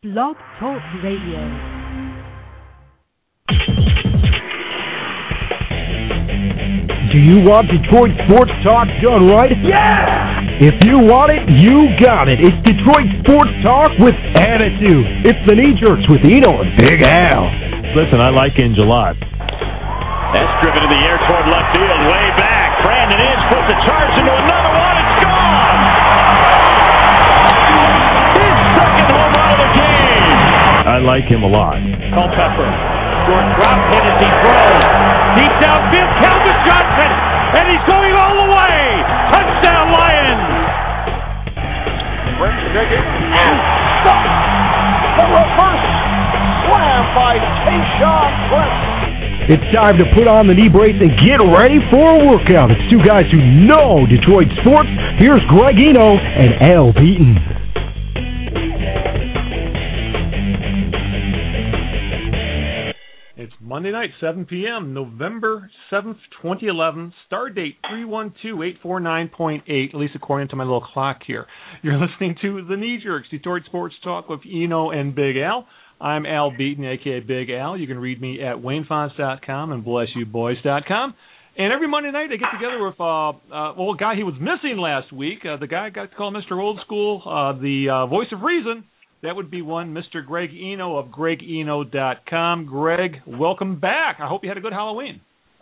Blog Talk Radio. Do you want Detroit sports talk done right? Yeah! If you want it, you got it. It's Detroit sports talk with attitude. It's the Knee Jerks with Eno and Big Al. Listen, I like Angelot. That's driven to the air toward left field, way back. Brandon Inge puts a charge into another one. It's gone! His second home run of the game. I like him a lot. Culpepper, short drop hit as he throws. Deep downfield, Calvin Johnson, and he's going all the way. Touchdown, Lions. Brent Higgins and stopped. The reverse slam by Tayshaun Prince. It's time to put on the knee brace and get ready for a workout. It's two guys who know Detroit sports. Here's Greg Eno and Al Beaton. It's Monday night, 7 p.m., November 7th, 2011. Star date 312-849.8, at least according to my little clock here. You're listening to The Knee Jerks, Detroit Sports Talk with Eno and Big Al. I'm Al Beaton, a.k.a. Big Al. You can read me at WayneFonts.com and BlessYouBoys.com. And every Monday night I get together with a guy he was missing last week. The guy I got to call Mr. Old School, the voice of reason. That would be one, Mr. Greg Eno of GregEno.com. Greg, welcome back. I hope you had a good Halloween.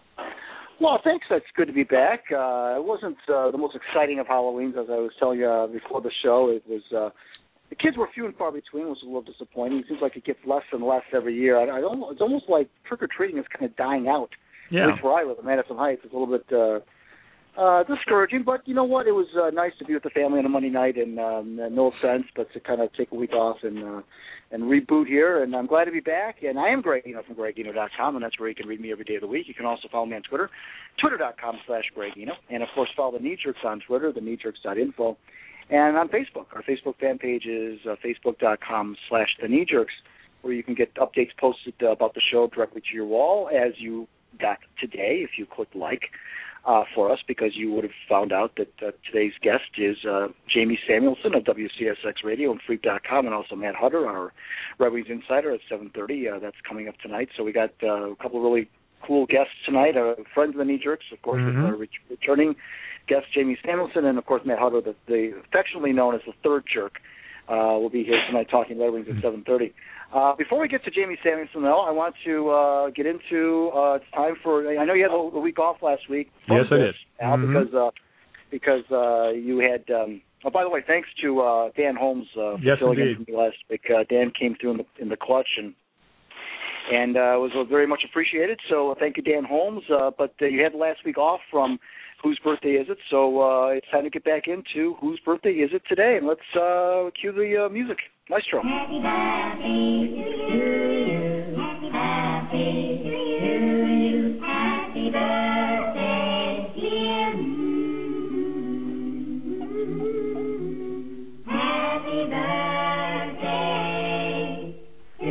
Well, thanks. It's good to be back. It wasn't the most exciting of Halloweens, as I was telling you before the show. It was the kids were few and far between, which was a little disappointing. It seems like it gets less and less every year. It's almost like trick-or-treating is kind of dying out. Yeah. At least where I live in Madison Heights. It's a little bit discouraging, but you know what? It was nice to be with the family on a Monday night, and no offense, but to kind of take a week off and reboot here. And I'm glad to be back. And I am Greg Eno from GregEno.com, and that's where you can read me every day of the week. You can also follow me on Twitter, Twitter.com/Greg Eno, and of course follow the Knee Jerks on Twitter, TheKneeJerks.info, and on Facebook. Our Facebook fan page is Facebook.com/The Knee Jerks, where you can get updates posted about the show directly to your wall, as you got today if you clicked like. For us, because you would have found out that today's guest is Jamie Samuelson of WCSX Radio and Freak.com, and also Matt Hutter, our Red Wings Insider, at 7:30. That's coming up tonight. So we got a couple of really cool guests tonight, friends of the Knee Jerks, of course, with our returning guest, Jamie Samuelson, and, of course, Matt Hutter, the affectionately known as the Third Jerk, will be here tonight talking Red Wings at 7:30. Before we get to Jamie Samuelson, though, I want to get into it's time for. I know you had a week off last week. Yes, I did. Al, because you had. By the way, thanks to Dan Holmes for filling in for me last week. Dan came through in the clutch and was very much appreciated. So thank you, Dan Holmes. But you had last week off from Whose Birthday Is It? So it's time to get back into Whose Birthday Is It Today, and let's cue the music. Maestro. Happy birthday to you. Happy birthday to you. Happy birthday, dear you. Happy birthday to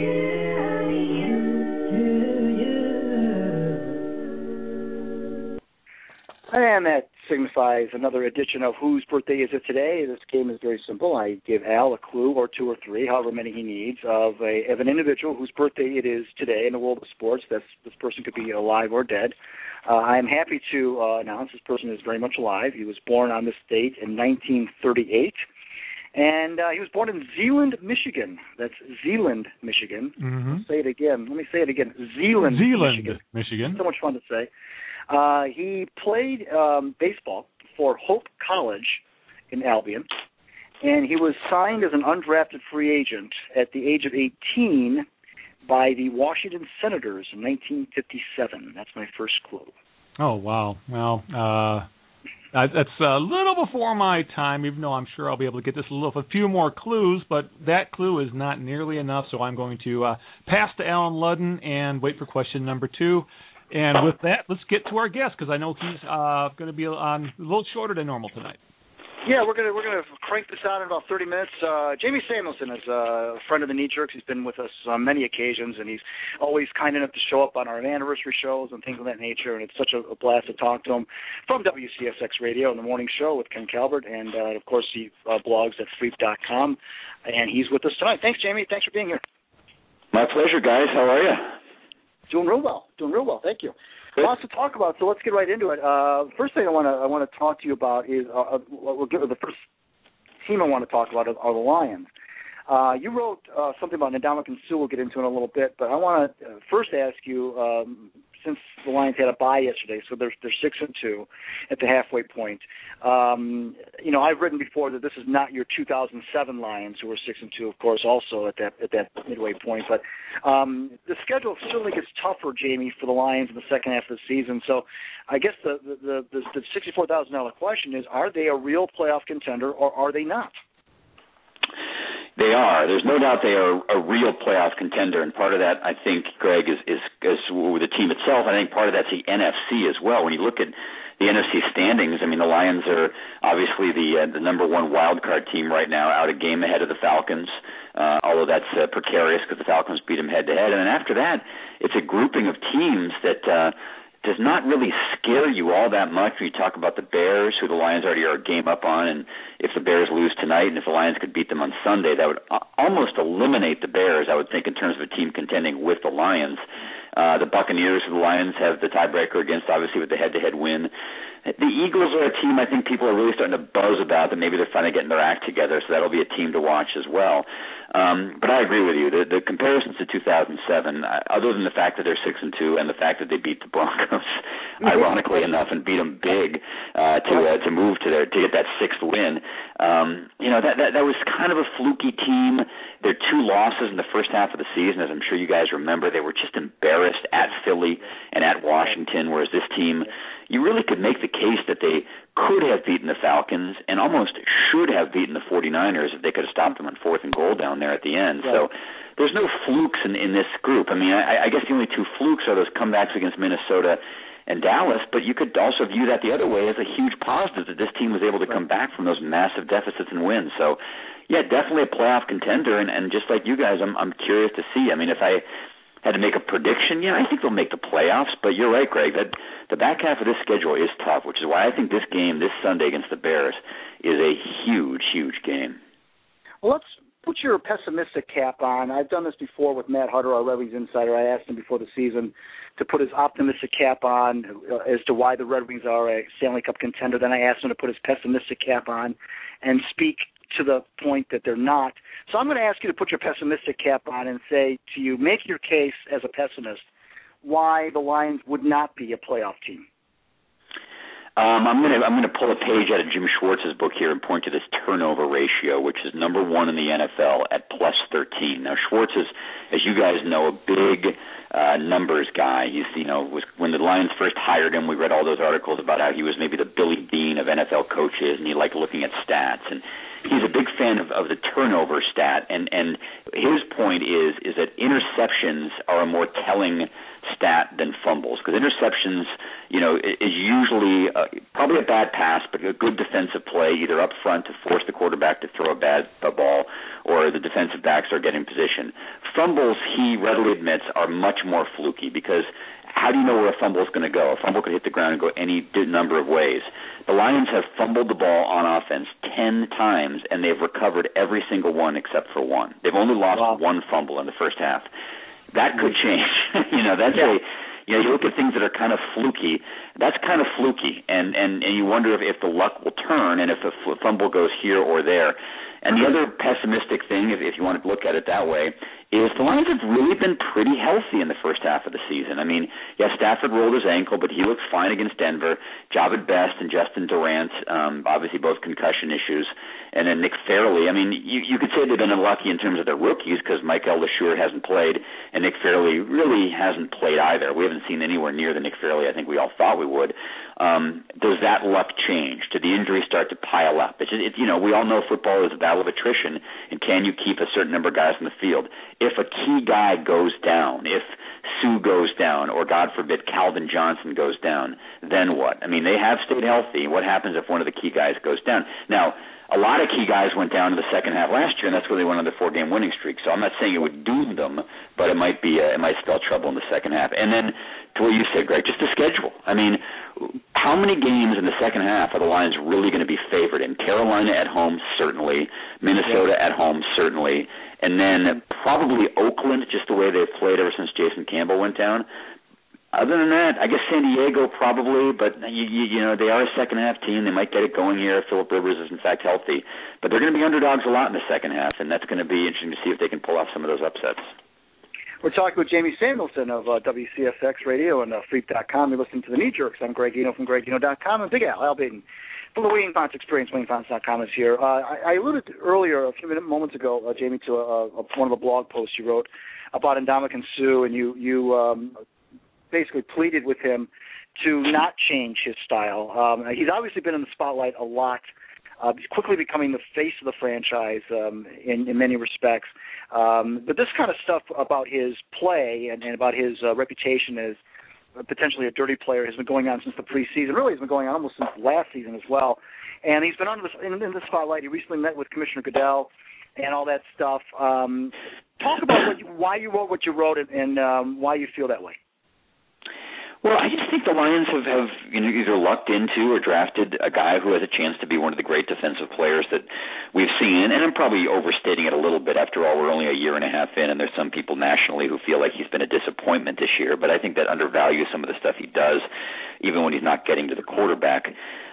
you. And that signifies another edition of Whose Birthday Is It Today? This game is very simple. I give Al a clue or two or three, however many he needs, of an individual whose birthday it is today in the world of sports. This person could be alive or dead. I am happy to announce this person is very much alive. He was born on this date in 1938. And he was born in Zeeland, Michigan. That's Zeeland, Michigan. Mm-hmm. Say it again. Let me say it again. Zeeland, Michigan. So much fun to say. He played baseball for Hope College in Albion, and he was signed as an undrafted free agent at the age of 18 by the Washington Senators in 1957. That's my first clue. Oh, wow. Well, that's a little before my time, even though I'm sure I'll be able to get this a few more clues, but that clue is not nearly enough, so I'm going to pass to Alan Ludden and wait for question number 2. And with that, let's get to our guest, because I know he's going to be on a little shorter than normal tonight. Yeah, we're gonna crank this out in about 30 minutes. Jamie Samuelson is a friend of the Knee Jerks. He's been with us on many occasions, and he's always kind enough to show up on our anniversary shows and things of that nature. And it's such a blast to talk to him from WCSX Radio in the morning show with Ken Calvert, and of course he blogs at Sleep.com. And he's with us tonight. Thanks, Jamie. Thanks for being here. My pleasure, guys. How are you? Doing real well. Thank you. Good. Lots to talk about, so let's get right into it. First thing I want to talk to you about is the first team I want to talk about are the Lions. You wrote something about Ndamukong Suh. We'll get into in a little bit, but I want to first ask you, since the Lions had a bye yesterday, so they're 6-2 at the halfway point. I've written before that this is not your 2007 Lions, who were 6-2, of course, also at that midway point. But the schedule certainly gets tougher, Jamie, for the Lions in the second half of the season. So I guess the $64,000 question is: are they a real playoff contender, or are they not? They are. There's no doubt they are a real playoff contender, and part of that, I think, Greg, is with the team itself. I think part of that's the NFC as well. When you look at the NFC standings, I mean, the Lions are obviously the number one wild card team right now, out a game ahead of the Falcons, although that's precarious because the Falcons beat them head-to-head. And then after that, it's a grouping of teams that does not really scare you all that much when you talk about the Bears, who the Lions already are a game up on, and if the Bears lose tonight and if the Lions could beat them on Sunday, that would almost eliminate the Bears, I would think, in terms of a team contending with the Lions. The Buccaneers, who the Lions have the tiebreaker against, obviously, with the head-to-head win. The Eagles are a team I think people are really starting to buzz about, that maybe they're finally getting their act together, so that'll be a team to watch as well. But I agree with you. The comparisons to 2007, other than the fact that they're 6-2 and the fact that they beat the Broncos, ironically enough, and beat them big to move to get that sixth win, that was kind of a fluky team. Their two losses in the first half of the season, as I'm sure you guys remember, they were just embarrassed at Philly and at Washington, whereas this team, you really could make the case that they could have beaten the Falcons and almost should have beaten the 49ers if they could have stopped them on 4th and goal down there at the end. Right. So there's no flukes in this group. I mean, I guess the only two flukes are those comebacks against Minnesota and Dallas, but you could also view that the other way as a huge positive that this team was able to come back from those massive deficits and win. So, yeah, definitely a playoff contender, and just like you guys, I'm curious to see. I mean, if I had to make a prediction, I think they'll make the playoffs, but you're right, Greg, that the back half of this schedule is tough, which is why I think this game, this Sunday against the Bears, is a huge, huge game. Well, let's put your pessimistic cap on. I've done this before with Matt Hutter, our Red Wings insider. I asked him before the season to put his optimistic cap on as to why the Red Wings are a Stanley Cup contender. Then I asked him to put his pessimistic cap on and speak to the point that they're not. So I'm going to ask you to put your pessimistic cap on and say to you, make your case as a pessimist why the Lions would not be a playoff team. I'm going to pull a page out of Jim Schwartz's book here and point to this turnover ratio, which is number one in the NFL at plus 13. Now, Schwartz is, as you guys know, a big numbers guy. Was when the Lions first hired him, we read all those articles about how he was maybe the Billy Bean of NFL coaches, and he liked looking at stats. And he's a big fan of the turnover stat, and his point is that interceptions are a more telling stat than fumbles, because interceptions, is usually probably a bad pass, but a good defensive play either up front to force the quarterback to throw a ball, or the defensive backs are getting position. Fumbles, he readily admits, are much more fluky, because how do you know where a fumble is going to go? A fumble could hit the ground and go any number of ways. The Lions have fumbled the ball on offense 10 times, and they've recovered every single one except for one. They've only lost one fumble in the first half. That could change. You look at things that are kind of fluky. That's kind of fluky, and you wonder if the luck will turn and if a fumble goes here or there. And the other pessimistic thing, if you want to look at it that way, is the Lions have really been pretty healthy in the first half of the season. I mean, Stafford rolled his ankle, but he looks fine against Denver. Jahvid Best and Justin Durant, obviously both concussion issues. And then Nick Fairley. I mean, you could say they've been unlucky in terms of their rookies because Michael LeSure hasn't played, and Nick Fairley really hasn't played either. We haven't seen anywhere near the Nick Fairley I think we all thought we would. Does that luck change? Do the injuries start to pile up? We all know football is a battle of attrition, and can you keep a certain number of guys on the field? If a key guy goes down, if Sue goes down, or God forbid Calvin Johnson goes down, then what? I mean, they have stayed healthy. What happens if one of the key guys goes down? Now, a lot of key guys went down in the second half last year, and that's where they went on the 4-game winning streak. So I'm not saying it would doom them, but it might spell trouble in the second half. And then to what you said, Greg, just the schedule. I mean, how many games in the second half are the Lions really going to be favored in? Carolina at home, certainly. Minnesota at home, certainly. And then probably Oakland, just the way they've played ever since Jason Campbell went down. Other than that, I guess San Diego probably, but you know, they are a second-half team. They might get it going here if Phillip Rivers is, in fact, healthy. But they're going to be underdogs a lot in the second half, and that's going to be interesting to see if they can pull off some of those upsets. We're talking with Jamie Samuelson of WCSX Radio and Freep.com. You're listening to The Knee Jerks. I'm Greg Eno from GregEno.com, and Big Al Baden from the Wayne Fonts Experience. WayneFonts.com is here. I alluded earlier, a few moments ago, Jamie, to one of the blog posts you wrote about Ndamukong Suh, and you basically pleaded with him to not change his style. He's obviously been in the spotlight a lot, quickly becoming the face of the franchise in many respects. But this kind of stuff about his play and about his reputation as potentially a dirty player has been going on since the preseason. Really, it's been going on almost since last season as well. And he's been in the spotlight. He recently met with Commissioner Goodell and all that stuff. Talk about why you wrote what you wrote and why you feel that way. Well, I just think the Lions have either lucked into or drafted a guy who has a chance to be one of the great defensive players that we've seen. And I'm probably overstating it a little bit. After all, we're only a year and a half in, and there's some people nationally who feel like he's been a disappointment this year. But I think that undervalues some of the stuff he does, even when he's not getting to the quarterback.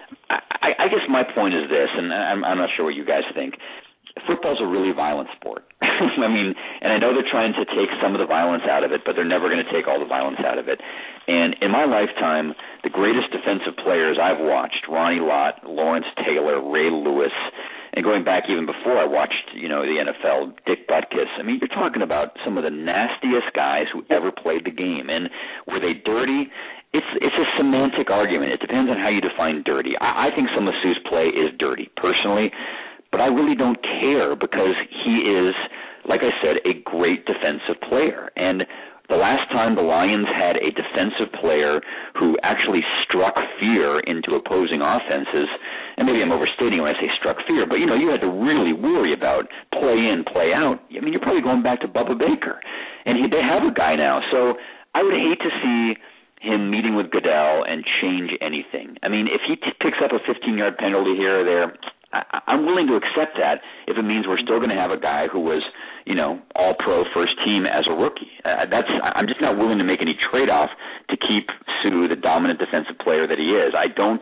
I guess my point is this, and I'm not sure what you guys think. Football's a really violent sport. I mean, and I know they're trying to take some of the violence out of it, but they're never going to take all the violence out of it. And in my lifetime, the greatest defensive players I've watched, Ronnie Lott, Lawrence Taylor, Ray Lewis, and going back even before I watched, the NFL, Dick Butkus. I mean, you're talking about some of the nastiest guys who ever played the game. And were they dirty? It's a semantic argument. It depends on how you define dirty. I think some of Suh's play is dirty, personally. But I really don't care because he is, like I said, a great defensive player. And the last time the Lions had a defensive player who actually struck fear into opposing offenses, and maybe I'm overstating when I say struck fear, but, you had to really worry about play in, play out. I mean, you're probably going back to Bubba Baker. And they have a guy now. So I would hate to see him meeting with Goodell and change anything. I mean, if he picks up a 15-yard penalty here or there, I'm willing to accept that if it means we're still going to have a guy who was, all-pro first team as a rookie. I'm just not willing to make any trade-off to keep Suh the dominant defensive player that he is. I don't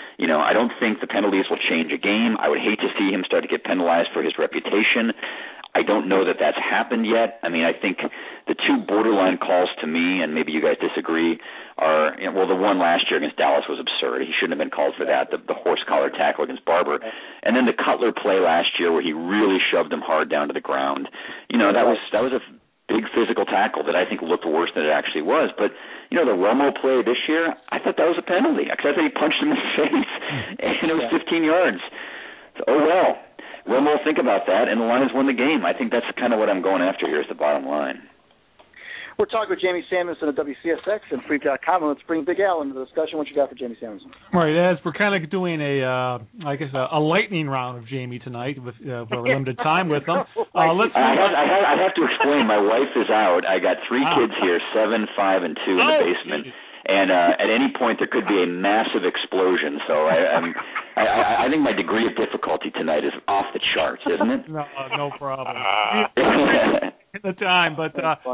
think the penalties will change a game. I would hate to see him start to get penalized for his reputation. I don't know that that's happened yet. I mean, I think the two borderline calls to me, and maybe you guys disagree, are, the one last year against Dallas was absurd. He shouldn't have been called for that, the horse collar tackle against Barber. And then the Cutler play last year where he really shoved him hard down to the ground. That was a big physical tackle that I think looked worse than it actually was. But, the Romo play this year, I thought that was a penalty because I thought he punched him in the face, and it was 15 yards. So, oh, well. Romo will think about that, and the Lions won the game. I think that's kind of what I'm going after here is the bottom line. We're talking with Jamie Samuelson of WCSX and Freep.com, and let's bring Big Al into the discussion. What you got for Jamie Samuelson? Right, as we're kind of doing a lightning round of Jamie tonight with limited time with them. I have to explain. My wife is out. I got 3 kids here, 7, 5, and 2 in the basement. And at any point there could be a massive explosion. So I think my degree of difficulty tonight is off the charts, isn't it? No problem. The time, but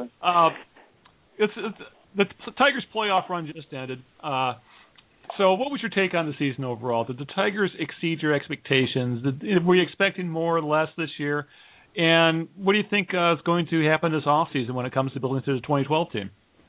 it's the Tigers' playoff run just ended. So what was your take on the season overall? Did the Tigers exceed your expectations? Were you expecting more or less this year? And what do you think is going to happen this offseason when it comes to building to the 2012 team?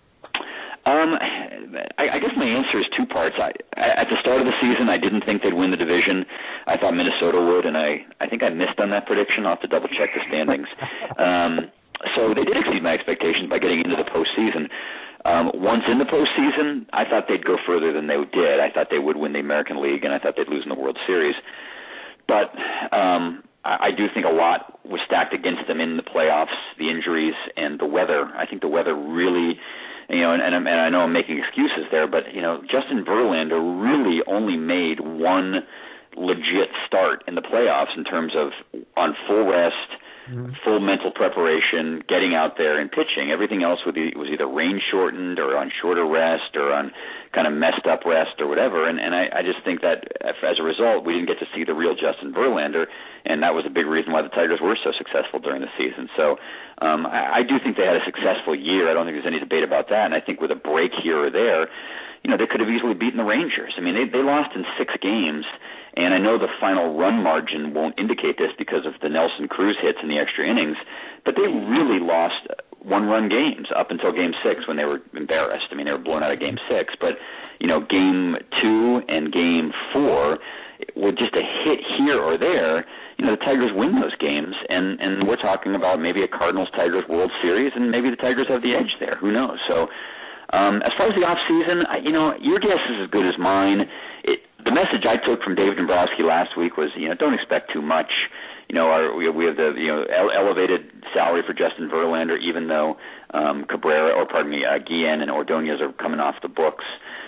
I guess my answer is 2 parts. At the start of the season, I didn't think they'd win the division. I thought Minnesota would, and I think I missed on that prediction. I'll have to double-check the standings. So they did exceed my expectations by getting into the postseason. Once in the postseason, I thought they'd go further than they did. I thought they would win the American League, and I thought they'd lose in the World Series. But I do think a lot was stacked against them in the playoffs, the injuries, and the weather. I think the weather really and I know I'm making excuses there, but Justin Verlander really only made one legit start in the playoffs in terms of on full rest, full mental preparation, getting out there and pitching. Everything else was either rain shortened or on shorter rest or on kind of messed up rest or whatever. And I just think that as a result, we didn't get to see the real Justin Verlander, and that was a big reason why the Tigers were so successful during the season. So I do think they had a successful year. I don't think there's any debate about that. And I think with a break here or there, they could have easily beaten the Rangers. I mean, they lost in 6 games. And I know the final run margin won't indicate this because of the Nelson Cruz hits in the extra innings, but they really lost one-run games up until Game 6 when they were embarrassed. I mean, they were blown out of Game 6, but, Game 2 and Game 4 were just a hit here or there. The Tigers win those games, and we're talking about maybe a Cardinals-Tigers World Series, and maybe the Tigers have the edge there. Who knows? So as far as the off-season, your guess is as good as mine. The message I took from David Dombrowski last week was, don't expect too much. We have the elevated salary for Justin Verlander, even though Guillen and Ordonez are coming off the books.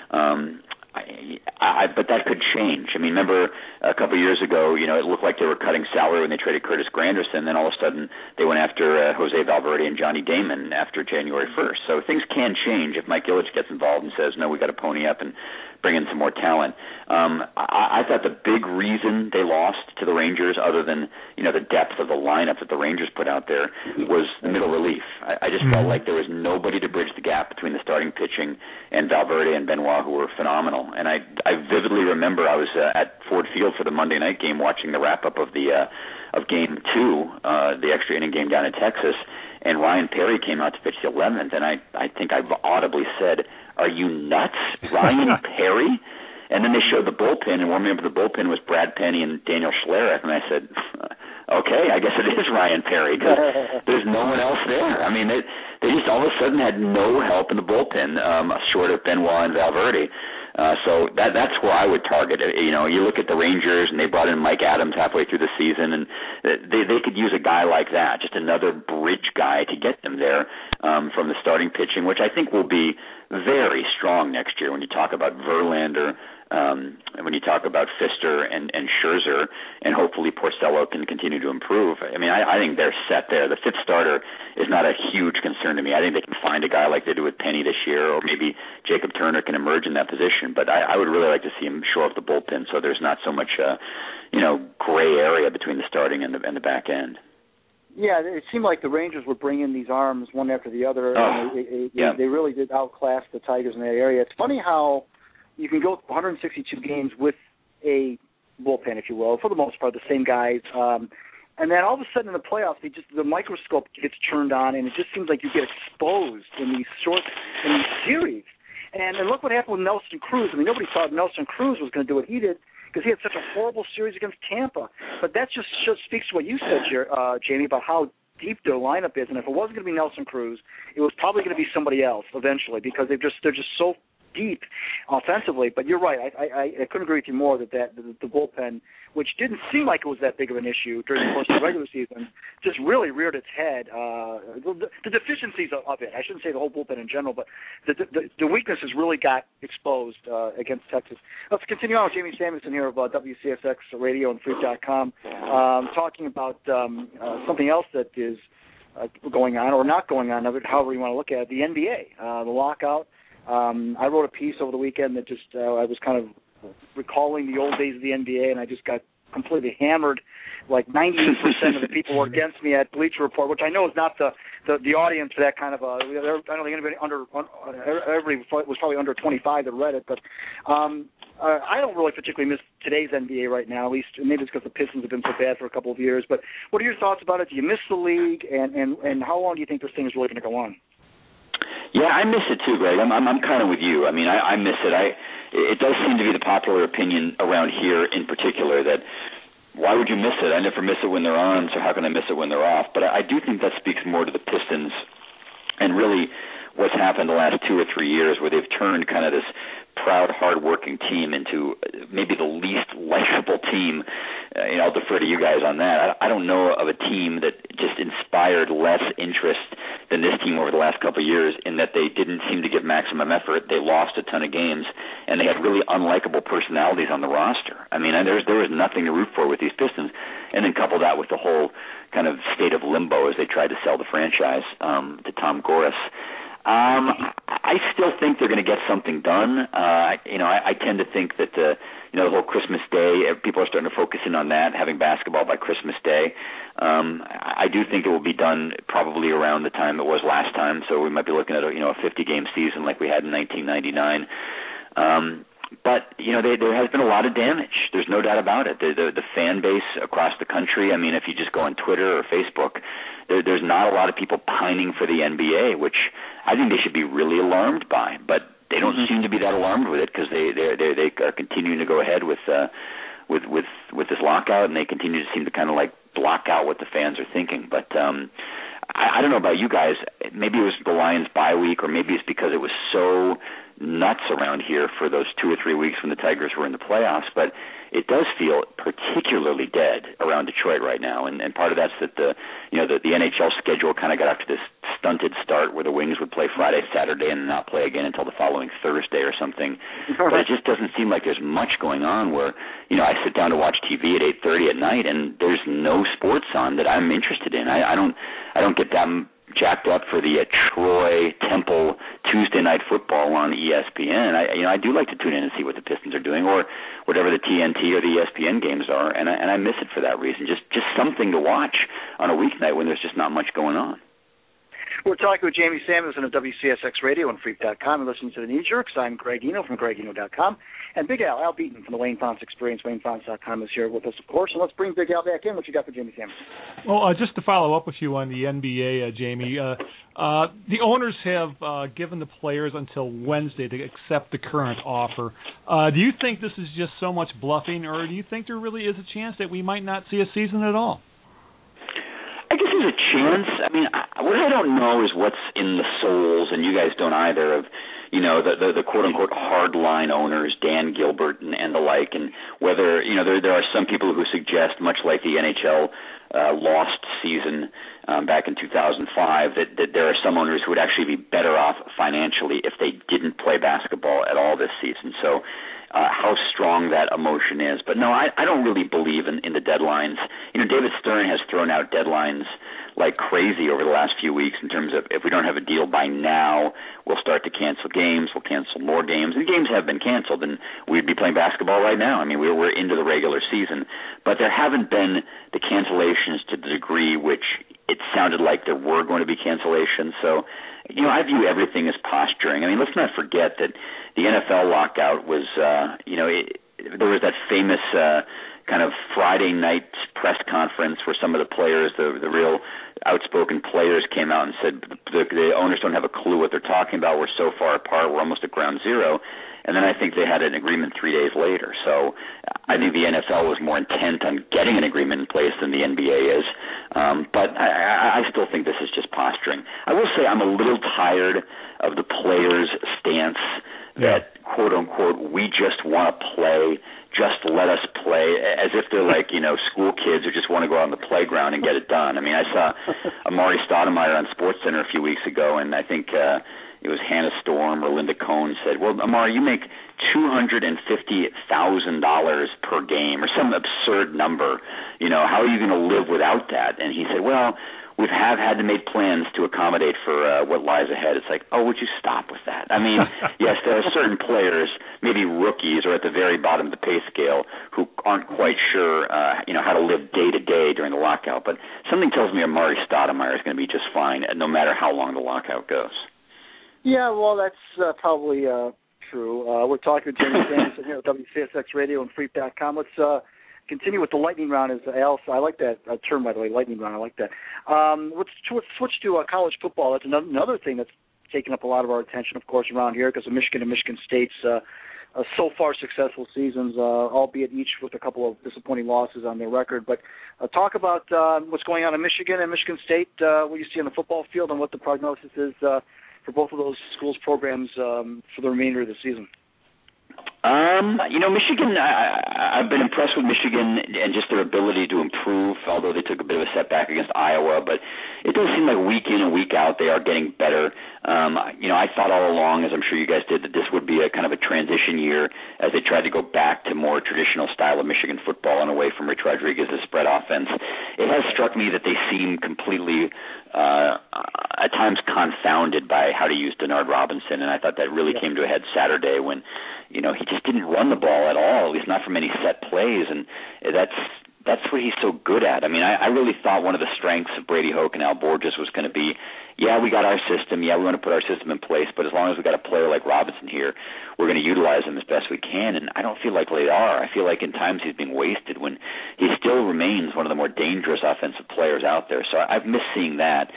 But that could change. I mean, remember a couple of years ago, it looked like they were cutting salary when they traded Curtis Granderson. Then all of a sudden they went after Jose Valverde and Johnny Damon after January 1st. So things can change if Mike Ilitch gets involved and says, no, we got to pony up and bring in some more talent. I thought the big reason they lost to the Rangers, other than the depth of the lineup that the Rangers put out there, was the middle relief. I just felt like there was nobody to bridge the gap between the starting pitching and Valverde and Benoit, who were phenomenal. And I vividly remember I was at Ford Field for the Monday night game watching the wrap up of of Game 2, the extra inning game down in Texas, and Ryan Perry came out to pitch the 11th, and I think I audibly said, "Are you nuts, Ryan Perry?" And then they showed the bullpen, and one member of the bullpen was Brad Penny and Daniel Schlereth, and I said, okay, I guess it is Ryan Perry, because there's no one else there. I mean, they just all of a sudden had no help in the bullpen, short of Benoit and Valverde. So that's where I would target it. You look at the Rangers, and they brought in Mike Adams halfway through the season, and they could use a guy like that, just another bridge guy to get them there from the starting pitching, which I think will be very strong next year when you talk about Verlander, when you talk about Pfister and Scherzer, and hopefully Porcello can continue to improve. I mean, I think they're set there. The fifth starter is not a huge concern to me. I think they can find a guy like they did with Penny this year, or maybe Jacob Turner can emerge in that position. But I would really like to see him shore up the bullpen so there's not so much, gray area between the starting and the back end. Yeah, it seemed like the Rangers were bringing these arms one after the other. They really did outclass the Tigers in that area. It's funny how you can go 162 games with a bullpen, if you will, for the most part, the same guys. And then all of a sudden in the playoffs, the microscope gets turned on, and it just seems like you get exposed in these series. And look what happened with Nelson Cruz. I mean, nobody thought Nelson Cruz was going to do what he did, because he had such a horrible series against Tampa. But that just speaks to what you said, Jamie, about how deep their lineup is. And if it wasn't going to be Nelson Cruz, it was probably going to be somebody else eventually, because they're just so deep offensively. But you're right. I couldn't agree with you more that the bullpen, which didn't seem like it was that big of an issue during the course of the regular season, just really reared its head. The deficiencies of it, I shouldn't say the whole bullpen in general, but the weaknesses really got exposed against Texas. Let's continue on with Jamie Samuelson here of WCSX Radio and Freak.com, talking about something else that is going on or not going on, however you want to look at it, the NBA, the lockout. I wrote a piece over the weekend that just I was kind of recalling the old days of the NBA, and I just got completely hammered. Like 98% of the people were against me at Bleacher Report, which I know is not the audience for that kind of I don't think anybody everybody was probably under 25 that read it, but I don't really particularly miss today's NBA right now, at least maybe it's because the Pistons have been so bad for a couple of years. But what are your thoughts about it? Do you miss the league, and how long do you think this thing is really going to go on? Yeah, I miss it too, Greg. I'm kind of with you. I mean, I miss it. It does seem to be the popular opinion around here in particular that why would you miss it? I never miss it when they're on, so how can I miss it when they're off? But I do think that speaks more to the Pistons and really what's happened the last 2 or 3 years, where they've turned kind of this proud, hard-working team into maybe the least likable team. I'll defer to you guys on that. I don't know of a team that just inspired less interest than this team over the last couple of years, in that they didn't seem to give maximum effort. They lost a ton of games, and they had really unlikable personalities on the roster. I mean, there was nothing to root for with these Pistons, and then couple that with the whole kind of state of limbo as they tried to sell the franchise to Tom Gores. I still think they're going to get something done. I tend to think that the whole Christmas Day, people are starting to focus in on that, having basketball by Christmas Day. I do think it will be done probably around the time it was last time, so we might be looking at a 50-game season like we had in 1999. But there has been a lot of damage. There's no doubt about it. The fan base across the country. I mean, if you just go on Twitter or Facebook, there's not a lot of people pining for the NBA, which I think they should be really alarmed by. But they don't seem to be that alarmed with it, because they are continuing to go ahead with this lockout, and they continue to seem to kind of like block out what the fans are thinking. But I don't know about you guys. Maybe it was the Lions bye week, or maybe it's because it was so nuts around here for those 2 or 3 weeks when the Tigers were in the playoffs, but it does feel particularly dead around Detroit right now, and part of that's that the NHL schedule kind of got off to this stunted start where the Wings would play Friday, Saturday, and not play again until the following Thursday or something. But it just doesn't seem like there's much going on where, I sit down to watch TV at 8:30 at night, and there's no sports on that I'm interested in. I don't get that jacked up for the Troy Temple Tuesday night football on ESPN. I do like to tune in and see what the Pistons are doing, or whatever the TNT or the ESPN games are, and I miss it for that reason. Just something to watch on a weeknight when there's just not much going on. We're talking with Jamie Samuelson of WCSX Radio and Freak.com, and listening to the Knee Jerks. I'm Greg Eno from GregEno.com, and Big Al Beaton from the Wayne Fonts Experience. WayneFonts.com is here with us, of course. And let's bring Big Al back in. What you got for Jamie Samuelson? Well, just to follow up with you on the NBA, Jamie, the owners have given the players until Wednesday to accept the current offer. Do you think this is just so much bluffing, or do you think there really is a chance that we might not see a season at all? I guess there's a chance. I mean, what I don't know is what's in the souls, and you guys don't either, of the quote-unquote hardline owners, Dan Gilbert and the like, and whether, there are some people who suggest, much like the NHL lost season back in 2005, that there are some owners who would actually be better off financially if they didn't play basketball at all this season. So how strong that emotion is. But no, I don't really believe in the deadlines. David Stern has thrown out deadlines like crazy over the last few weeks in terms of, if we don't have a deal by now, we'll start to cancel games, we'll cancel more games. And games have been canceled, and we'd be playing basketball right now. I mean, we're into the regular season. But there haven't been the cancellations to the degree which it sounded like there were going to be cancellations. So, I view everything as posturing. I mean, let's not forget that the NFL lockout was, there was that famous kind of Friday night press conference where some of the players, the real outspoken players, came out and said the owners don't have a clue what they're talking about. We're so far apart. We're almost at ground zero. And then I think they had an agreement 3 days later. So I think the NFL was more intent on getting an agreement in place than the NBA is. But I still think this is just posturing. I will say I'm a little tired of the players' stance that, quote unquote, we just want to play, just let us play, as if they're like, school kids who just want to go out on the playground and get it done. I mean, I saw Amari Stoudemire on SportsCenter a few weeks ago, and I think it was Hannah Storm or Linda Cohn said, well, Amari, you make $250,000 per game or some absurd number. How are you going to live without that? And he said, well, we have had to make plans to accommodate for what lies ahead. It's like, oh, would you stop with that? I mean, yes, there are certain players, maybe rookies or at the very bottom of the pay scale, who aren't quite sure, how to live day to day during the lockout. But something tells me Amari Stoudemire is going to be just fine, no matter how long the lockout goes. Yeah, well, that's probably true. We're talking with Jamie Samuelson here at WCSX Radio and Freak.com. Let's continue with the lightning round. As Al, I like that term, by the way, lightning round. I like that. Let's switch to college football. That's another thing that's taken up a lot of our attention, of course, around here because of Michigan and Michigan State's so far successful seasons, albeit each with a couple of disappointing losses on their record. But talk about what's going on in Michigan and Michigan State, what you see on the football field, and what the prognosis is for both of those schools' programs for the remainder of the season. Michigan, I've been impressed with Michigan and just their ability to improve, although they took a bit of a setback against Iowa. But it does seem like week in and week out they are getting better. I thought all along, as I'm sure you guys did, that this would be a kind of a transition year as they tried to go back to more traditional style of Michigan football and away from Rich Rodriguez's spread offense. It has struck me that they seem completely at times confounded by how to use Denard Robinson, and I thought that really came to a head Saturday when he just didn't run the ball at all, at least not from any set plays, and that's what he's so good at. I mean, I really thought one of the strengths of Brady Hoke and Al Borges was going to be, we got our system, we want to put our system in place, but as long as we got a player like Robinson here, we're going to utilize him as best we can, and I don't feel like they are. I feel like in times he's being wasted when he still remains one of the more dangerous offensive players out there, so I've missed seeing that.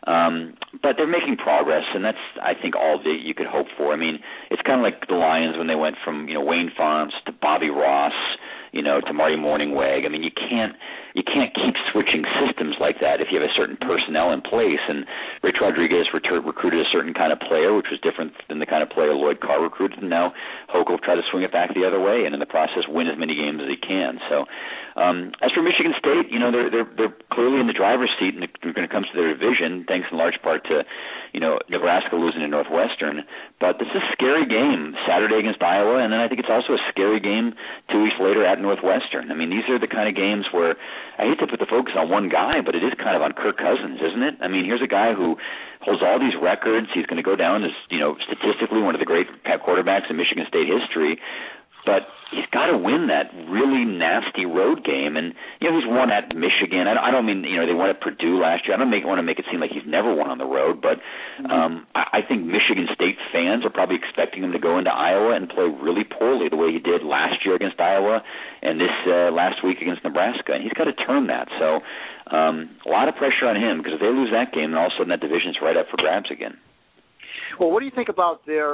But they're making progress, and that's, I think, all that you could hope for. I mean, it's kind of like the Lions when they went from, Wayne Fontes to Bobby Ross, to Marty Morningweg. I mean, you can't keep switching systems like that if you have a certain personnel in place. And Rich Rodriguez recruited a certain kind of player, which was different than the kind of player Lloyd Carr recruited. And now Hoke will try to swing it back the other way, and in the process win as many games as he can. So, as for Michigan State, they're clearly in the driver's seat when it comes to their division, thanks in large part to Nebraska losing to Northwestern. But this is a scary game Saturday against Iowa, and then I think it's also a scary game 2 weeks later at Northwestern. I mean, these are the kind of games where I hate to put the focus on one guy, but it is kind of on Kirk Cousins, isn't it? I mean, here's a guy who holds all these records. He's going to go down as, statistically one of the great quarterbacks in Michigan State history. But he's got to win that really nasty road game. And, he's won at Michigan. I don't mean, they won at Purdue last year. I don't want to make it seem like he's never won on the road. But I think Michigan State fans are probably expecting him to go into Iowa and play really poorly the way he did last year against Iowa and this last week against Nebraska. And he's got to turn that. So a lot of pressure on him because if they lose that game, then all of a sudden that division's right up for grabs again. Well, what do you think about their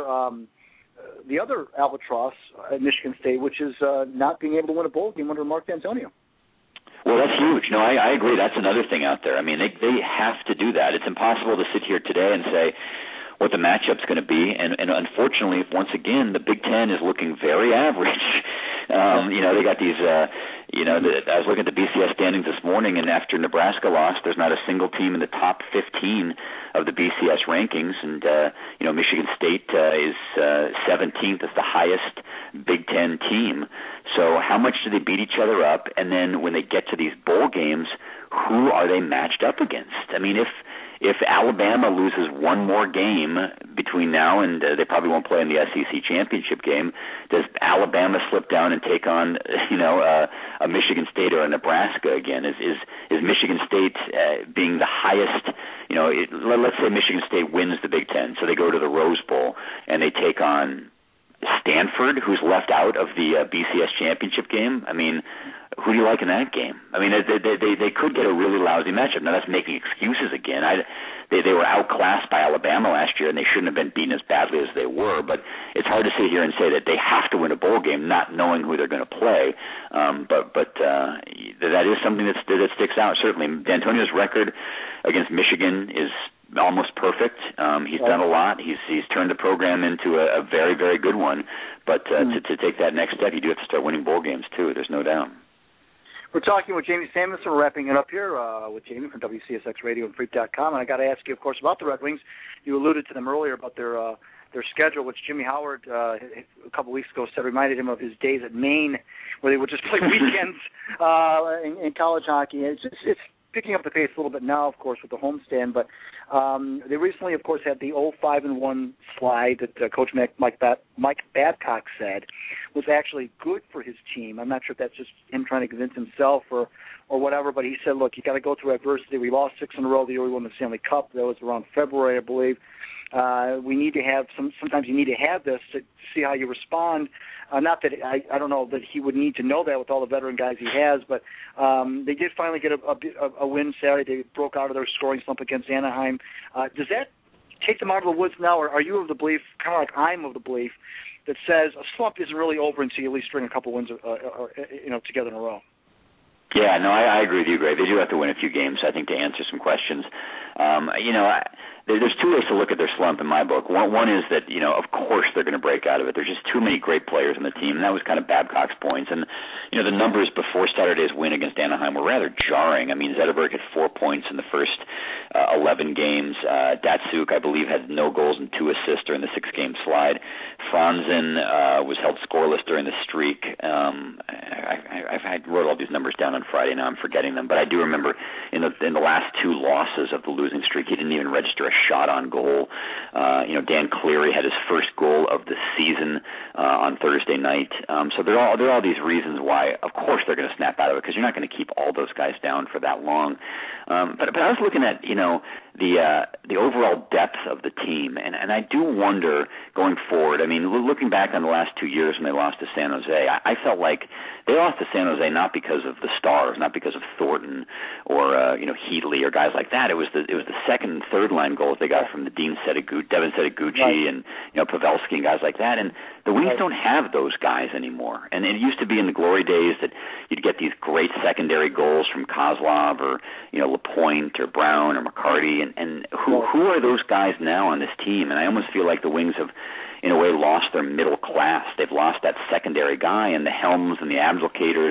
the other albatross at Michigan State, which is not being able to win a bowl game under Mark D'Antonio? Well, that's huge. No, I agree. That's another thing out there. I mean, they have to do that. It's impossible to sit here today and say what the matchup's going to be. And unfortunately, once again, the Big Ten is looking very average. They got these, I was looking at the BCS standings this morning, and after Nebraska lost, there's not a single team in the top 15 of the BCS rankings. And, Michigan State is 17th as the highest Big Ten team. So how much do they beat each other up? And then when they get to these bowl games, who are they matched up against? I mean, if Alabama loses one more game between now and they probably won't play in the SEC championship game, does Alabama slip down and take on a Michigan State or a Nebraska again? Is Michigan State being the highest? Let's say Michigan State wins the Big Ten, so they go to the Rose Bowl and they take on Stanford, who's left out of the BCS championship game. I mean, who do you like in that game? I mean, they could get a really lousy matchup. Now, that's making excuses again. They were outclassed by Alabama last year, and they shouldn't have been beaten as badly as they were. But it's hard to sit here and say that they have to win a bowl game, not knowing who they're going to play. But that is something that sticks out, certainly. D'Antonio's record against Michigan is almost perfect. He's done a lot. He's turned the program into a very, very good one. But to take that next step, you do have to start winning bowl games, too. There's no doubt. We're talking with Jamie Samuelson. We're wrapping it up here with Jamie from WCSX Radio and Freak.com. And I got to ask you, of course, about the Red Wings. You alluded to them earlier about their schedule, which Jimmy Howard a couple weeks ago said reminded him of his days at Maine, where they would just play weekends in college hockey. It's picking up the pace a little bit now, of course, with the homestand. But they recently, of course, had the 0-5-1 slide that Coach Mike Babcock said was actually good for his team. I'm not sure if that's just him trying to convince himself or whatever, but he said, look, you got to go through adversity. We lost 6 in a row the year we won the Stanley Cup. That was around February, I believe. We need to have sometimes you need to have this to see how you respond. Not that I don't know that he would need to know that with all the veteran guys he has, but they did finally get a win Saturday. They broke out of their scoring slump against Anaheim. Does that take them out of the woods now, or are you of the belief, kind of like I'm of the belief, that says a slump isn't really over until you at least string a couple wins together in a row? Yeah, no, I agree with you, Greg. They do have to win a few games, I think, to answer some questions. there's two ways to look at their slump in my book. One is that, of course they're going to break out of it. There's just too many great players on the team, and that was kind of Babcock's points. And, the numbers before Saturday's win against Anaheim were rather jarring. I mean, Zetterberg had 4 points in the first 11 games. Datsuk, I believe, had no goals and 2 assists during the 6-game slide. Franzen was held scoreless during the streak. I wrote all these numbers down on Friday. Now I'm forgetting them, but I do remember in the last 2 losses of the losing streak, he didn't even register a shot on goal. Dan Cleary had his first goal of the season on Thursday night. So there are all these reasons why, of course, they're going to snap out of it, because you're not going to keep all those guys down for that long. But I was looking at the overall depth of the team, and I do wonder going forward. I mean, looking back on the last 2 years when they lost to San Jose, I felt like they lost to San Jose not because of the stars, not because of Thornton or Heatley or guys like that. It was the second and third line goals they got from the Devin Setaguchi, right, and Pavelski and guys like that. And the Wings don't have those guys anymore. And it used to be in the glory days that you'd get these great secondary goals from Kozlov or Lapointe or Brown or McCarty. And who are those guys now on this team? And I almost feel like the Wings have, in a way, lost their middle class. They've lost that secondary guy, and the Helms and the Abdelkaders.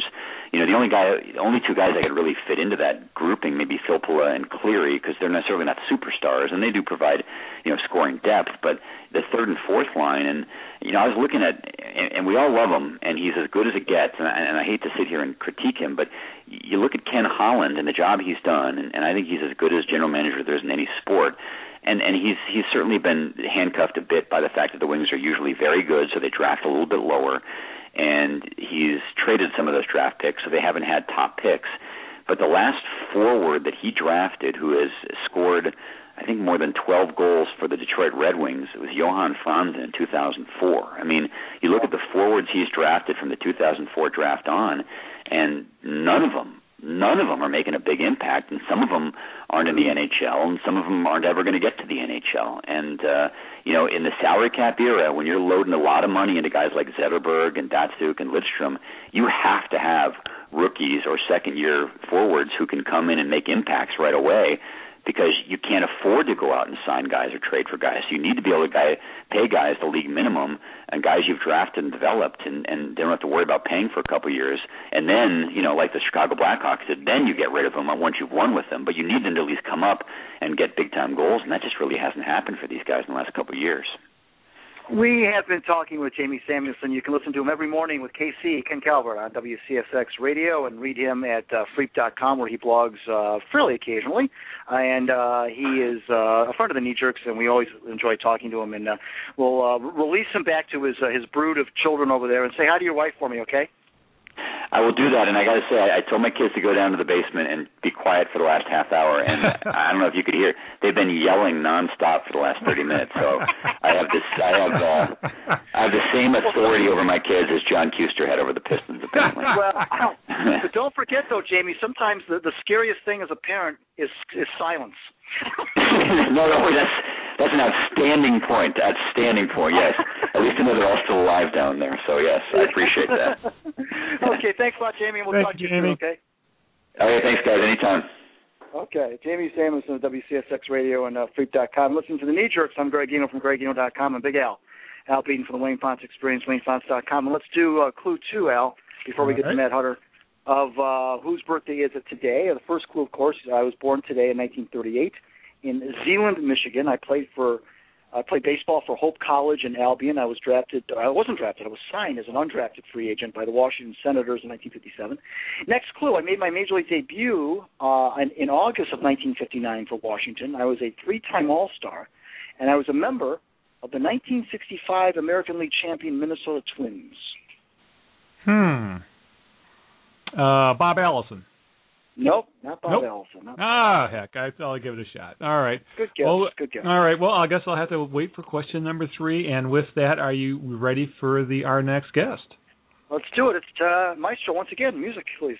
The only 2 guys that could really fit into that grouping, maybe Filppula and Cleary, because they're necessarily not superstars, and they do provide, scoring depth. But the third and fourth line, and I was looking at, and we all love him, and he's as good as it gets. And I hate to sit here and critique him, but you look at Ken Holland and the job he's done, and I think he's as good as general manager there is in any sport. And he's certainly been handcuffed a bit by the fact that the Wings are usually very good, so they draft a little bit lower. And he's traded some of those draft picks, so they haven't had top picks. But the last forward that he drafted, who has scored, I think, more than 12 goals for the Detroit Red Wings, it was Johan Franzen in 2004. I mean, you look at the forwards he's drafted from the 2004 draft on, and none of them are making a big impact, and some of them aren't in the NHL, and some of them aren't ever going to get to the NHL. And, in the salary cap era, when you're loading a lot of money into guys like Zetterberg and Datsuk and Lidstrom, you have to have rookies or second-year forwards who can come in and make impacts right away, because you can't afford to go out and sign guys or trade for guys. So you need to be able to pay guys the league minimum, and guys you've drafted and developed, and they don't have to worry about paying for a couple of years. And then, like the Chicago Blackhawks did, then you get rid of them once you've won with them. But you need them to at least come up and get big-time goals, and that just really hasn't happened for these guys in the last couple of years. We have been talking with Jamie Samuelson. You can listen to him every morning with KC, Ken Calvert, on WCSX Radio, and read him at Freep.com, where he blogs fairly occasionally. And he is a friend of the Knee Jerks, and we always enjoy talking to him. And we'll release him back to his brood of children over there, and say hi to your wife for me, okay? I will do that, and I got to say, I told my kids to go down to the basement and be quiet for the last half hour, and I don't know if you could hear, they've been yelling nonstop for the last 30 minutes, so I have the same authority over my kids as John Kuster had over the Pistons, apparently. Well, but don't forget, though, Jamie, sometimes the scariest thing as a parent is silence. No, that's an outstanding point. Outstanding point, yes. At least I know they're all still alive down there, so yes, I appreciate that. Okay, thanks a lot, Jamie, and we'll talk to you soon, okay? Okay, thanks, guys. Anytime. Okay, Jamie Samuelson of WCSX Radio and Freep.com. Listen to the Knee Jerks. I'm Greg Eno from GregEno.com, and Big Al Beaton from the Wayne Fonts Experience, WayneFonts.com. And let's do clue 2, Al, before we get to Matt Hutter, of whose birthday is it today. The first clue, of course, I was born today in 1938 in Zeeland, Michigan. I played baseball for Hope College in Albion. I wasn't drafted. I was signed as an undrafted free agent by the Washington Senators in 1957. Next clue, I made my Major League debut in August of 1959 for Washington. I was a 3-time All-Star, and I was a member of the 1965 American League champion Minnesota Twins. Bob Allison. Nope, not Bob Allison. Heck, I'll give it a shot. All right. Good guess. Good guess. All right. Well, I guess I'll have to wait for question number 3. And with that, are you ready for our next guest? Let's do it. It's Maestro once again. Music, please.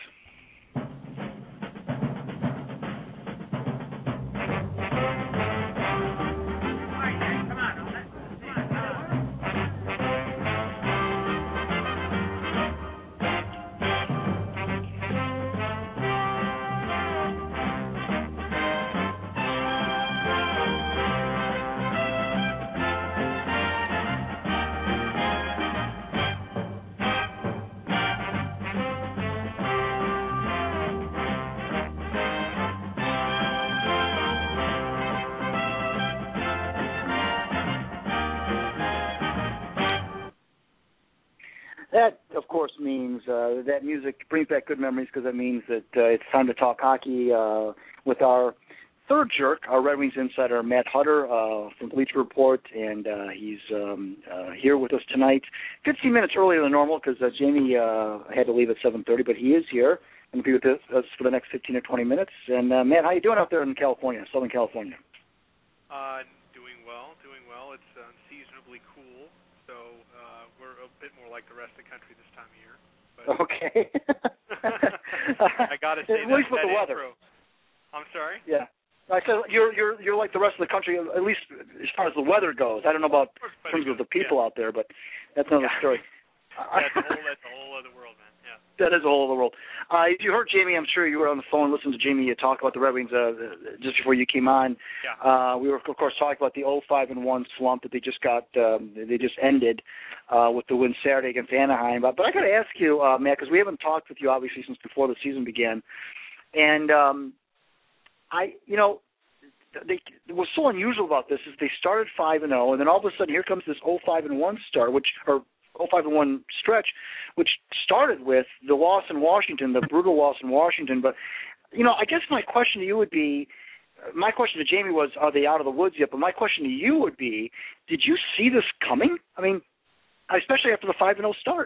That, of course, means that music brings back good memories because it means that it's time to talk hockey with our third jerk, our Red Wings insider, Matt Hutter from Bleacher Report, and he's here with us tonight 15 minutes earlier than normal because Jamie had to leave at 7:30, but he is here and will be with us for the next 15 or 20 minutes. And, Matt, how you doing out there in California, Southern California? Doing well. It's unseasonably cool, so we're a bit more like the rest of the country this time of year. But okay. I got to say, at least with the weather. Intro, I'm sorry? Yeah. I said you're like the rest of the country, at least as far as the weather goes. I don't know about in terms of the people out there, but that's another story. That's a whole other world, man. Yeah. That is a whole other world. If you heard Jamie, I'm sure you were on the phone listening to Jamie talk about the Red Wings just before you came on. Yeah. We were, of course, talking about the 0-5-1 slump that they just ended with the win Saturday against Anaheim. But I got to ask you, Matt, because we haven't talked with you obviously since before the season began, and what's so unusual about this is they started 5-0, and then all of a sudden here comes this 0-5-1 start, or 0-5-1 stretch, which started with the loss in Washington, the brutal loss in Washington. But, I guess my question to Jamie was, are they out of the woods yet? But my question to you would be, did you see this coming? I mean, especially after the 5-0 start.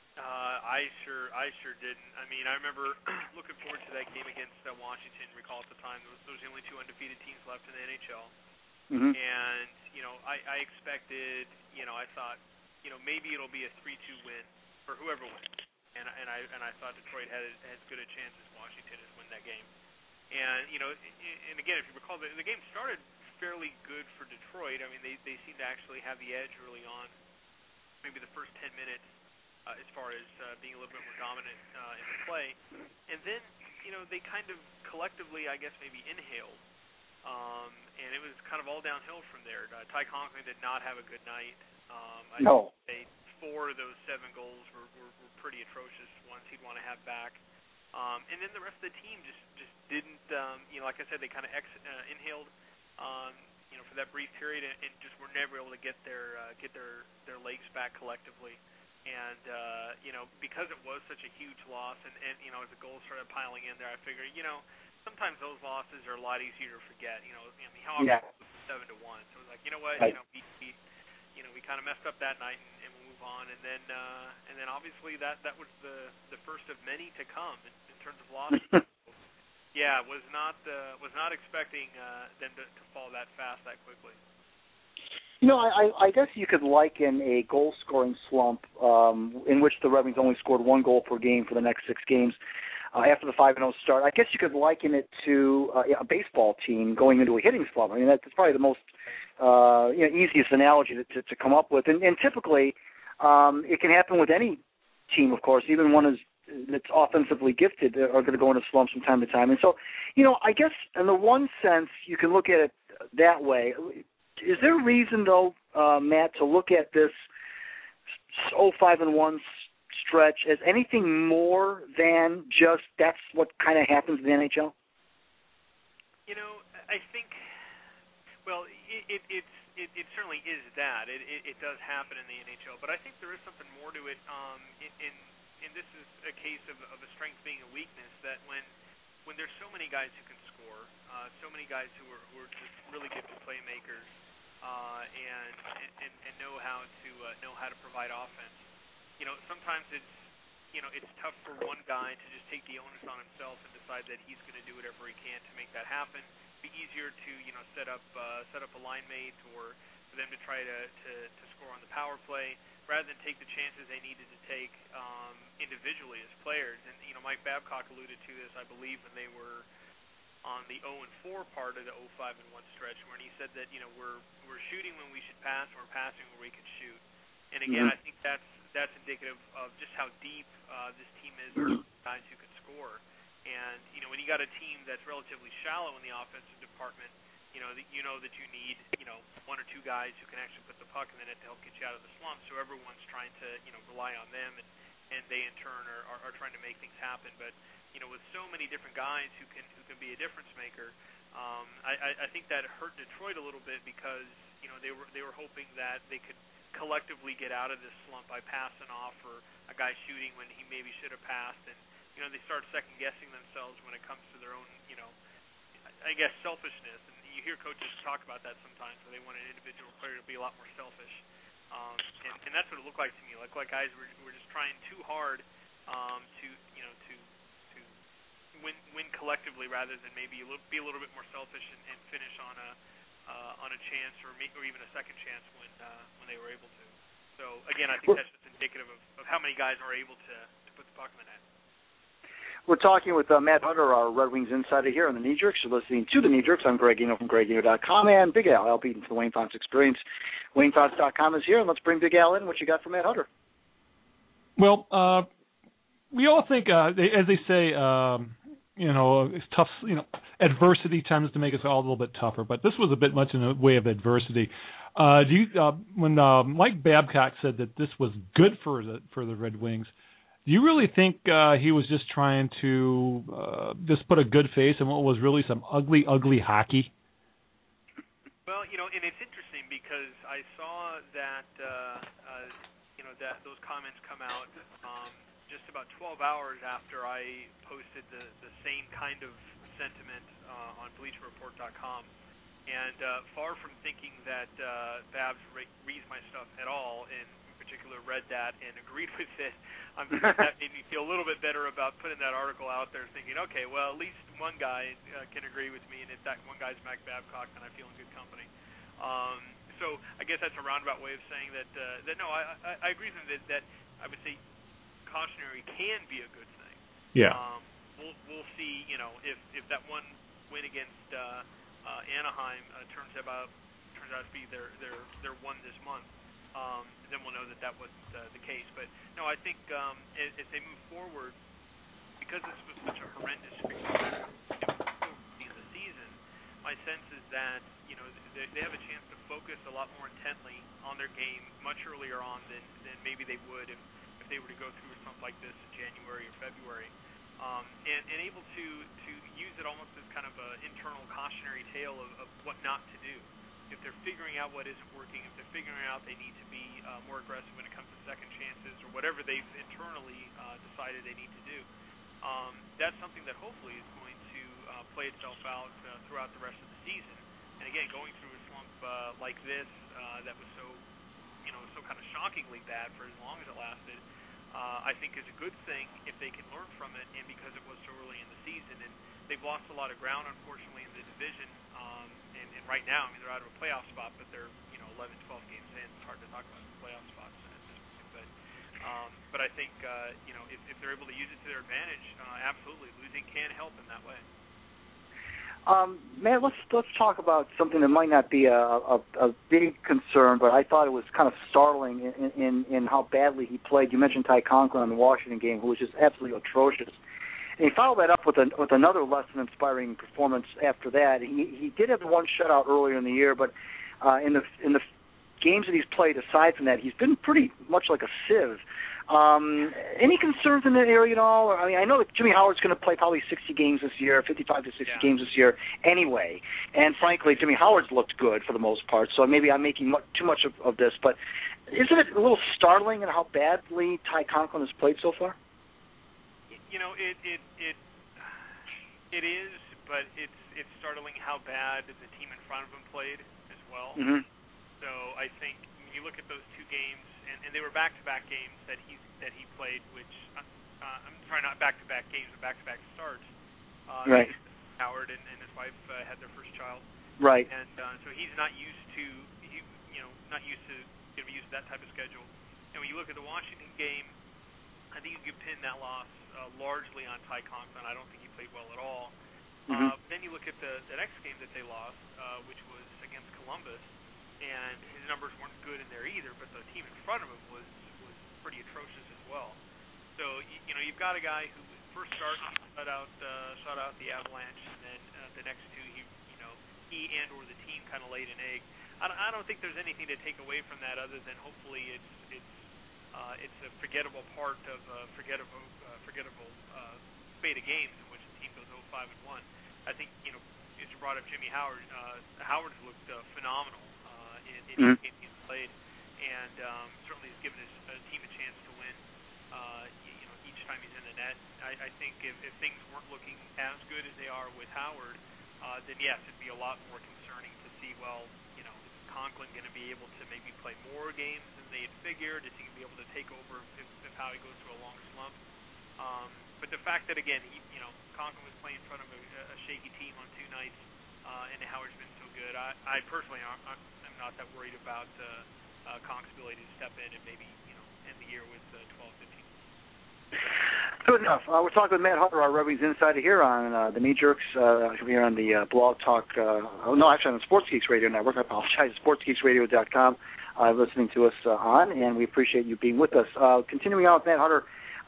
I sure didn't. I mean, I remember looking forward to that game against Washington. Recall at the time there was the only two undefeated teams left in the NHL, mm-hmm. and I expected, I thought, maybe it'll be a 3-2 win for whoever wins, and I thought Detroit had as good a chance as Washington to win that game, and and again, if you recall, the game started fairly good for Detroit. I mean, they seemed to actually have the edge early on, maybe the first 10 minutes. As far as being a little bit more dominant in the play. And then, they kind of collectively, I guess, maybe inhaled. And it was kind of all downhill from there. Ty Conklin did not have a good night. No. I'd say 4 of those 7 goals were pretty atrocious ones he'd want to have back. And then the rest of the team just didn't, like I said, they kind of inhaled, for that brief period and just were never able to get their legs back collectively. And, because it was such a huge loss and as the goals started piling in there, I figured, sometimes those losses are a lot easier to forget. How often it was 7-1. So it was like, you know what, right. We kind of messed up that night and we'll move on. And then obviously that was the first of many to come in terms of losses. Yeah, was not expecting them to fall that fast that quickly. I guess you could liken a goal-scoring slump in which the Red Wings only scored 1 goal per game for the next 6 games after the 5-0 start. I guess you could liken it to a baseball team going into a hitting slump. I mean, that's probably the most easiest analogy to come up with. And typically, it can happen with any team, of course, even one that's offensively gifted are going to go into slumps from time to time. And so, I guess in the one sense, you can look at it that way. Is there a reason, though, Matt, to look at this 0-5-1 stretch as anything more than just that's what kind of happens in the NHL? I think, well, it certainly is that. It does happen in the NHL, but I think there is something more to it. And this is a case of a strength being a weakness, that when there's so many guys who can score, so many guys who are just really good playmakers, and know how to provide offense. Sometimes it's tough for one guy to just take the onus on himself and decide that he's going to do whatever he can to make that happen. It'd be easier to set up a line mate or for them to try to score on the power play rather than take the chances they needed to take individually as players. And Mike Babcock alluded to this, I believe, when they were on the 0-4 part of the 0-5-1 stretch, when he said that we're shooting when we should pass, and we're passing where we can shoot. And again, I think that's indicative of just how deep this team is, guys who can score. And when you got a team that's relatively shallow in the offensive department, that you need 1 or 2 guys who can actually put the puck in the net to help get you out of the slump. So everyone's trying to rely on them, and they in turn are trying to make things happen. But with so many different guys who can be a difference maker, I think that hurt Detroit a little bit because they were hoping that they could collectively get out of this slump by passing off or a guy shooting when he maybe should have passed, and they start second guessing themselves when it comes to their own, I guess, selfishness. And you hear coaches talk about that sometimes, where they want an individual player to be a lot more selfish, and that's what it looked like to me. Like guys were just trying too hard to win collectively rather than maybe be a little bit more selfish and finish on a chance or even a second chance when they were able to. So again, I think that's just indicative of how many guys are able to put the puck in the net. We're talking with Matt Hutter, our Red Wings insider here on the Knee Jerks. You're listening to the Knee Jerks. I'm Greg Eno from GregEno.com and Big Al Beaton for the Wayne Fonts Experience. WayneFonts.com is here, and let's bring Big Al in. What you got for Matt Hutter? Well, we all think, as they say, it's tough. Adversity tends to make us all a little bit tougher, but this was a bit much in the way of adversity. When Mike Babcock said that this was good for the Red Wings, do you really think he was just trying to just put a good face in what was really some ugly hockey? Well, and it's interesting because I saw that that those comments come out just about 12 hours after I posted the same kind of sentiment on BleacherReport.com. And far from thinking that Babs reads my stuff at all, and in particular read that and agreed with it, that made me feel a little bit better about putting that article out there, thinking, okay, well, at least one guy can agree with me, and if that one guy's Mac Babcock, then I feel in good company. So I guess that's a roundabout way of saying that no, I agree with him that I would say cautionary can be a good thing. Yeah. We'll see, if that one win against Anaheim turns out to be their one this month. Then we'll know that wasn't the case. But no, I think as they move forward, because this was such a horrendous in the season, my sense is that they have a chance to focus a lot more intently on their game much earlier on than maybe they would if they were to go through something like this in January or February, and able to use it almost as kind of an internal cautionary tale of what not to do. If they're figuring out what isn't working, if they're figuring out they need to be more aggressive when it comes to second chances or whatever they've internally decided they need to do, that's something that hopefully is going to play itself out throughout the rest of the season. And again, going through a slump like this that was so kind of shockingly bad for as long as it lasted, I think is a good thing if they can learn from it, and because it was so early in the season. And they've lost a lot of ground, unfortunately, in the division. And right now, I mean, they're out of a playoff spot, but they're 11, 12 games in. It's hard to talk about playoff spots at this point. But I think if they're able to use it to their advantage, absolutely, losing can help in that way. Man, let's talk about something that might not be a big concern, but I thought it was kind of startling in how badly he played. You mentioned Ty Conklin on the Washington game, who was just absolutely atrocious. And he followed that up with another less than inspiring performance after that. He did have one shutout earlier in the year, but in the games that he's played aside from that, he's been pretty much like a sieve. Any concerns in that area at all? I mean, I know that Jimmy Howard's going to play probably 60 games this year, 55 to 60 games this year anyway. And frankly, Jimmy Howard's looked good for the most part, so maybe I'm making too much of this. But isn't it a little startling at how badly Ty Conklin has played so far? It is, but it's startling how bad the team in front of him played as well. Mm-hmm. So I think when you look at those two games, and they were back-to-back games that he played, which I'm sorry, not back-to-back games, but back-to-back starts. Right. Howard and his wife had their first child. Right. And so he's not used to going to be used to that type of schedule. And when you look at the Washington game, I think you can pin that loss largely on Ty Conklin. I don't think he played well at all. Mm-hmm. Then you look at the next game that they lost, which was against Columbus, and his numbers weren't good in there either, but the team in front of him was pretty atrocious as well. So you've got a guy who first start shut out the Avalanche, and then the next two he and or the team kind of laid an egg. I don't think there's anything to take away from that other than hopefully it's a forgettable part of forgettable spate of games in which the team goes 0-5-1. I think as you brought up Jimmy Howard, Howard's looked phenomenal in the game he's played, and certainly has given his team a chance to win. Each time he's in the net. I think if things weren't looking as good as they are with Howard, then yes, it'd be a lot more concerning to see. Well, is Conklin going to be able to maybe play more games than they had figured? Is he going to be able to take over if Howie goes through a long slump? But the fact that again, Conklin was playing in front of a shaky team on 2 nights, and Howard's been so good. I personally am not that worried about Conk's ability to step in and maybe end the year with 12, 15. Good enough. We're talking with Matt Hutter, our Red Wings insider here on the Knee Jerks, here on the Blog Talk. On the Sports Geeks Radio Network. I apologize. SportsGeeksRadio.com. Listening to us on, and we appreciate you being with us. Continuing on with Matt Hutter,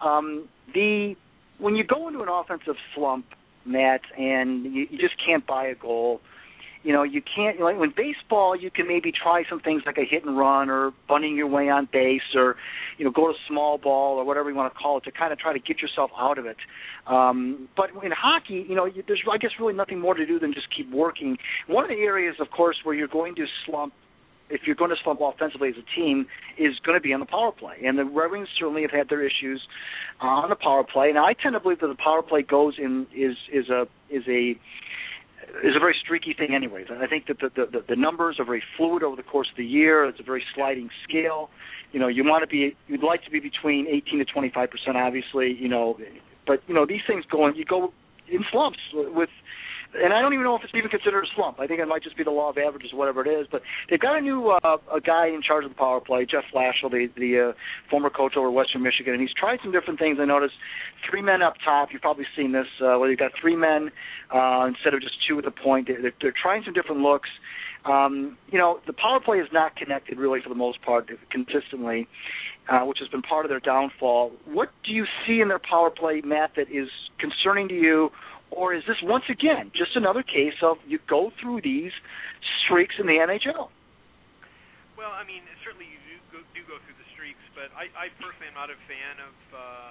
when you go into an offensive slump, Matt, and you just can't buy a goal. You can't, when baseball, you can maybe try some things like a hit and run or bunting your way on base or, go to small ball or whatever you want to call it to kind of try to get yourself out of it. But in hockey, there's, I guess, really nothing more to do than just keep working. One of the areas, of course, where you're going to slump, if you're going to slump offensively as a team, is going to be on the power play. And the Red Wings certainly have had their issues on the power play. And I tend to believe that the power play is a very streaky thing anyways. I think that the numbers are very fluid over the course of the year. It's a very sliding scale. You'd like to be between 18 to 25%, obviously, but these things you go in slumps with, and I don't even know if it's even considered a slump. I think it might just be the law of averages or whatever it is. But they've got a new a guy in charge of the power play, Jeff Flaschel, the former coach over Western Michigan, and he's tried some different things. I noticed 3 men up top. You've probably seen this, where you've got 3 men instead of just 2 at the point. They're trying some different looks. The power play is not connected really for the most part consistently, which has been part of their downfall. What do you see in their power play, Matt, that is concerning to you? Or is this, once again, just another case of you go through these streaks in the NHL? Well, I mean, certainly you do go through the streaks, but I personally am not a fan of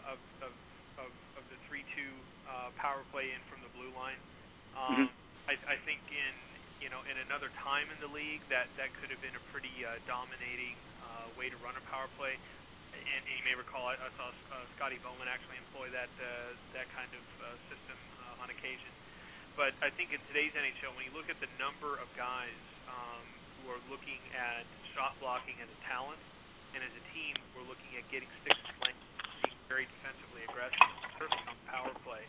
the 3-2 power play in from the blue line. I think in another time in the league that could have been a pretty dominating way to run a power play. And you may recall, I saw Scotty Bowman actually employ that kind of system on occasion. But I think in today's NHL, when you look at the number of guys who are looking at shot blocking as a talent, and as a team, we're looking at getting sticks and length, being very defensively aggressive, certainly on power play.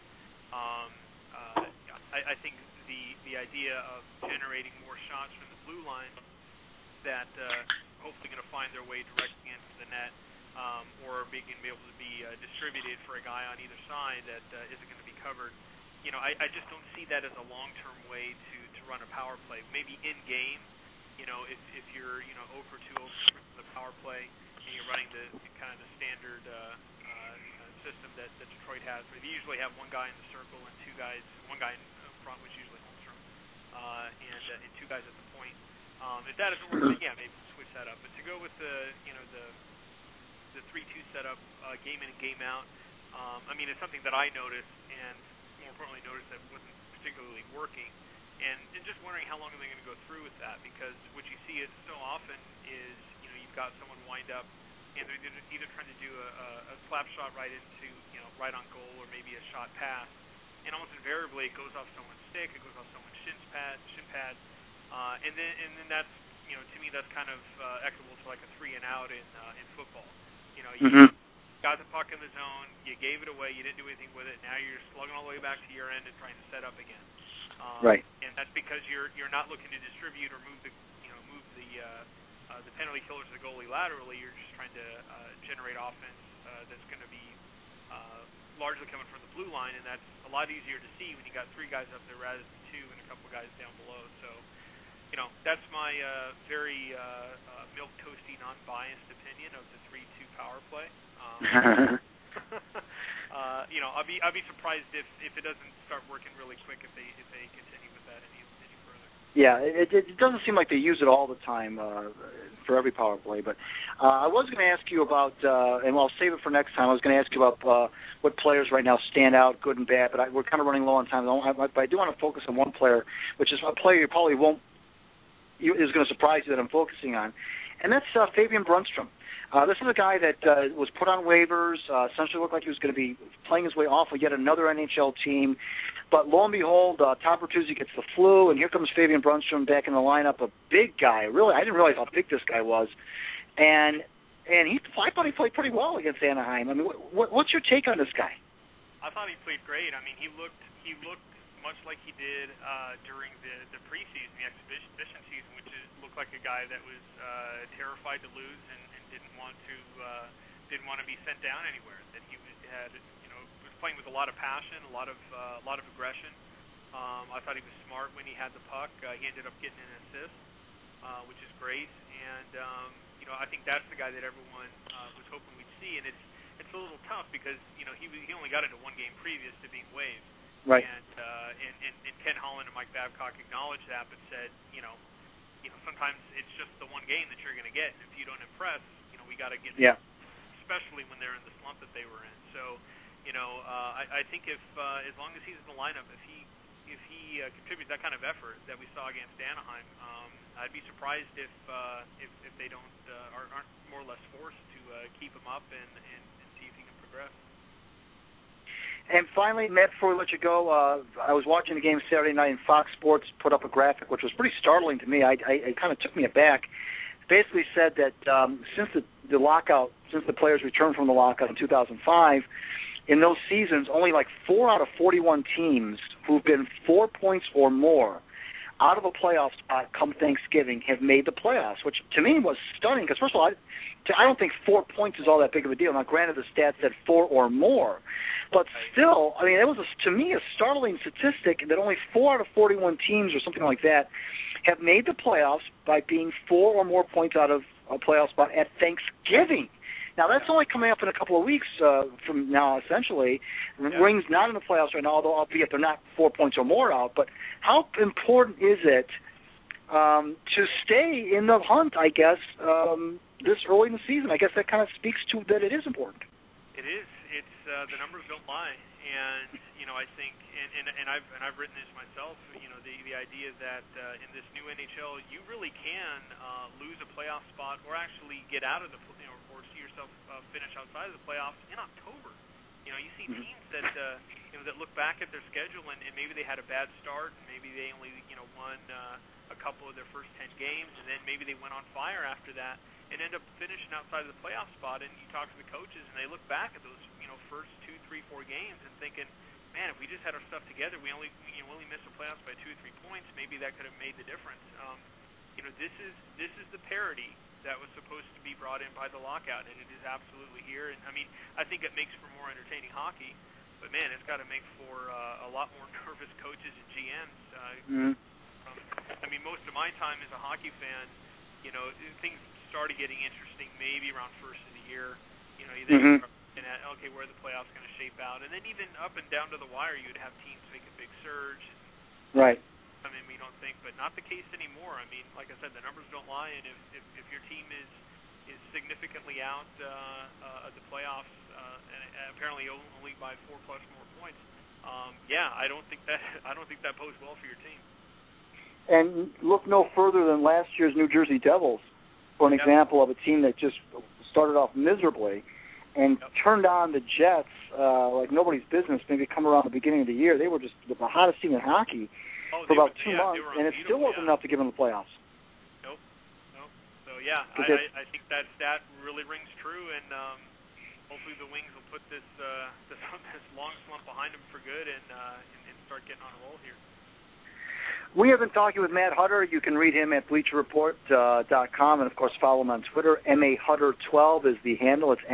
I think the idea of generating more shots from the blue line that hopefully going to find their way directly into the net, or being able to be distributed for a guy on either side that isn't going to be covered. I just don't see that as a long-term way to run a power play. Maybe in game, if you're 0 for 2 over the power play and you're running the kind of the standard system that Detroit has, where they usually have one guy in the circle and one guy in front, which is usually Holmstrom, and 2 guys at the point. If that doesn't work, then yeah, maybe switch that up. But to go with the 3-2 setup, game in and game out, I mean, it's something that I noticed, and more importantly noticed that wasn't particularly working. And just wondering how long are they going to go through with that, because what you see is so often is, you've got someone wind up, and they're either trying to do a slap shot right into, right on goal, or maybe a shot pass, and almost invariably it goes off someone's stick, it goes off someone's shin pad, and then that's, to me that's kind of equitable to like a 3 and out in football. You got the puck in the zone, you gave it away, you didn't do anything with it, now you're slugging all the way back to your end and trying to set up again. Right. And that's because you're not looking to distribute or move the penalty killer to the goalie laterally. You're just trying to generate offense that's going to be largely coming from the blue line, and that's a lot easier to see when you got 3 guys up there rather than 2 and a couple guys down below. So, that's my very milk toasty, non-biased opinion of the 3-2 power play. I'll be surprised if it doesn't start working really quick if they continue with that any further. Yeah, it doesn't seem like they use it all the time for every power play. But I was going to ask you about, and I'll save it for next time. I was going to ask you about what players right now stand out, good and bad. But we're kind of running low on time. But I do want to focus on one player, which is a player you probably won't is going to surprise you that I'm focusing on, and that's Fabian Brunstrom. This is a guy that was put on waivers, essentially looked like he was going to be playing his way off of yet another NHL team. But lo and behold, Tom Bertuzzi gets the flu, and here comes Fabian Brunstrom back in the lineup, a big guy. Really, I didn't realize how big this guy was. And I thought he played pretty well against Anaheim. I mean, what's your take on this guy? I thought he played great. I mean, he looked much like he did during the preseason, the exhibition season, which looked like a guy that was terrified to lose and didn't want to be sent down anywhere. That he was playing with a lot of passion, a lot of aggression. I thought he was smart when he had the puck. He ended up getting an assist, which is great. And I think that's the guy that everyone was hoping we'd see. And it's a little tough because he only got into one game previous to being waived. Right. And Ken Holland and Mike Babcock acknowledged that, but said, sometimes it's just the one game that you're going to get. And if you don't impress, we got to get them, especially when they're in the slump that they were in. So, I think if as long as he's in the lineup, if he contributes that kind of effort that we saw against Anaheim, I'd be surprised if they don't aren't more or less forced to keep him up and see if he can progress. And finally, Matt, before we let you go, I was watching the game Saturday night, and Fox Sports put up a graphic which was pretty startling to me. It kind of took me aback. Basically said that since the lockout, since the players returned from the lockout in 2005, in those seasons, only like 4 out of 41 teams who've been 4 points or more out of a playoff spot come Thanksgiving have made the playoffs, which to me was stunning because, first of all, I don't think 4 points is all that big of a deal. Now, granted, the stat said 4 or more, but still, I mean, it was, to me, a startling statistic that only 4 out of 41 teams or something like that have made the playoffs by being 4 or more points out of a playoff spot at Thanksgiving. Now, that's only coming up in a couple of weeks from now, essentially. Ring's not in the playoffs right now, although albeit they're not 4 points or more out. But how important is it to stay in the hunt, I guess, this early in the season? I guess that kind of speaks to that it is important. It is. It's the numbers don't lie, and I think, and I've written this myself. The idea that in this new NHL, you really can lose a playoff spot or actually get out of the or see yourself finish outside of the playoffs in October. You see teams that that look back at their schedule and maybe they had a bad start, and maybe they only won a couple of their first 10 games, and then maybe they went on fire after that and end up finishing outside of the playoff spot. And you talk to the coaches, and they look back at those first 2, 3, 4 games and thinking, man, if we just had our stuff together, we only missed the playoffs by 2 or 3 points. Maybe that could have made the difference. This is the parity that was supposed to be brought in by the lockout, and it is absolutely here. And I mean, I think it makes for more entertaining hockey, but man, it's got to make for a lot more nervous coaches and GMs. I mean, most of my time as a hockey fan, things started getting interesting maybe around first of the year. You then start looking at, okay, where are the playoffs going to shape out, and then even up and down to the wire, you'd have teams make a big surge. Right. I mean, we don't think, but not the case anymore. I mean, like I said, the numbers don't lie, and if your team is significantly out of the playoffs, and apparently only by 4+ more points, I don't think that bodes well for your team. And look no further than last year's New Jersey Devils for an example of a team that just started off miserably and turned on the Jets like nobody's business. Maybe come around the beginning of the year, they were just the hottest team in hockey for about 2 months, and it still wasn't enough to give them the playoffs. Nope. So I think that stat really rings true, and hopefully the Wings will put this long slump behind them for good and start getting on a roll here. We have been talking with Matt Hutter. You can read him at BleacherReport.com, and, of course, follow him on Twitter. MAHutter12 is the handle. It's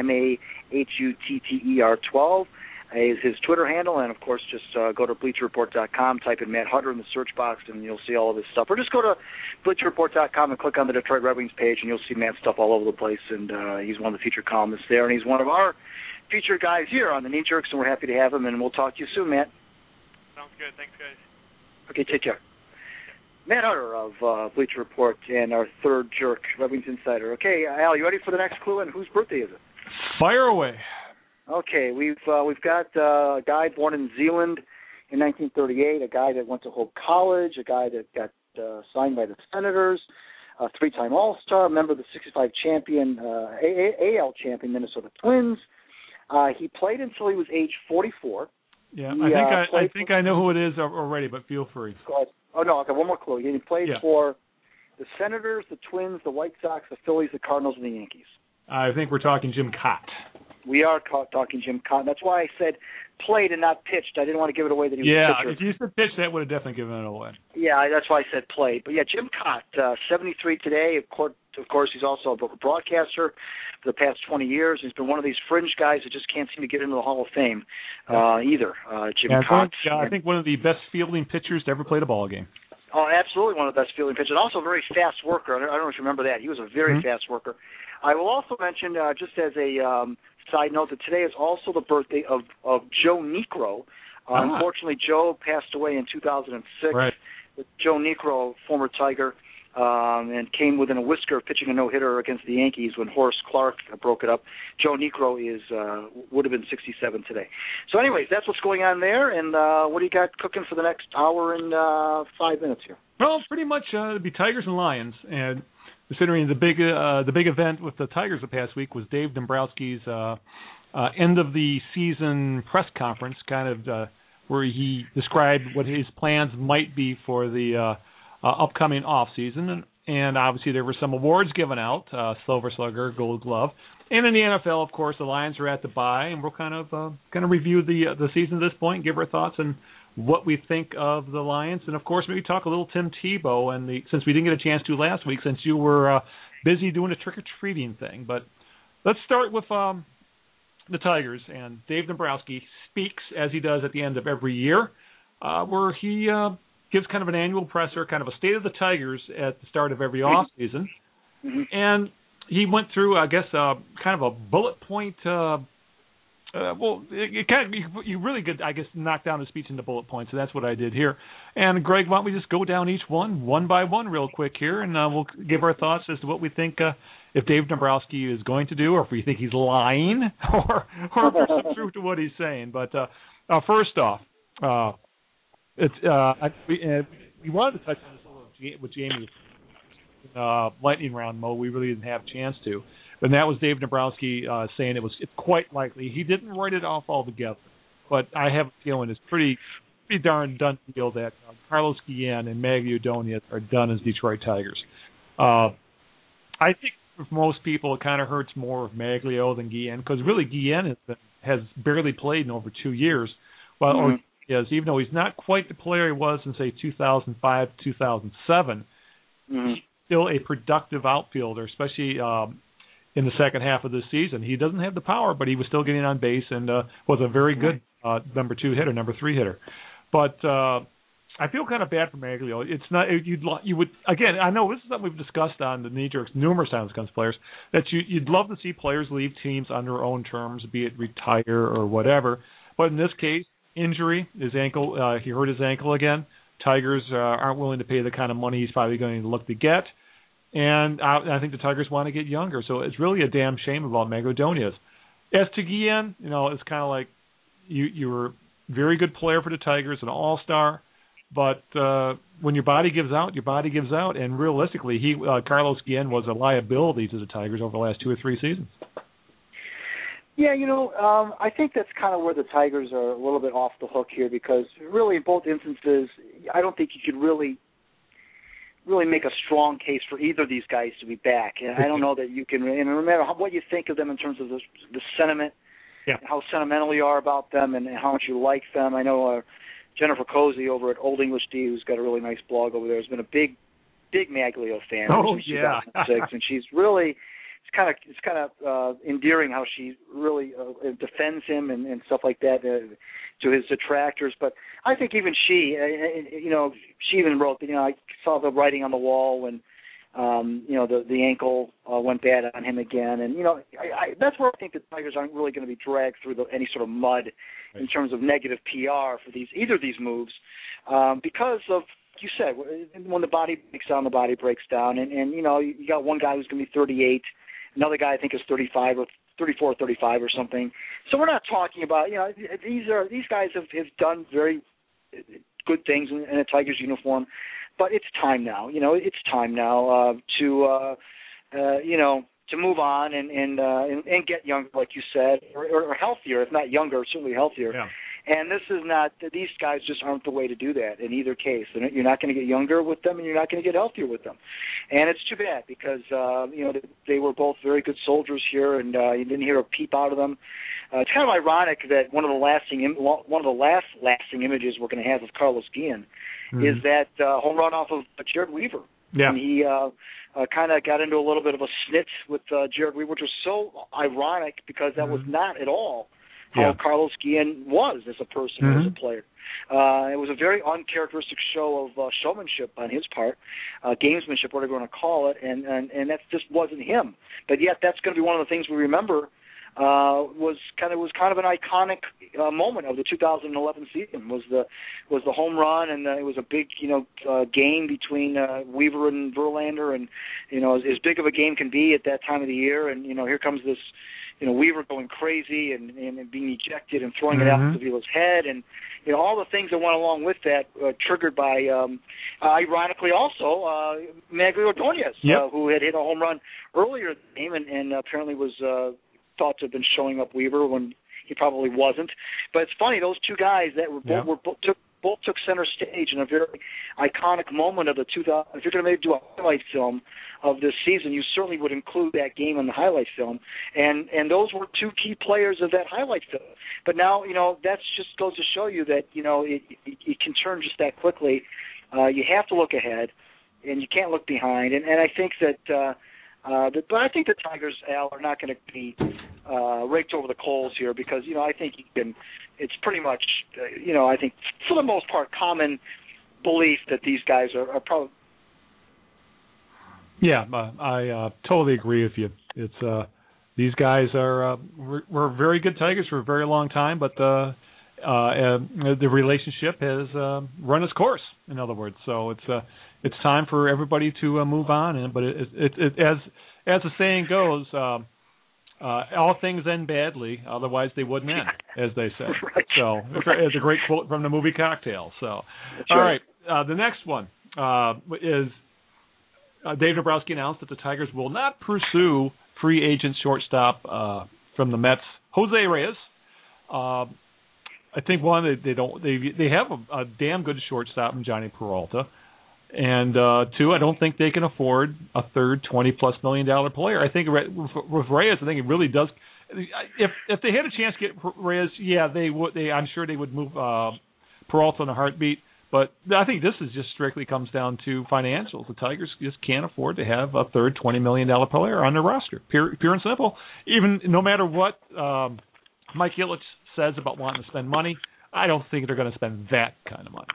MAHUTTER12 is his Twitter handle. And, of course, just go to BleacherReport.com, type in Matt Hutter in the search box, and you'll see all of his stuff. Or just go to BleacherReport.com and click on the Detroit Red Wings page, and you'll see Matt's stuff all over the place. And he's one of the featured columnists there, and he's one of our featured guys here on the Knee Jerks, and we're happy to have him. And we'll talk to you soon, Matt. Sounds good. Thanks, guys. Okay, take care. Matt Hutter of Bleacher Report and our third jerk, Red Wings Insider. Okay, Al, you ready for the next clue? And whose birthday is it? Fire away. Okay, we've got a guy born in Zealand in 1938, a guy that went to Hope College, a guy that got signed by the Senators, a 3-time All-Star, member of the 65 champion, AL champion Minnesota Twins. He played until he was age 44. Yeah, I think I know who it is already, but feel free. Oh, no, I've got one more clue. He played for the Senators, the Twins, the White Sox, the Phillies, the Cardinals, and the Yankees. I think we're talking Jim Kaat. We are talking Jim Kaat. That's why I said played and not pitched. I didn't want to give it away that he was a pitcher. If you said pitched, that would have definitely given it away. Yeah, that's why I said played. But, Jim Kaat, 73 today. Of course, he's also a broadcaster for the past 20 years. He's been one of these fringe guys that just can't seem to get into the Hall of Fame either, Jim Kaat. I think one of the best fielding pitchers to ever play a ball game. Oh, absolutely one of the best fielding pitchers. Also a very fast worker. I don't know if you remember that. He was a very fast worker. I will also mention, just as a side note, that today is also the birthday of Joe Niekro. Unfortunately, Joe passed away in 2006. Right. Joe Niekro, former Tiger, and came within a whisker of pitching a no-hitter against the Yankees when Horace Clark broke it up. Joe Niekro would have been 67 today. So anyways, that's what's going on there, and what do you got cooking for the next hour and 5 minutes here? Well, pretty much it'd be Tigers and Lions, and considering the big event with the Tigers the past week was Dave Dombrowski's end of the season press conference, kind of where he described what his plans might be for the upcoming off season, and obviously there were some awards given out, Silver Slugger, Gold Glove, and in the NFL, of course, the Lions are at the bye, and we'll kind of review the season at this point, give our thoughts on what we think of the Lions, and of course maybe talk a little Tim Tebow, and since we didn't get a chance to last week, since you were busy doing a trick-or-treating thing. But let's start with the Tigers, and Dave Dombrowski speaks, as he does at the end of every year, where he gives kind of an annual presser, kind of a state of the Tigers at the start of every off season, and he went through, I guess, kind of a bullet point. You really could, I guess, knock down the speech into bullet points, so that's what I did here. And Greg, why don't we just go down each one by one real quick here, and we'll give our thoughts as to what we think if Dave Dombrowski is going to do, or if we think he's lying, or if there's some truth to what he's saying. But first off, we wanted to touch on this a little with Jamie lightning round mode. We really didn't have a chance to. And that was Dave Dombrowski saying it's quite likely. He didn't write it off altogether, but I have a feeling it's pretty darn done deal that Carlos Guillen and Magglio Ordonez are done as Detroit Tigers. I think for most people it kind of hurts more of Magglio than Guillen, because really Guillen has barely played in over 2 years, while Ordonez, even though he's not quite the player he was in, say, 2005, 2007, he's still a productive outfielder, especially in the second half of this season. He doesn't have the power, but he was still getting on base and was a very good number 2 hitter, number 3 hitter. But I feel kind of bad for Magglio. It's not you would again. I know this is something we've discussed on the Knee Jerks numerous times against players, that you'd love to see players leave teams on their own terms, be it retire or whatever. But in this case, injury, his ankle. He hurt his ankle again. Tigers aren't willing to pay the kind of money he's probably going to look to get. And I think the Tigers want to get younger, so it's really a damn shame about Magglio Ordonez. As to Guillen, it's kind of like you were a very good player for the Tigers, an all-star, but when your body gives out, your body gives out. And realistically, Carlos Guillen was a liability to the Tigers over the last 2 or 3 seasons. Yeah, I think that's kind of where the Tigers are a little bit off the hook here, because really in both instances, I don't think you could really make a strong case for either of these guys to be back. And I don't know that you can, and no matter what you think of them in terms of the sentiment, how sentimental you are about them and how much you like them. I know Jennifer Cozy over at Old English D, who's got a really nice blog over there, has been a big Magglio fan since 2006, and she's really, it's kind of endearing how she really defends him and stuff like that to his detractors. But I think even she, she even wrote, I saw the writing on the wall when, the ankle went bad on him again. And, that's where I think the Tigers aren't really going to be dragged through any sort of mud in terms of negative PR for either of these moves, because of, you said, when the body breaks down, the body breaks down. And you got one guy who's going to be 38. Another guy I think is 35 or 34 or 35 or something. So we're not talking about, these guys have done very good things in a Tigers uniform. but it's time now. It's time now to move on and get younger, like you said, or healthier, if not younger, certainly healthier. Yeah. And this is not; these guys just aren't the way to do that in either case. And you're not going to get younger with them, and you're not going to get healthier with them. And it's too bad because they were both very good soldiers here, and you didn't hear a peep out of them. It's kind of ironic that one of the last lasting images we're going to have of Carlos Guillen is that home run off of Jared Weaver. Yeah. And he kind of got into a little bit of a snit with Jared Weaver, which was so ironic because that was not at all how Carlos Guillen was as a person, as a player. It was a very uncharacteristic show of showmanship on his part, gamesmanship, whatever you want to call it, and that just wasn't him. But yet that's going to be one of the things we remember. Was kind of an iconic moment of the 2011 season. Was the home run, and it was a big game between Weaver and Verlander, and as big of a game can be at that time of the year. And here comes this Weaver going crazy and being ejected and throwing it out Sevilla's head, and all the things that went along with that, triggered by ironically also Miguel Ordonez, who had hit a home run earlier in the game and apparently was thought to have been showing up Weaver when he probably wasn't. But it's funny, those two guys that were both took center stage in a very iconic moment of the 2000. If you're going to maybe do a highlight film of this season, you certainly would include that game in the highlight film. And those were two key players of that highlight film. But now, that just goes to show you that, it can turn just that quickly. You have to look ahead, and you can't look behind. And I think that but I think the Tigers, Al, are not going to be raked over the coals here because, I think it's pretty much, I think for the most part common belief that these guys are probably. Yeah, I totally agree with you. It's these guys are we're very good Tigers for a very long time, but the relationship has run its course. In other words, so it's time for everybody to move on. But as the saying goes, all things end badly, otherwise they wouldn't end, as they say. Right. So it's a great quote from the movie Cocktail. So, that's all right. The next one is Dave Dombrowski announced that the Tigers will not pursue free agent shortstop from the Mets, Jose Reyes. I think they have a damn good shortstop in Johnny Peralta, and two, I don't think they can afford a third $20+ million player. I think with Reyes, I think it really does. If they had a chance to get Reyes, they would. I'm sure they would move Peralta in a heartbeat. But I think this is just strictly comes down to financials. The Tigers just can't afford to have a third $20 million player on their roster. Pure and simple. Even no matter what Mike Ilitch says about wanting to spend money, I don't think they're going to spend that kind of money.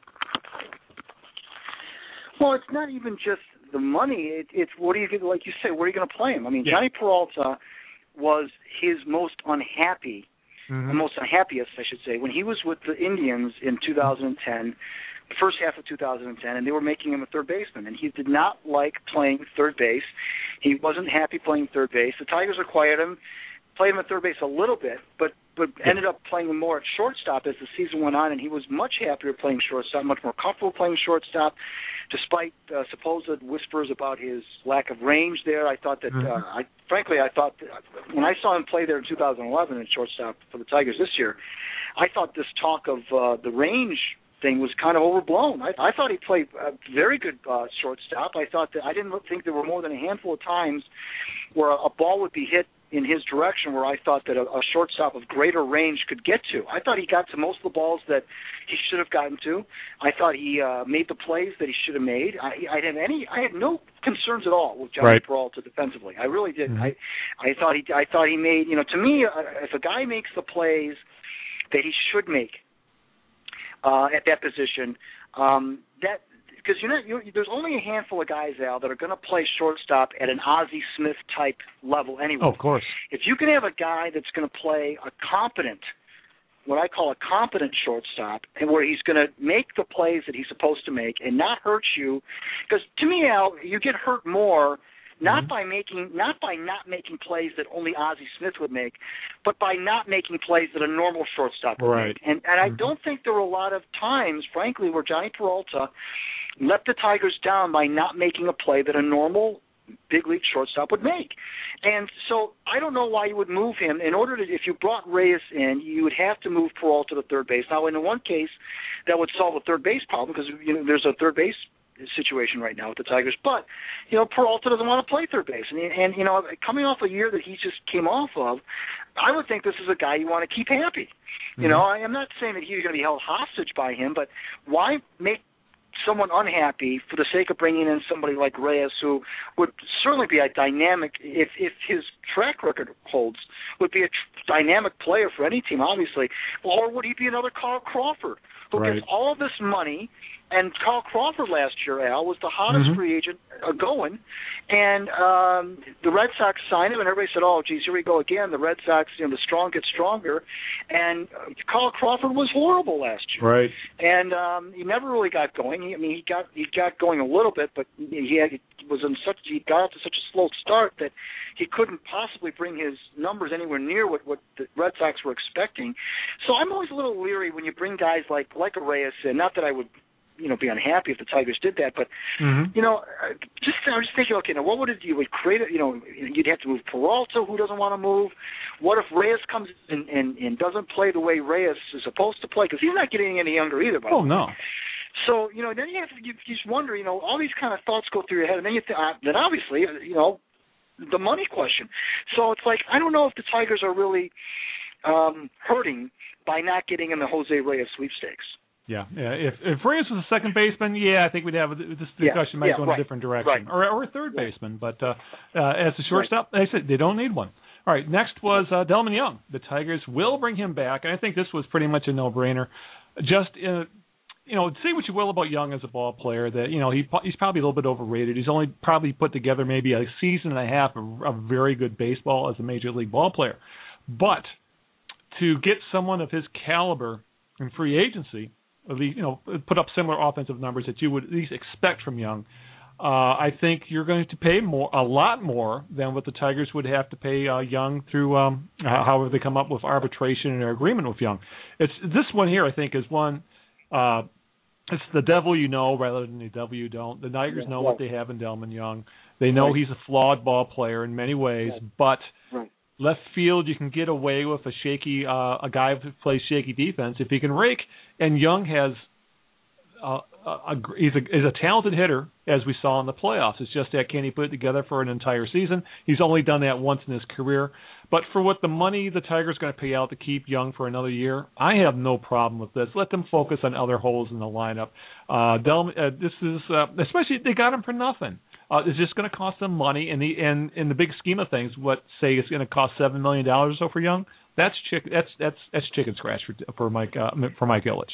Well, it's not even just the money. It's what do you get? Like you say, where are you going to play him? I mean, Johnny Peralta was his most unhappy, the most unhappiest, I should say, when he was with the Indians in 2010. The first half of 2010, and they were making him a third baseman, and he did not like playing third base. He wasn't happy playing third base. The Tigers acquired him, played him at third base a little bit, but ended up playing him more at shortstop as the season went on, and he was much happier playing shortstop, much more comfortable playing shortstop, despite supposed whispers about his lack of range there. I thought that, I thought that when I saw him play there in 2011 at shortstop for the Tigers this year, I thought this talk of the range thing was kind of overblown. I thought he played a very good shortstop. I didn't think there were more than a handful of times where a ball would be hit in his direction where I thought that a shortstop of greater range could get to. I thought he got to most of the balls that he should have gotten to. I thought he made the plays that he should have made. I had no concerns at all with Johnny Peralta defensively. I really didn't. I thought he made, to me, if a guy makes the plays that he should make at that position, because there's only a handful of guys, Al, that are going to play shortstop at an Ozzie Smith type level anyway. Oh, of course. If you can have a guy that's going to play what I call a competent shortstop, and where he's going to make the plays that he's supposed to make and not hurt you, because to me, Al, you get hurt more not by not making plays that only Ozzie Smith would make, but by not making plays that a normal shortstop would make. And I don't think there were a lot of times, frankly, where Johnny Peralta let the Tigers down by not making a play that a normal big league shortstop would make. And so I don't know why you would move him. In order to, if you brought Reyes in, you would have to move Peralta to third base. Now, in the one case, that would solve a third base problem because there's a third base situation right now with the Tigers. But Peralta doesn't want to play third base, and coming off a year that he just came off of, I would think this is a guy you want to keep happy. Mm-hmm. I am not saying that he's going to be held hostage by him, but why make someone unhappy for the sake of bringing in somebody like Reyes, who would certainly be a dynamic, if his track record holds, would be a dynamic player for any team, obviously. Or would he be another Carl Crawford, who gets all this money? And Carl Crawford last year, Al, was the hottest free agent going, and the Red Sox signed him, and everybody said, "Oh, geez, here we go again." The Red Sox, the strong get stronger, and Carl Crawford was horrible last year, right? And he never really got going. He got going a little bit, but he got off to such a slow start that he couldn't possibly bring his numbers anywhere near what the Red Sox were expecting. So I'm always a little leery when you bring guys like a Reyes in. Not that I would be unhappy if the Tigers did that, but I was just thinking, okay, now what would it do? You would create you'd have to move Peralta, who doesn't want to move. What if Reyes comes in and doesn't play the way Reyes is supposed to play? Because he's not getting any younger either. Oh no. So then you just wonder, all these kind of thoughts go through your head, and then you then obviously the money question. So it's like I don't know if the Tigers are really hurting by not getting in the Jose Reyes sweepstakes. Yeah. If Reyes was a second baseman, I think we'd have this discussion might go in a different direction, or a third baseman. But as a shortstop, I said they don't need one. All right. Next was Delmon Young. The Tigers will bring him back, and I think this was pretty much a no-brainer. Just say what you will about Young as a ball player, that he's probably a little bit overrated. He's only probably put together maybe a season and a half of very good baseball as a major league ball player. But to get someone of his caliber in free agency, put up similar offensive numbers that you would at least expect from Young, I think you're going to pay a lot more than what the Tigers would have to pay Young through however they come up with arbitration and their agreement with Young. It's this one here, I think, is one. It's the devil you know rather than the devil you don't. The Tigers know what they have in Delmon Young. They know he's a flawed ball player in many ways, but left field you can get away with a guy who plays shaky defense if he can rake. And Young has is a talented hitter, as we saw in the playoffs. It's just that can he put it together for an entire season? He's only done that once in his career. But for what the money the Tigers going to pay out to keep Young for another year, I have no problem with this. Let them focus on other holes in the lineup. This is especially they got him for nothing. It's just going to cost them money, and in the big scheme of things, what say it's going to cost $7 million or so for Young? That's chicken scratch for Mike Ilitch.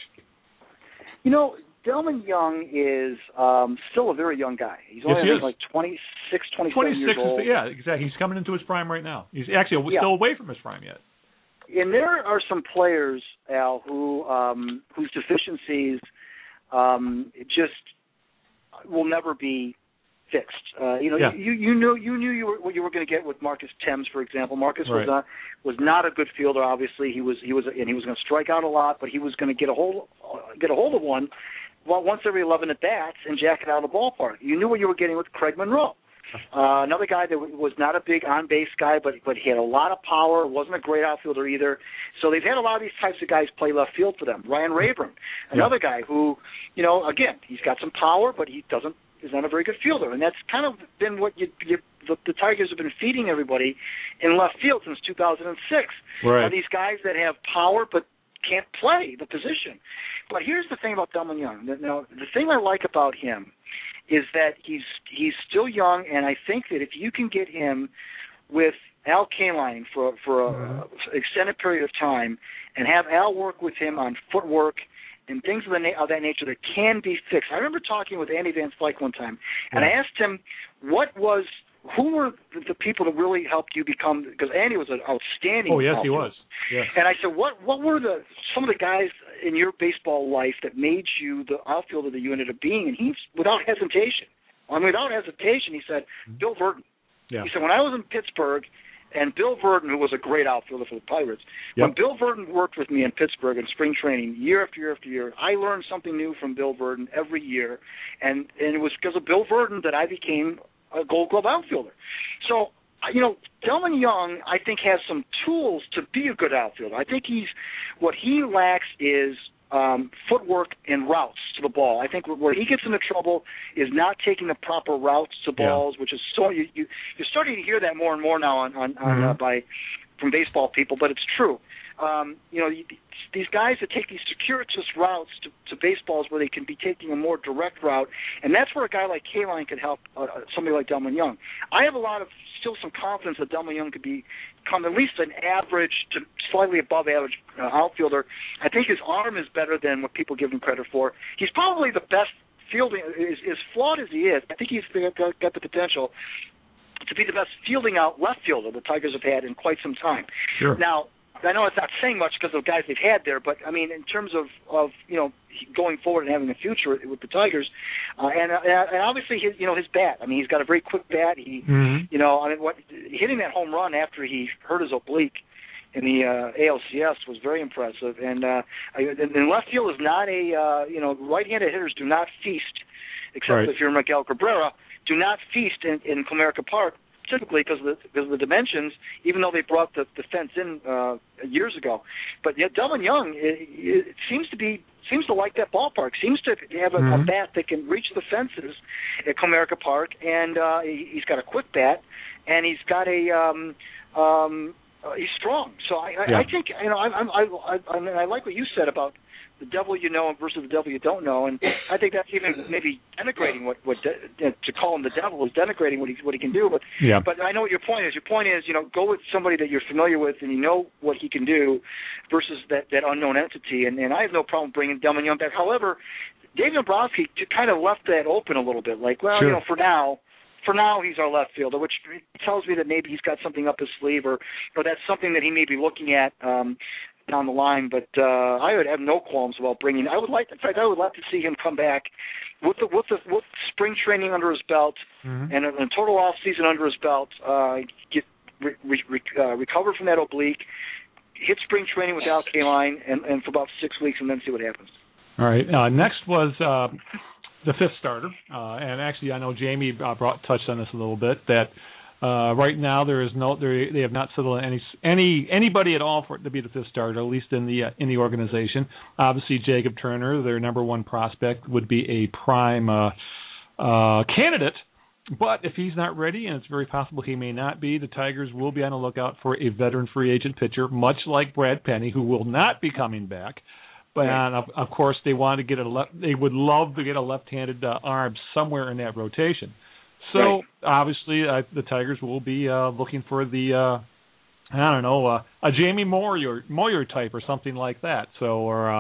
Delmon Young is still a very young guy. He's only like 26, 27 years old. Yeah, exactly. He's coming into his prime right now. He's actually still away from his prime yet. And there are some players, Al, whose deficiencies just will never be fixed. You knew what you were going to get with Marcus Thames, for example. Marcus was not a good fielder. Obviously, he was going to strike out a lot, but he was going to get a hold of one once every 11 at bats and jack it out of the ballpark. You knew what you were getting with Craig Monroe. Another guy that was not a big on-base guy, but he had a lot of power, wasn't a great outfielder either. So they've had a lot of these types of guys play left field for them. Ryan Rayburn, another guy who, again, he's got some power, but he's not a very good fielder. And that's kind of been what the Tigers have been feeding everybody in left field since 2006. Are these guys that have power but can't play the position. But here's the thing about Delmon Young. Now, the thing I like about him is that he's still young, and I think that if you can get him with Al Kaline for an extended period of time and have Al work with him on footwork and things of that nature that can be fixed. I remember talking with Andy Van Slyke one time, and I asked him who were the people that really helped you become, because Andy was an outstanding outfielder. He was. Yeah. And I said, what were some of the guys in your baseball life that made you the outfielder that you ended up being? And he's, without hesitation, he said, Bill Burton. Yeah. He said, when I was in Pittsburgh And Bill Verdon, who was a great outfielder for the Pirates, when Bill Verdon worked with me in Pittsburgh in spring training year after year after year, I learned something new from Bill Verdon every year, and it was because of Bill Verdon that I became a Gold Glove outfielder. So, Delmon Young, I think, has some tools to be a good outfielder. I think what he lacks is footwork and routes to the ball. I think where he gets into trouble is not taking the proper routes to balls, which is so you're starting to hear that more and more now from baseball people, but it's true. These guys that take these circuitous routes to baseballs where they can be taking a more direct route, and that's where a guy like Kaline could help somebody like Delmon Young. I have still some confidence that Delmon Young could become at least an average to slightly above average outfielder. I think his arm is better than what people give him credit for. He's probably the best fielding, as flawed as he is. I think he's got the potential to be the best fielding out left fielder the Tigers have had in quite some time. Sure. Now, I know it's not saying much because of the guys they've had there, but I mean, in terms of going forward and having a future with the Tigers, and obviously his bat. I mean, he's got a very quick bat. Hitting that home run after he hurt his oblique in the ALCS was very impressive. And left field is not right-handed hitters do not feast, except if you're Miguel Cabrera, do not feast in Comerica Park. Typically because of the dimensions, even though they brought the fence in years ago. But yet Delmon Young it seems to like that ballpark, seems to have a bat that can reach the fences at Comerica Park, and he's got a quick bat, and he's got he's strong. So I think I like what you said about the devil you know versus the devil you don't know, and I think that's even maybe denigrating to call him the devil is denigrating what he can do. But I know what your point is. Your point is, go with somebody that you're familiar with and you know what he can do versus that unknown entity. And I have no problem bringing Delmon Young back. However, Dave Dombrowski kind of left that open a little bit. Like, well, for now he's our left fielder, which tells me that maybe he's got something up his sleeve, or that's something that he may be looking at down the line. But I would have no qualms about bringing. I would like to see him come back with spring training under his belt and a total off season under his belt. Recover from that oblique, hit spring training without Kaline, and for about 6 weeks, and then see what happens. All right. Next was the fifth starter, and actually I know Jamie touched on this a little bit, that right now they have not settled on anybody at all for it to be the fifth starter, at least in the organization. Obviously, Jacob Turner, their number one prospect, would be a prime candidate. But if he's not ready, and it's very possible he may not be, the Tigers will be on the lookout for a veteran free agent pitcher, much like Brad Penny, who will not be coming back. But of course, they want to get they would love to get a left-handed arm somewhere in that rotation. So obviously, the Tigers will be looking for a Jamie Moyer type or something like that. So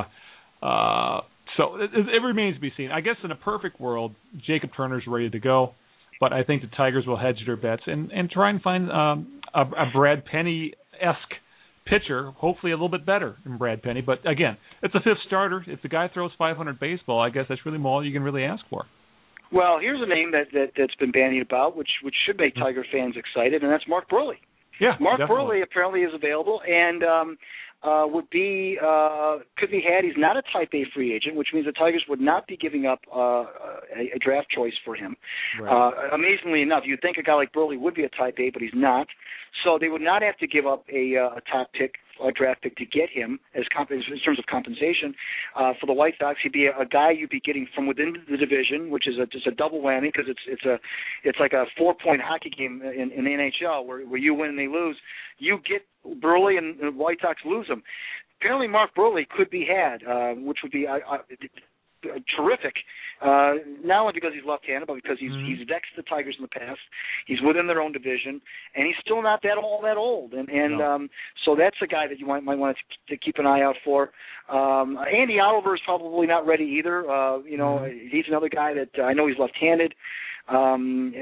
it remains to be seen. I guess in a perfect world, Jacob Turner's ready to go, but I think the Tigers will hedge their bets and try and find a Brad Penny-esque pitcher, hopefully a little bit better than Brad Penny. But again, it's a fifth starter. If the guy throws 500 baseball, I guess that's really all you can really ask for. Well, here's a name that's been bandied about, which should make Tiger fans excited, and that's Mark Buehrle. Yeah, Mark Buehrle apparently is available and could be had. He's not a Type A free agent, which means the Tigers would not be giving up a draft choice for him. Right. Amazingly enough, you'd think a guy like Buehrle would be a Type A, but he's not. So they would not have to give up a top pick, a draft pick, to get him in terms of compensation. For the White Sox, he'd be a guy you'd be getting from within the division, which is just a double whammy because it's like a 4-point hockey game in the NHL where you win and they lose. You get Buehrle and the White Sox lose him. Apparently, Mark Buehrle could be had, which would be terrific. Not only because he's left-handed, but because he's vexed the Tigers in the past. He's within their own division, and he's still not all that old. So that's a guy that you might want to keep an eye out for. Andy Oliver is probably not ready either. He's another guy that I know he's left-handed. But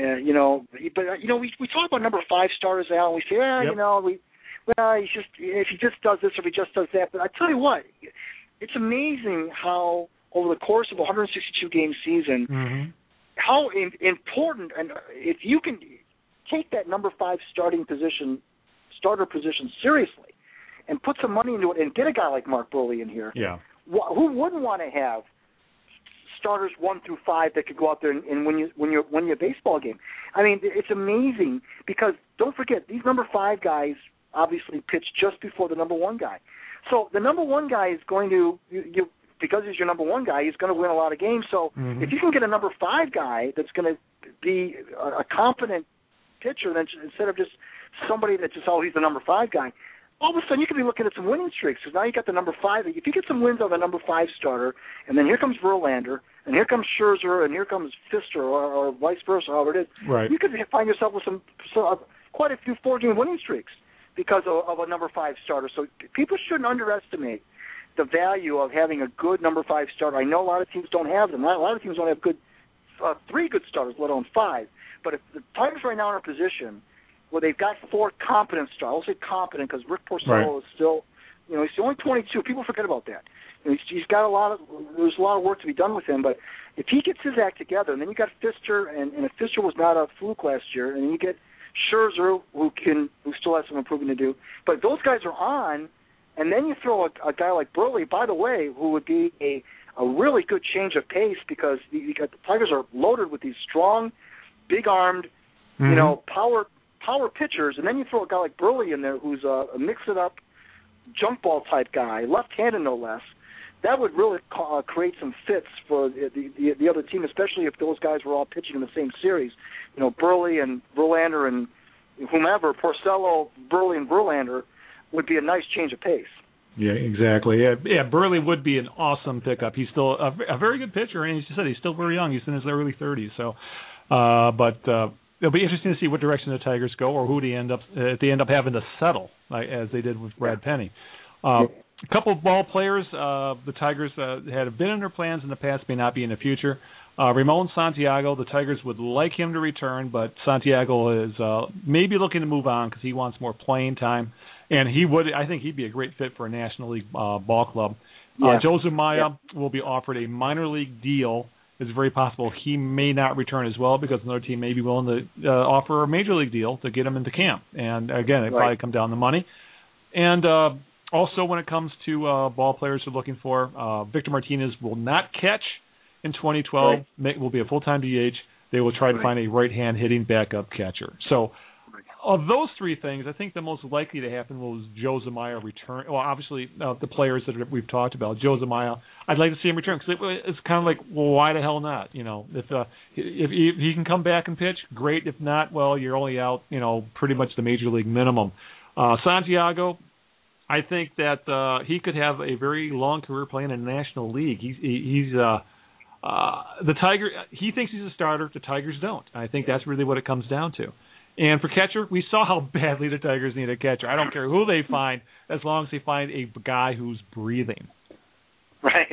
we talk about number 5 starters, Al, and we say, if he just does this or if he just does that. But I tell you what, it's amazing how over the course of a 162-game season, how important, and if you can take that number 5 starting position starter position seriously and put some money into it and get a guy like Mark Buehrle in here. Yeah. Who wouldn't want to have starters 1 through 5 that could go out there and win you a baseball game? I mean, it's amazing because don't forget, these number 5 guys obviously pitch just before the number 1 guy. So the number 1 guy is going to because he's your number 1 guy, he's going to win a lot of games. So if you can get a number 5 guy that's going to be a confident pitcher, then instead of just somebody that's just, he's the number 5 guy, all of a sudden you could be looking at some winning streaks because now you got the number 5. If you get some wins on the number 5 starter, and then here comes Verlander, and here comes Scherzer, and here comes Fister, or vice versa, however it is, right. You could find yourself with quite a few 4-game winning streaks because of a number 5 starter. So people shouldn't underestimate the value of having a good number 5 starter. I know a lot of teams don't have them. A lot of teams don't have good 3 good starters, let alone 5. But if the Tigers right now are in a position where they've got 4 competent starters, I'll say competent because Rick Porcello is still, he's only 22. People forget about that. He's got there's a lot of work to be done with him. But if he gets his act together, and then you got Fister, and if Fister was not a fluke last year, and you get Scherzer, who still has some improving to do. But those guys are on. And then you throw a guy like Buehrle, by the way, who would be a really good change of pace because the Tigers are loaded with these strong, big-armed, power pitchers. And then you throw a guy like Buehrle in there who's a mix-it-up, junk ball type guy, left-handed no less. That would really create some fits for the other team, especially if those guys were all pitching in the same series. Buehrle and Verlander and whomever, Porcello, Buehrle and Verlander, would be a nice change of pace. Yeah, exactly. Yeah, Buehrle would be an awesome pickup. He's still a very good pitcher, and as you said, he's still very young. He's in his early 30s. So, but it'll be interesting to see what direction the Tigers go, or who they end up having to settle, as they did with Brad Penny. A couple of ball players the Tigers had been in their plans in the past, may not be in the future. Ramon Santiago, the Tigers would like him to return, but Santiago is maybe looking to move on because he wants more playing time. And I think he'd be a great fit for a National League ball club. Joe Zumaya will be offered a minor league deal. It's very possible he may not return as well because another team may be willing to offer a major league deal to get him into camp. And again, it probably come down to money. And also, when it comes to ball players who are looking for, Victor Martinez will not catch in 2012. Will be a full-time DH. They will try to find a right-hand hitting backup catcher. So, of those 3 things, I think the most likely to happen was Joe Zumaya return. Well, obviously, the players that we've talked about, Joe Zumaya, I'd like to see him return because it's kind of like, well, why the hell not? If he can come back and pitch, great. If not, well, you're only out, pretty much the major league minimum. Santiago, I think that he could have a very long career playing in the National League. He's the Tiger. He thinks he's a starter. The Tigers don't. I think that's really what it comes down to. And for catcher, we saw how badly the Tigers need a catcher. I don't care who they find, as long as they find a guy who's breathing. Right.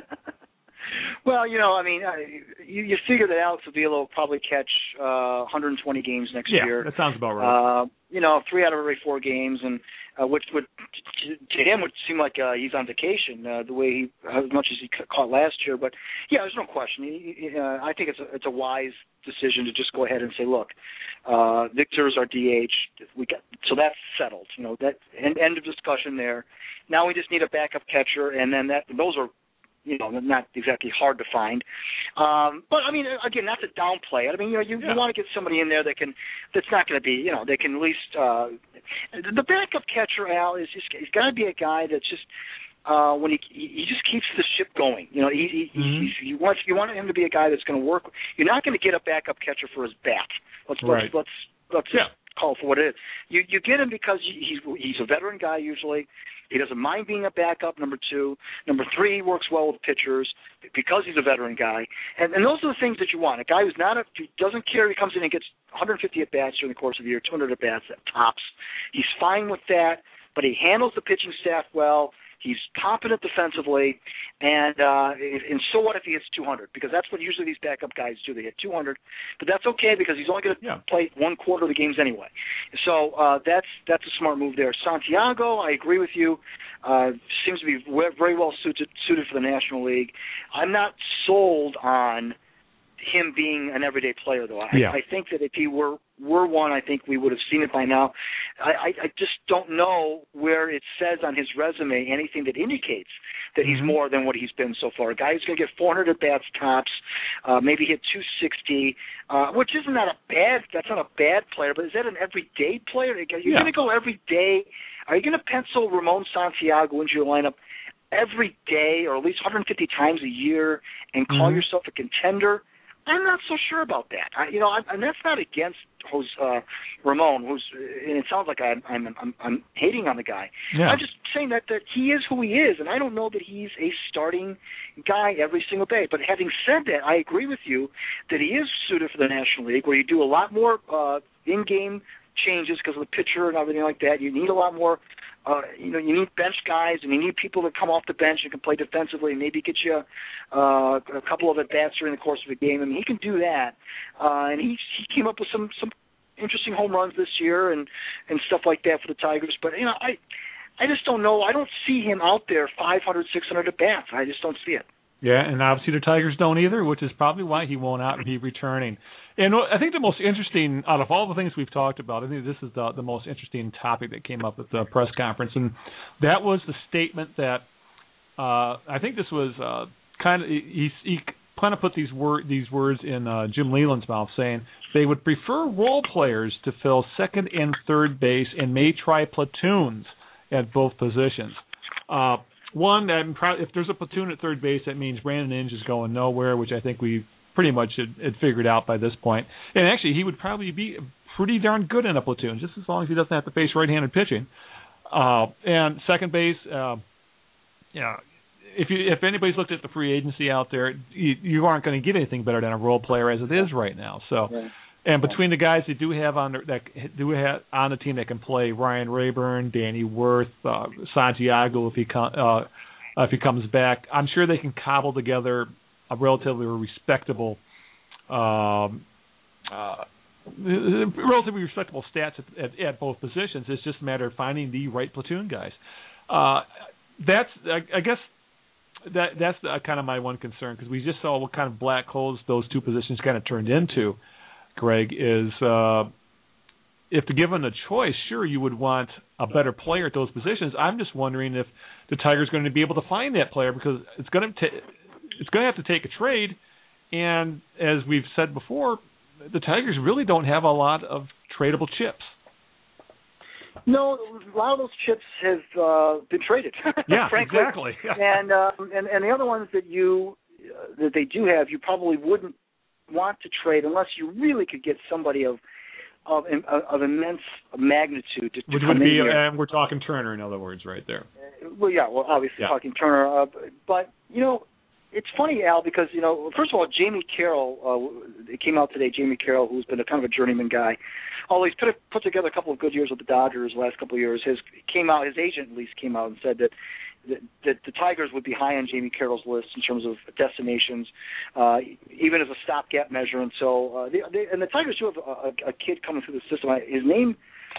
Well, you figure that Alex Avila will probably catch 120 games next year. Yeah, that sounds about right. 3 out of every 4 games, and which would to him would seem like he's on vacation the way as much as he caught last year. But yeah, there's no question. I think it's a wise decision to just go ahead and say, look, Victor's our DH. So that's settled. That end of discussion there. Now we just need a backup catcher, and then those are not exactly hard to find. But I mean, again, not to downplay it. I mean, you want to get somebody in there that's not going to be, they can at least the backup catcher, Al, he's got to be a guy that's just when he just keeps the ship going. You want him to be a guy that's going to work. You're not going to get a backup catcher for his bat. Let's just call it for what it is. You get him because he's a veteran guy usually. He doesn't mind being a backup, number 2. Number 3, he works well with pitchers because he's a veteran guy. And those are the things that you want. A guy who doesn't care. He comes in and gets 150 at-bats during the course of the year, 200 at-bats at tops. He's fine with that, but he handles the pitching staff well. He's competent defensively, and so what if he hits 200? Because that's what usually these backup guys do. They hit 200, but that's okay because he's only going to play 1/4 of the games anyway. So that's a smart move there. Santiago, I agree with you. Seems to be very well suited for the National League. I'm not sold on him being an everyday player, though. I think that if he were were one, I think we would have seen it by now. I just don't know where it says on his resume anything that indicates that he's more than what he's been so far. A guy who's going to get 400 at-bats tops, maybe hit 260, which isn't that's not a bad player, but is that an everyday player? You're going to go every day. Are you going to pencil Ramon Santiago into your lineup every day or at least 150 times a year and call yourself a contender? I'm not so sure about that. And that's not against Ramon, and it sounds like I'm hating on the guy. Yeah. I'm just saying that he is who he is, and I don't know that he's a starting guy every single day. But having said that, I agree with you that he is suited for the National League, where you do a lot more in-game changes because of the pitcher and everything like that. You need a lot more. You need bench guys, and you need people that come off the bench and can play defensively and maybe get you a couple of at-bats during the course of a game. I mean, he can do that. And he came up with some interesting home runs this year and stuff like that for the Tigers. But, I just don't know. I don't see him out there 500, 600 at-bats. I just don't see it. Yeah, and obviously the Tigers don't either, which is probably why he won't be returning. And I think the most interesting, out of all the things we've talked about, I think this is the most interesting topic that came up at the press conference, and that was the statement that I think this was he kind of put these words in Jim Leyland's mouth, saying they would prefer role players to fill second and third base and may try platoons at both positions. One, if there's a platoon at third base, that means Brandon Inge is going nowhere, which I think we pretty much had figured out by this point. And actually, he would probably be pretty darn good in a platoon, just as long as he doesn't have to face right-handed pitching. And second base, if anybody's looked at the free agency out there, you aren't going to get anything better than a role player as it is right now. So. Yeah. And between the guys they do have on the team that can play, Ryan Rayburn, Danny Wirth, Santiago, if he comes back, I'm sure they can cobble together a relatively respectable stats at both positions. It's just a matter of finding the right platoon guys. That's kind of my one concern, because we just saw what kind of black holes those two positions kind of turned into. Greg, is if given a choice, sure, you would want a better player at those positions. I'm just wondering if the Tigers are going to be able to find that player, because it's going to have to take a trade. And as we've said before, the Tigers really don't have a lot of tradable chips. No, a lot of those chips have been traded. Yeah, frankly. Exactly. And the other ones that they do have, you probably wouldn't want to trade unless you really could get somebody of immense magnitude to which come would be, in here. and we're talking Turner, in other words, right there. Obviously talking Turner, but it's funny, Al, because first of all, Jamie Carroll, it came out today. Jamie Carroll, who's been a kind of a journeyman guy, although he's put together a couple of good years with the Dodgers the last couple of years. His agent at least came out and said that the Tigers would be high on Jamie Carroll's list in terms of destinations, even as a stopgap measure. And so, the Tigers do have a kid coming through the system. His name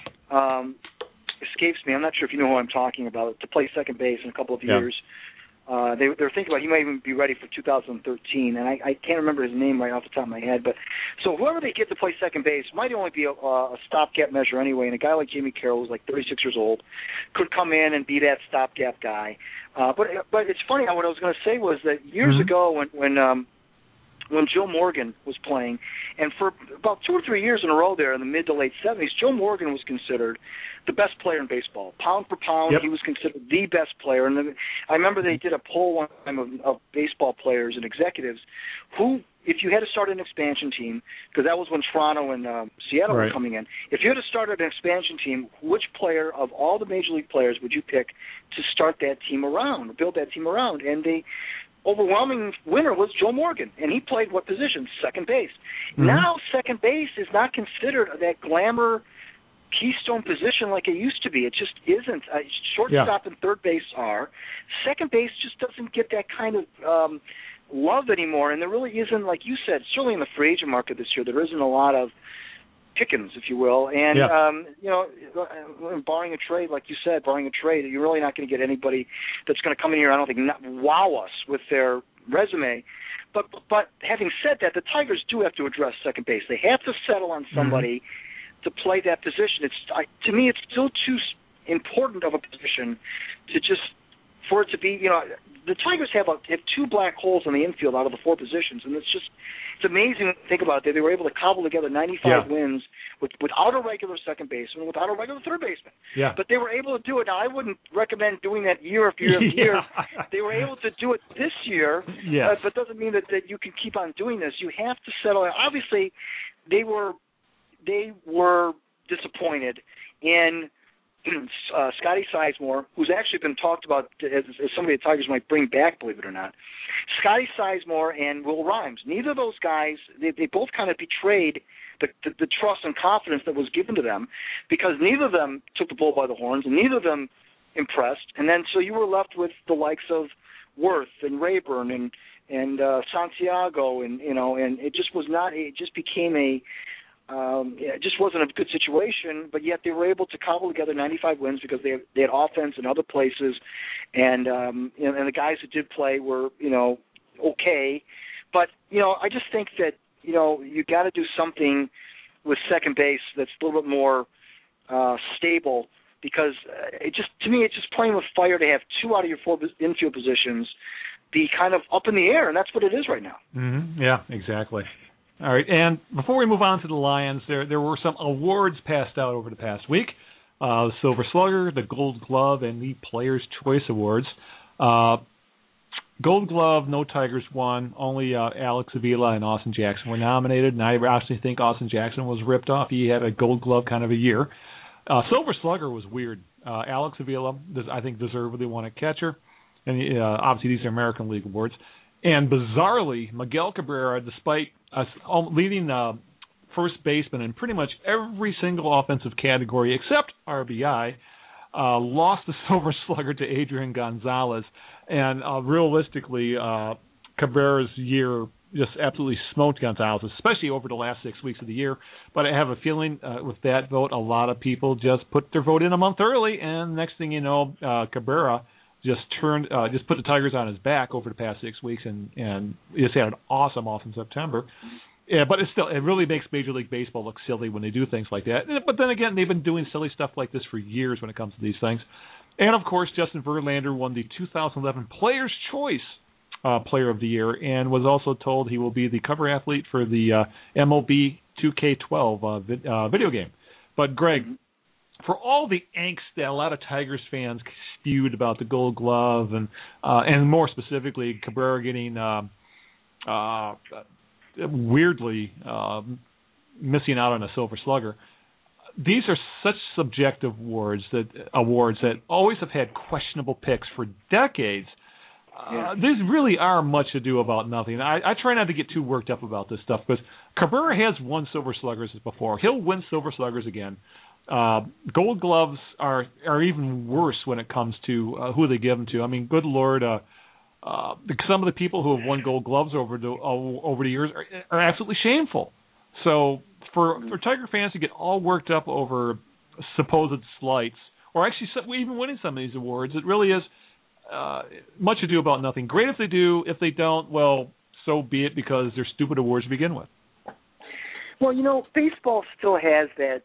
escapes me. I'm not sure if you know who I'm talking about, to play second base in a couple of years. They're thinking about he might even be ready for 2013, and I can't remember his name right off the top of my head. But so whoever they get to play second base might only be a stopgap measure anyway. And a guy like Jamie Carroll, who's like 36 years old, could come in and be that stopgap guy. But it's funny. What I was going to say was that years ago when Joe Morgan was playing, and for about 2 or 3 years in a row there in the mid to late 70s, Joe Morgan was considered the best player in baseball. Pound for pound, he was considered the best player. And I remember they did a poll one time of baseball players and executives who, if you had to start an expansion team, because that was when Toronto and Seattle were coming in, if you had to start an expansion team, which player of all the major league players would you pick to start that team around, build that team around? And the overwhelming winner was Joe Morgan, and he played what position? Second base. Now second base is not considered that glamour keystone position like it used to be. It just isn't. Shortstop and third base are. Second base just doesn't get that kind of love anymore, and there really isn't, like you said, certainly in the free agent market this year, there isn't a lot of pickings, if you will. And, barring a trade, like you said, you're really not going to get anybody that's going to come in here, I don't think, wow us with their resume. But having said that, the Tigers do have to address second base. They have to settle on somebody to play that position. To me, it's still too important of a position for it to be, the Tigers have 2 black holes in the infield out of the 4 positions, and it's amazing to think about it. They were able to cobble together 95 wins without a regular second baseman, without a regular third baseman. Yeah. But they were able to do it. Now, I wouldn't recommend doing that year after year after year. They were able to do it this year, but doesn't mean that you can keep on doing this. You have to settle. Obviously, they were disappointed in Scotty Sizemore, who's actually been talked about as somebody the Tigers might bring back, believe it or not. Scotty Sizemore and Will Rhymes. Neither of those guys, they both kind of betrayed the trust and confidence that was given to them, because neither of them took the bull by the horns and neither of them impressed. And then so you were left with the likes of Worth and Rayburn and Santiago, and it just was not. It just became it just wasn't a good situation, but yet they were able to cobble together 95 wins because they had offense in other places, and the guys that did play were okay. But I just think that you got to do something with second base that's a little bit more stable, because to me it's just playing with fire to have 2 out of your 4 infield positions be kind of up in the air, and that's what it is right now. Mm-hmm. Yeah, exactly. All right, and before we move on to the Lions, there were some awards passed out over the past week. The Silver Slugger, the Gold Glove, and the Players' Choice Awards. Gold Glove, no Tigers won. Only Alex Avila and Austin Jackson were nominated, and I actually think Austin Jackson was ripped off. He had a Gold Glove kind of a year. Silver Slugger was weird. Alex Avila, I think, deservedly won a catcher. And obviously these are American League awards. And bizarrely, Miguel Cabrera, despite leading first baseman in pretty much every single offensive category except RBI, lost the Silver Slugger to Adrian Gonzalez. And realistically, Cabrera's year just absolutely smoked Gonzalez, especially over the last 6 weeks of the year. But I have a feeling with that vote, a lot of people just put their vote in a month early, and next thing you know, Cabrera just put the Tigers on his back over the past 6 weeks, and just had an awesome off in September. Yeah, but it really makes Major League Baseball look silly when they do things like that. But then again, they've been doing silly stuff like this for years when it comes to these things. And of course, Justin Verlander won the 2011 Players' Choice Player of the Year, and was also told he will be the cover athlete for the MLB 2K12 video game. But Greg, for all the angst that a lot of Tigers fans spewed about the Gold Glove, and more specifically Cabrera getting weirdly missing out on a Silver Slugger, these are such subjective awards that always have had questionable picks for decades. These really are much ado about nothing. I try not to get too worked up about this stuff, because Cabrera has won Silver Sluggers before. He'll win Silver Sluggers again. Gold Gloves are even worse when it comes to who they give them to. I mean, good Lord, some of the people who have won Gold Gloves over the years are absolutely shameful. So for Tiger fans to get all worked up over supposed slights, or actually even winning some of these awards, it really is much ado about nothing. Great if they do. If they don't, well, so be it, because they're stupid awards to begin with. Well, baseball still has that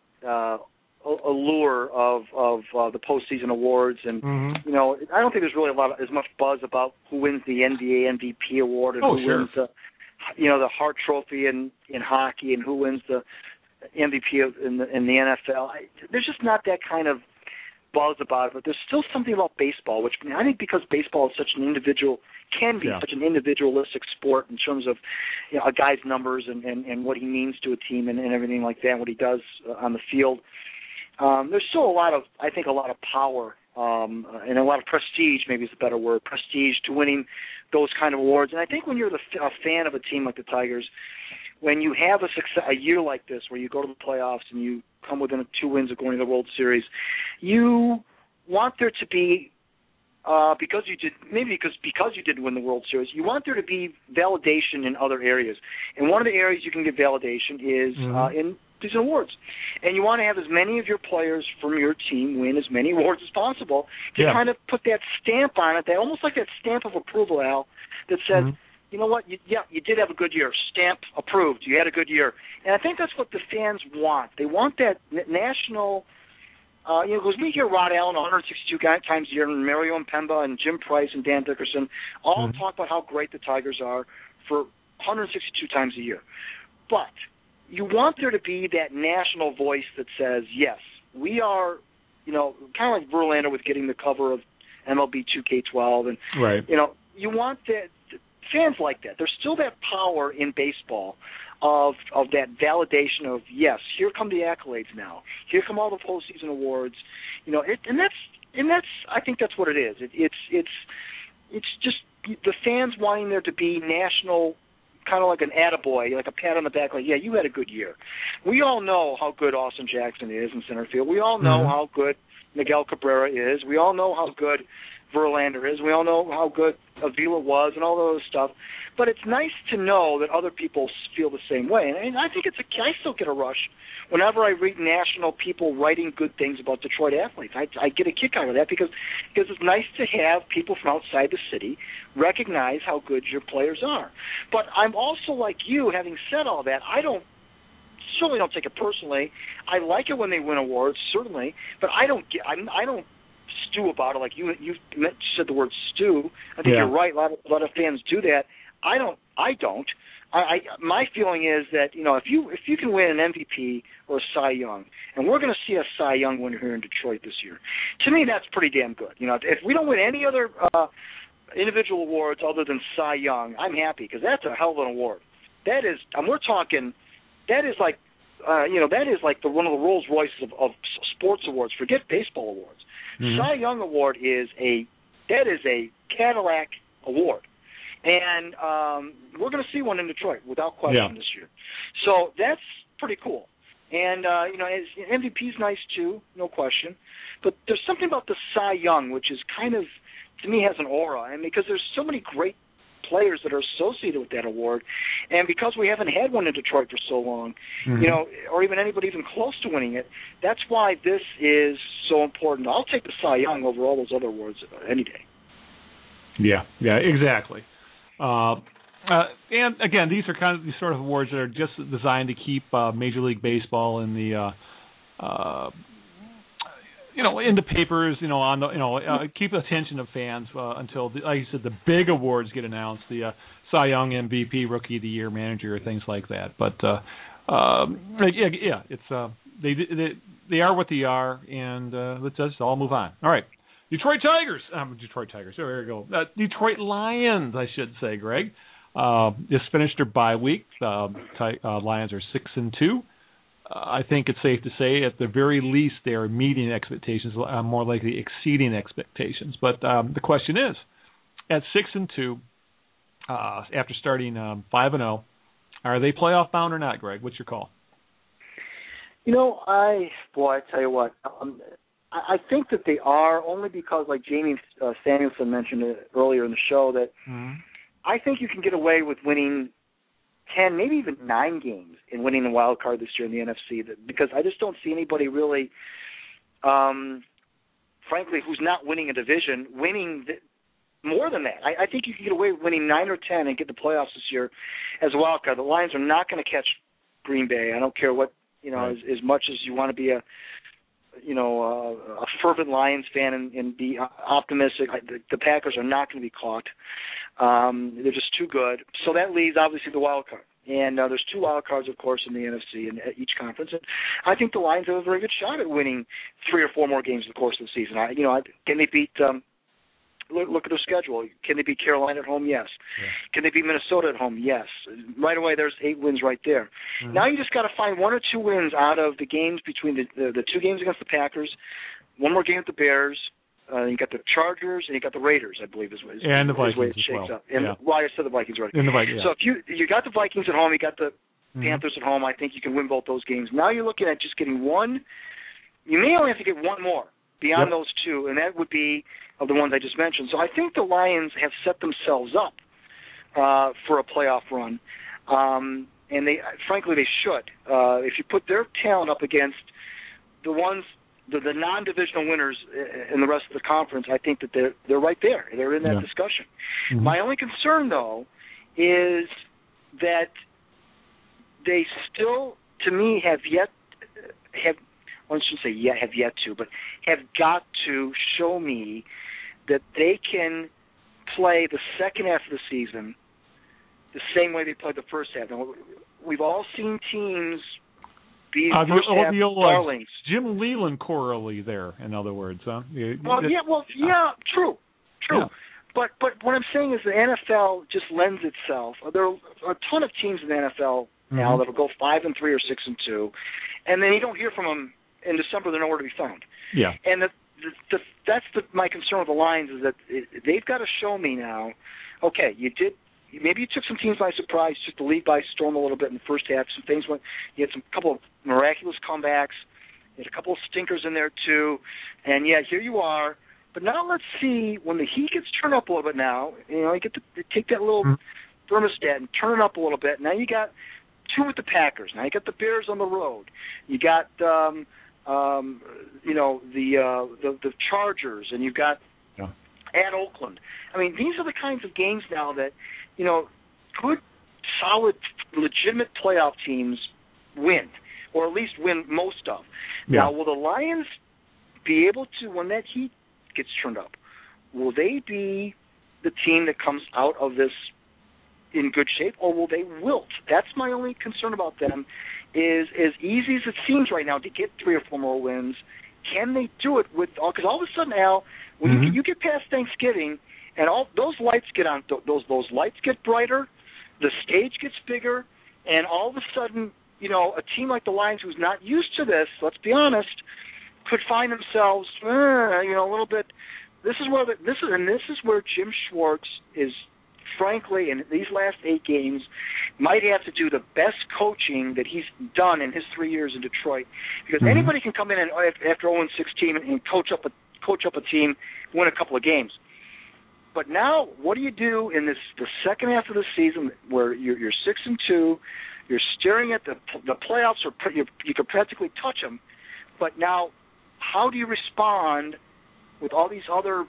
allure of the postseason awards, and I don't think there's really as much buzz about who wins the NBA MVP award and who wins the Hart Trophy in hockey, and who wins the MVP in the NFL. There's just not that kind of buzz about it, but there's still something about baseball, which I think, because baseball is such an individualistic sport in terms of a guy's numbers and what he means to a team and everything like that, and what he does on the field. There's still a lot of power and a lot of prestige, maybe is a better word, prestige to winning those kind of awards. And I think when you're a fan of a team like the Tigers, when you have a year like this where you go to the playoffs and you come within 2 wins of going to the World Series, you want there to be, because you didn't win the World Series, you want there to be validation in other areas. And one of the areas you can get validation is in these awards. And you want to have as many of your players from your team win as many awards as possible to kind of put that stamp on it, that almost like that stamp of approval, Al, that says, you know what? You did have a good year. Stamp approved. You had a good year. And I think that's what the fans want. They want that national, because we hear Rod Allen 162 times a year, and Mario Impemba and Jim Price and Dan Dickerson all talk about how great the Tigers are for 162 times a year. But you want there to be that national voice that says, yes, we are, kind of like Verlander with getting the cover of MLB 2K12. And, you want that. Fans like that. There's still that power in baseball of that validation of, yes, here come the accolades now. Here come all the postseason awards. And that's I think that's what it is. It's just the fans wanting there to be national, kind of like an attaboy, like a pat on the back, like, yeah, you had a good year. We all know how good Austin Jackson is in center field. We all know how good Miguel Cabrera is. We all know how good Verlander is. We all know how good Avila was and all those stuff. But it's nice to know that other people feel the same way. And I think I still get a rush whenever I read national people writing good things about Detroit athletes. I get a kick out of that because it's nice to have people from outside the city recognize how good your players are. But I'm also like you, having said all that, I certainly don't take it personally. I like it when they win awards, certainly, but I don't stew about it like you said the word stew. I think you're right. A lot of fans do that. I don't. My feeling is that if you can win an MVP or a Cy Young, and we're going to see a Cy Young winner here in Detroit this year, to me that's pretty damn good. If we don't win any other individual awards other than Cy Young, I'm happy because that's a hell of an award. That is, and we're talking. That is like, that is like one of the Rolls Royces of sports awards. Forget baseball awards. Cy Young Award is a Cadillac award, and we're going to see one in Detroit without question this year. So that's pretty cool. And MVP is nice too, no question. But there's something about the Cy Young which is kind of, to me, has an aura, and because there's so many great players that are associated with that award, and because we haven't had one in Detroit for so long, or even anybody even close to winning it, that's why this is so important. I'll take the Cy Young over all those other awards any day. Yeah, exactly. And again, these are kind of these sort of awards that are just designed to keep Major League Baseball in the in the papers, keep the attention of fans until, like you said, the big awards get announced, the Cy Young, MVP, Rookie of the Year, Manager, things like that. But it's they are what they are, and let's just all move on. All right, Detroit Tigers. There we go. Detroit Lions, I should say, Greg. Just finished their bye week. Lions are 6-2. I think it's safe to say, at the very least, they are meeting expectations, more likely exceeding expectations. But the question is, at 6-2, after starting 5-0, are they playoff bound or not, Greg? What's your call? I tell you what, I think that they are, only because, like Jamie Samuelson mentioned earlier in the show, that I think you can get away with winning 10, maybe even 9 games in winning the wild card this year in the NFC, because I just don't see anybody really, frankly, who's not winning a division, winning more than that. I think you can get away with winning 9 or 10 and get the playoffs this year as a wild card. The Lions are not going to catch Green Bay. I don't care what, as much as you want to be a fervent Lions fan and be optimistic. The Packers are not going to be caught. They're just too good. So that leaves, obviously, the wild card. And there's 2 wild cards, of course, in the NFC and at each conference. And I think the Lions have a very good shot at winning 3 or 4 more games in the course of the season. Can they beat look at their schedule. Can they beat Carolina at home? Yes. Yeah. Can they beat Minnesota at home? Yes. Right away, there's 8 wins right there. Mm-hmm. Now you just got to find 1 or 2 wins out of the games between the 2 games against the Packers, 1 more game with the Bears. You got the Chargers and you got the Raiders, I believe, is the way it shakes up. And I said the Vikings, right? And the Vikings. So if you got the Vikings at home, you got the Panthers at home, I think you can win both those games. Now you're looking at just getting 1. You may only have to get 1 more beyond those 2, and that would be of the ones I just mentioned. So I think the Lions have set themselves up for a playoff run, and frankly they should. If you put their talent up against the ones, the non-divisional winners in the rest of the conference, I think that they're right there. They're in that discussion. Mm-hmm. My only concern, though, is that they still, to me, have got to show me that they can play the second half of the season the same way they played the first half. Now, we've all seen teams be first half darlings. Jim Leland chorally there, in other words, huh? True. Yeah. But what I'm saying is the NFL just lends itself. There are a ton of teams in the NFL now that will go 5-3 or 6-2, and then you don't hear from them in December. They're nowhere to be found. Yeah. And that's my concern with the Lions is that they've got to show me now. Okay, maybe you took some teams by surprise, took the league by storm a little bit in the first half. Some things went. You had couple of miraculous comebacks. You had a couple of stinkers in there too, and here you are. But now let's see when the heat gets turned up a little bit. Now you get to take that little thermostat and turn it up a little bit. Now you got 2 with the Packers. Now you got the Bears on the road. You got the Chargers, and you've got at Oakland. I mean, these are the kinds of games now that good, solid, legitimate playoff teams win, or at least win most of. Yeah. Now, will the Lions be able to, when that heat gets turned up, will they be the team that comes out of this in good shape, or will they wilt? That's my only concern about them, is as easy as it seems right now to get 3 or 4 more wins, can they do it with, because all of a sudden, Al, when you get past Thanksgiving and all those lights get on, those lights get brighter, the stage gets bigger, and all of a sudden, a team like the Lions who's not used to this, let's be honest, could find themselves, a little bit. This is where Jim Schwartz is, frankly, in these last 8 games, might have to do the best coaching that he's done in his 3 years in Detroit. Because anybody can come in and after 0-6 team and coach up a team, win a couple of games. But now, what do you do in the second half of the season where you're 6-2, you're staring at the playoffs, you can practically touch them. But now, how do you respond with all these other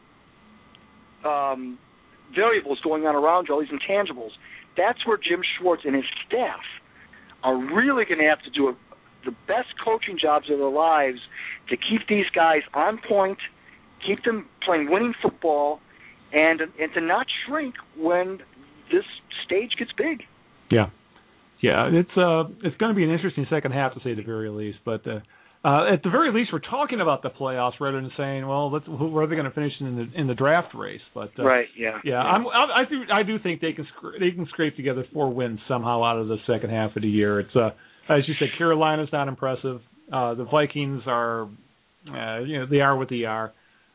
variables going on around you, all these intangibles? That's where Jim Schwartz and his staff are really going to have to do the best coaching jobs of their lives to keep these guys on point, keep them playing winning football, and to not shrink when this stage gets big. Yeah, it's going to be an interesting second half, to say the very least. But at the very least, we're talking about the playoffs rather than saying, well, where are they going to finish in the draft race? But right, yeah. I do think they can scrape together 4 wins somehow out of the second half of the year. It's as you said, Carolina's not impressive. The Vikings are, they are what they are.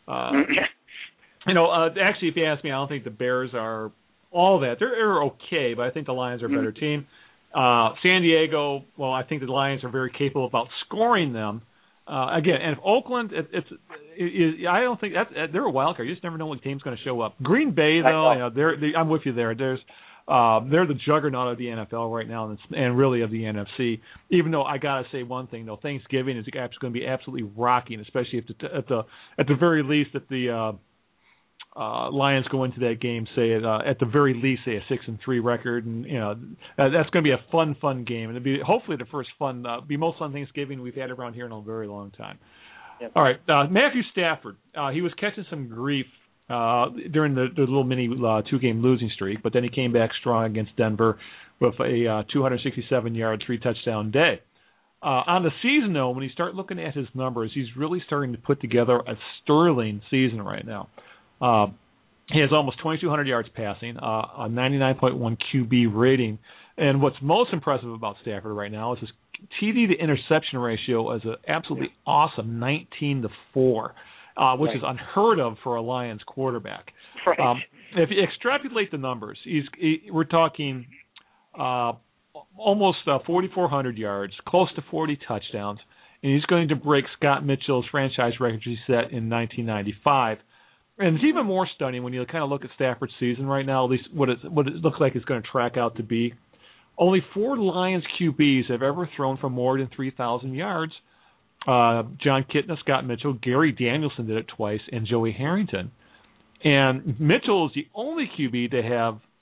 Actually, if you ask me, I don't think the Bears are all that. They're okay, but I think the Lions are a better team. San Diego, well, I think the Lions are very capable of outscoring them. Again, and if Oakland, I don't think they're a wild card. You just never know what team's going to show up. Green Bay, though, I'm with you there. They're the juggernaut of the NFL right now, and really of the NFC. Even though I gotta say one thing, though, Thanksgiving is going to be absolutely rocking, especially if at the very least that the Lions go into that game, say at the very least, say a 6-3 record, and that's going to be a fun game, and it'll be hopefully the first most fun Thanksgiving we've had around here in a very long time. Yep. All right, Matthew Stafford, he was catching some grief during the little mini 2-game losing streak, but then he came back strong against Denver with a 267-yard, 3-touchdown day. On the season, though, when you start looking at his numbers, he's really starting to put together a sterling season right now. He has almost 2,200 yards passing, a 99.1 QB rating, and what's most impressive about Stafford right now is his TD to interception ratio is an absolutely awesome 19-4, which is unheard of for a Lions quarterback. Right. If you extrapolate the numbers, we're talking almost 4,400 yards, close to 40 touchdowns, and he's going to break Scott Mitchell's franchise record he set in 1995. And it's even more stunning when you kind of look at Stafford's season right now, at least what it looks like it's going to track out to be. Only 4 Lions QBs have ever thrown for more than 3,000 yards. John Kitna, Scott Mitchell, Gary Danielson did it twice, and Joey Harrington. And Mitchell is the only QB to have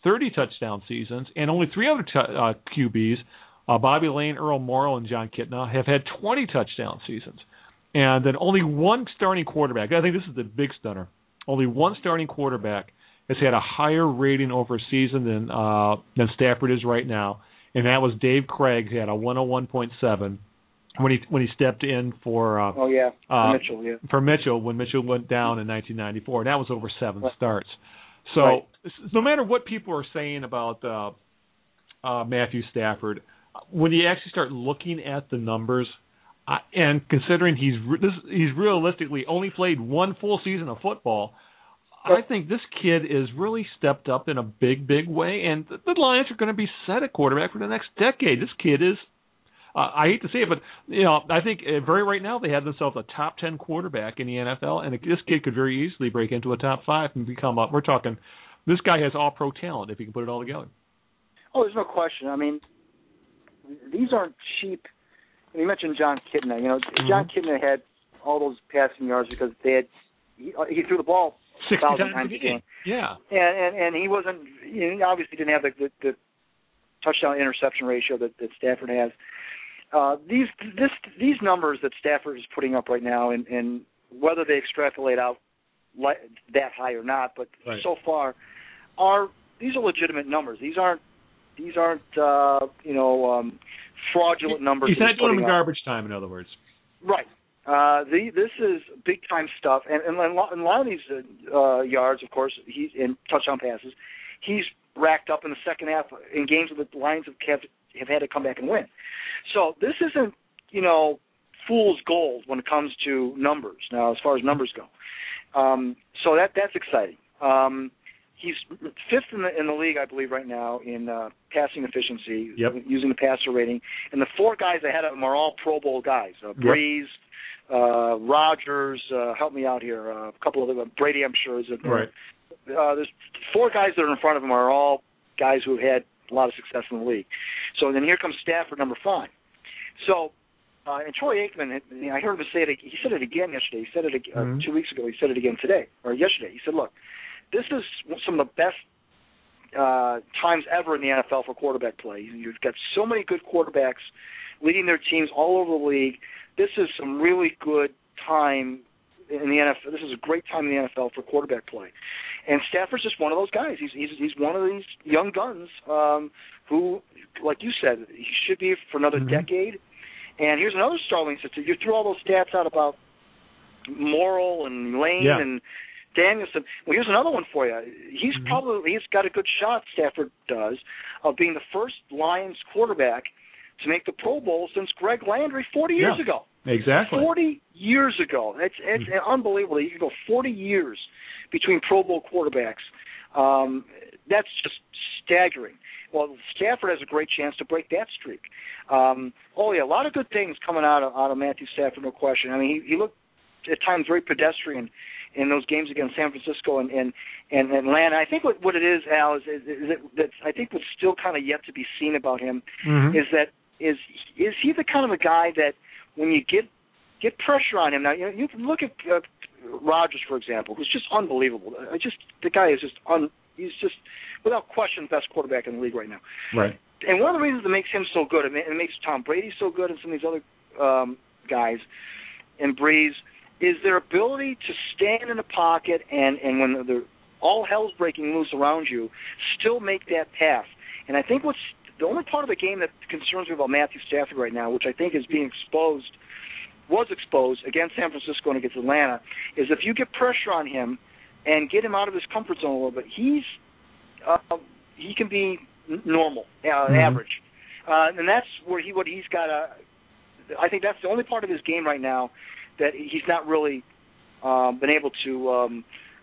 30 touchdown seasons, and only 3 other QBs, Bobby Lane, Earl Morrall, and John Kitna, have had 20 touchdown seasons. And then only one starting quarterback, I think this is the big stunner, only one starting quarterback has had a higher rating over a season than Stafford is right now, and that was Dave Craig, who had a 101.7 when he stepped in for Mitchell, for Mitchell when Mitchell went down in 1994. That was over 7 starts. So no matter what people are saying about Matthew Stafford, when you actually start looking at the numbers, and considering he's realistically only played one full season of football, I think this kid is really stepped up in a big, big way, and the Lions are going to be set at quarterback for the next decade. This kid is, I hate to say it, but I think right now they have themselves a top 10 quarterback in the NFL, and this kid could very easily break into a top 5 and become up. We're talking, this guy has all-pro talent if he can put it all together. Oh, there's no question. I mean, these aren't cheap. You mentioned John Kitna. John Kitna had all those passing yards because he threw the ball 1,000 times a game. Yeah. And he wasn't. He obviously didn't have the touchdown interception ratio that Stafford has. These numbers that Stafford is putting up right now, and whether they extrapolate out that high or not, but so far these are legitimate numbers. These aren't fraudulent numbers. He's not doing them in garbage time, in other words. Right. This is big time stuff, and a lot of these yards, of course, he's in touchdown passes. He's racked up in the second half in games where the Lions have had to come back and win. So this isn't fool's gold when it comes to numbers. Now, as far as numbers go, so that's exciting. He's 5th in the league, I believe, right now in passing efficiency, using the passer rating. And the 4 guys ahead of him are all Pro Bowl guys. Breeze, Rodgers, help me out here. A couple of them, Brady, I'm sure, is right. There's 4 guys that are in front of him are all guys who have had a lot of success in the league. So then here comes Stafford, number 5. So, and Troy Aikman, I heard him say it. He said it again yesterday. He said it 2 weeks ago. He said it again today or yesterday. He said, "Look, this is some of the best times ever in the NFL for quarterback play. You've got so many good quarterbacks leading their teams all over the league. This is some really good time in the NFL. This is a great time in the NFL for quarterback play." And Stafford's just one of those guys. He's one of these young guns who, like you said, he should be for another decade. And here's another startling statistic. You threw all those stats out about Morrall and Lane and Danielson. Well, here's another one for you. He's got a good shot, Stafford does, of being the first Lions quarterback to make the Pro Bowl since Greg Landry 40 years ago. Exactly. 40 years ago. It's unbelievable. You can go 40 years between Pro Bowl quarterbacks. That's just staggering. Well, Stafford has a great chance to break that streak. A lot of good things coming out of Matthew Stafford, no question. I mean, he looked at times very pedestrian in those games against San Francisco and Atlanta. I think what it is, Al, is that I think what's still kind of yet to be seen about him is he the kind of a guy that when you get pressure on him, now you can look at Rodgers, for example, who's just unbelievable. The guy is he's just without question the best quarterback in the league right now. Right. And one of the reasons that makes him so good, and it makes Tom Brady so good, and some of these other guys, and Breeze, is their ability to stand in the pocket and when all hell's breaking loose around you, still make that pass. And I think what's the only part of the game that concerns me about Matthew Stafford right now, which I think is was exposed against San Francisco and against Atlanta, is if you get pressure on him and get him out of his comfort zone a little bit, he can be normal, average. And that's what he's got I think that's the only part of his game right now that he's not really been able to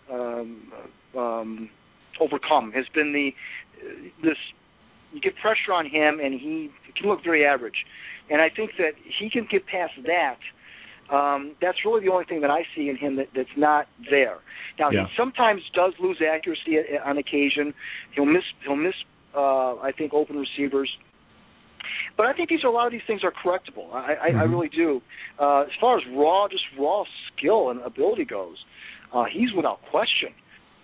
overcome. Has been you get pressure on him and he can look very average. And I think that he can get past that. That's really the only thing that I see in him that's not there. Now he sometimes does lose accuracy on occasion. He'll miss I think open receivers. But I think a lot of these things are correctable. I really do. As far as raw skill and ability goes, he's without question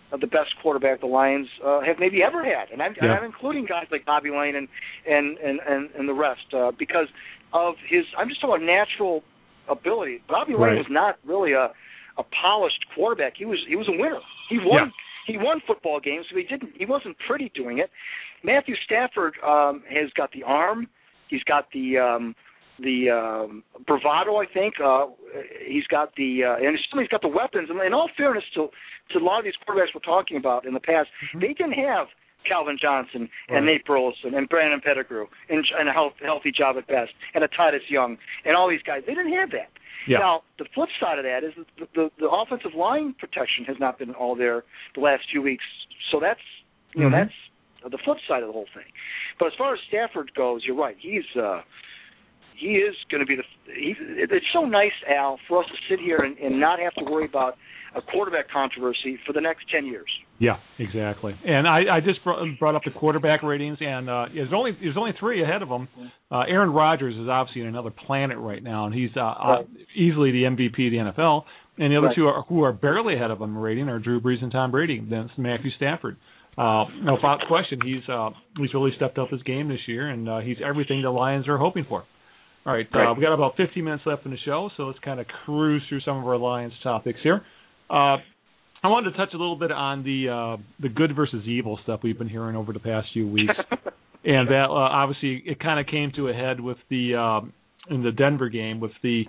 the best quarterback the Lions have maybe ever had, and I'm including guys like Bobby Lane and the rest because of his. I'm just talking about natural ability. Bobby Lane was not really a polished quarterback. He was a winner. He won football games, so he wasn't pretty doing it. Matthew Stafford has got the arm. He's got the bravado, I think. He's got and he's got the weapons. And in all fairness to a lot of these quarterbacks we're talking about in the past, they didn't have Calvin Johnson and Nate Burleson and Brandon Pettigrew and a healthy job at best and a Titus Young and all these guys. They didn't have that. Yeah. Now, the flip side of that is the offensive line protection has not been all there the last few weeks. So that's that's the flip side of the whole thing. But as far as Stafford goes, you're right. He is going to be it's so nice, Al, for us to sit here and not have to worry about a quarterback controversy for the next 10 years. Yeah, exactly. And I just brought up the quarterback ratings, and there's only 3 ahead of him. Aaron Rodgers is obviously in another planet right now, and he's easily the MVP of the NFL. And the other two who are barely ahead of him rating are Drew Brees and Tom Brady. Then it's Matthew Stafford. No, without question, he's really stepped up his game this year, and he's everything the Lions are hoping for. All right, we got about 15 minutes left in the show, so let's kind of cruise through some of our Lions topics here. I wanted to touch a little bit on the good versus evil stuff we've been hearing over the past few weeks, and that obviously it kind of came to a head with in the Denver game with the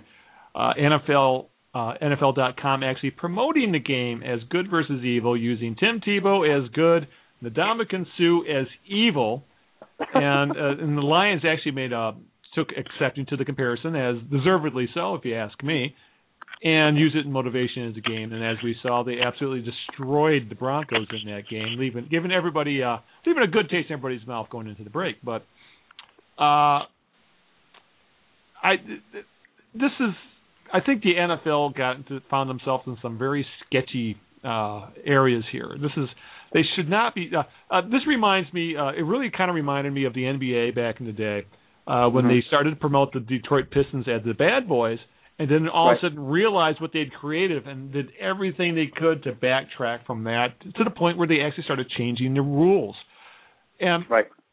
NFL.com actually promoting the game as good versus evil, using Tim Tebow as good, Ndamukong Suh as evil, and the Lions actually took exception to the comparison, as deservedly so, if you ask me, and use it in motivation as a game. And as we saw, they absolutely destroyed the Broncos in that game, leaving everybody leaving a good taste in everybody's mouth going into the break. But I think the NFL found themselves in some very sketchy areas here. They should not be. This reminds me. It really kind of reminded me of the NBA back in the day when they started to promote the Detroit Pistons as the bad boys, and then all of a sudden realized what they'd created and did everything they could to backtrack from that to the point where they actually started changing the rules. And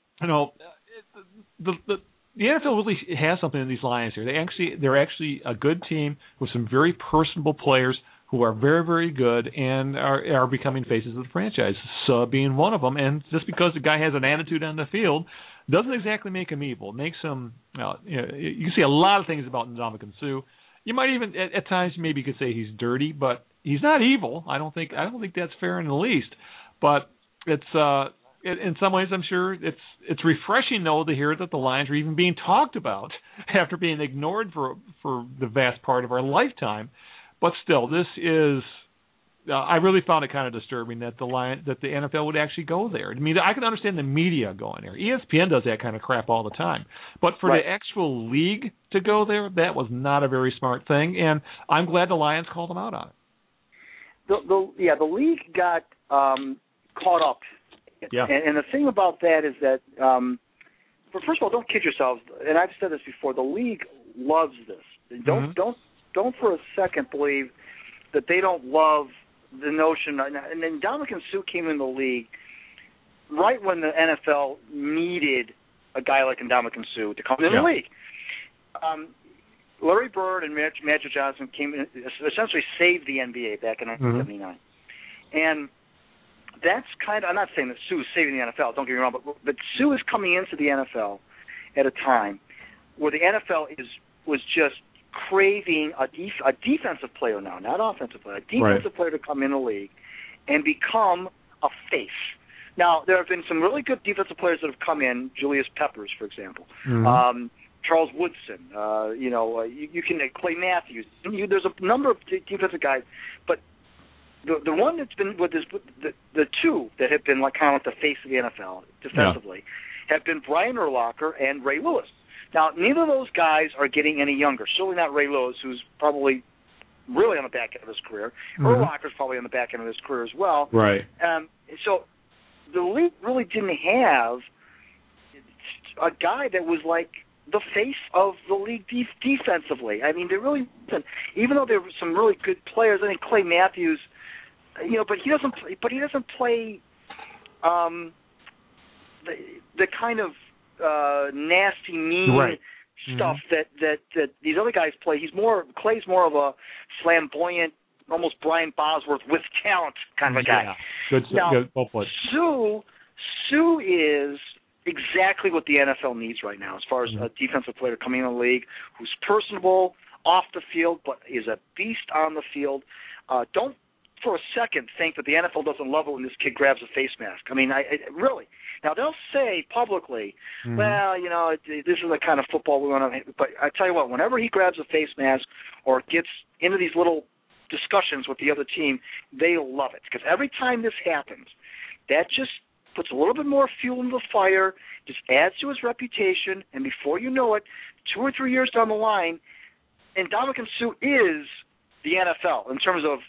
the NFL really has something in these Lions here. They're actually a good team with some very personable players who are very, very good and are becoming faces of the franchise, being one of them. And just because the guy has an attitude on the field doesn't exactly make him evil. It makes him, you can see a lot of things about Ndamukong Suh. You might even, at times, maybe you could say he's dirty, but he's not evil. I don't think that's fair in the least. But it's in some ways, I'm sure it's refreshing though to hear that the Lions are even being talked about after being ignored for the vast part of our lifetime. But still, this is. I really found it kind of disturbing that the NFL would actually go there. I mean, I can understand the media going there. ESPN does that kind of crap all the time. But for the actual league to go there, that was not a very smart thing, and I'm glad the Lions called them out on it. The league got caught up. Yeah. And the thing about that is that, first of all, don't kid yourselves. And I've said this before. The league loves this. Don't for a second believe that they don't love the notion. And then Ndamukong Suh came in the league right when the NFL needed a guy like Ndamukong Suh to come in the league. Larry Bird and Magic Johnson came in, essentially saved the NBA back in 1979. And that's kind of, I'm not saying that Suh is saving the NFL, don't get me wrong, but Suh is coming into the NFL at a time where the NFL was just craving a defensive player now, not offensive player, a defensive player to come in the league and become a face. Now, there have been some really good defensive players that have come in, Julius Peppers, for example, Charles Woodson, you can Clay Matthews. There's a number of defensive guys, but the one that's been with this, the two that have been like kind of like the face of the NFL defensively have been Brian Urlacher and Ray Lewis. Now, neither of those guys are getting any younger. Certainly not Ray Lewis, who's probably really on the back end of his career. Urlacher's probably on the back end of his career as well. Right. So the league really didn't have a guy that was like the face of the league defensively. I mean, there really wasn't. Even though there were some really good players, I think Clay Matthews, but he doesn't. But he doesn't play the kind of nasty, mean stuff that these other guys play. Clay's more of a flamboyant, almost Brian Bosworth with talent kind of a guy. Good. Now, Good. Sue is exactly what the NFL needs right now, as far as a defensive player coming in the league who's personable off the field, but is a beast on the field. Don't for a second think that the NFL doesn't love it when this kid grabs a face mask. I mean, really. Now, they'll say publicly, well, this is the kind of football we want to – but I tell you what, whenever he grabs a face mask or gets into these little discussions with the other team, they love it. Because every time this happens, that just puts a little bit more fuel in the fire, just adds to his reputation, and before you know it, 2 or 3 years down the line, Ndamukong Suh is the NFL in terms of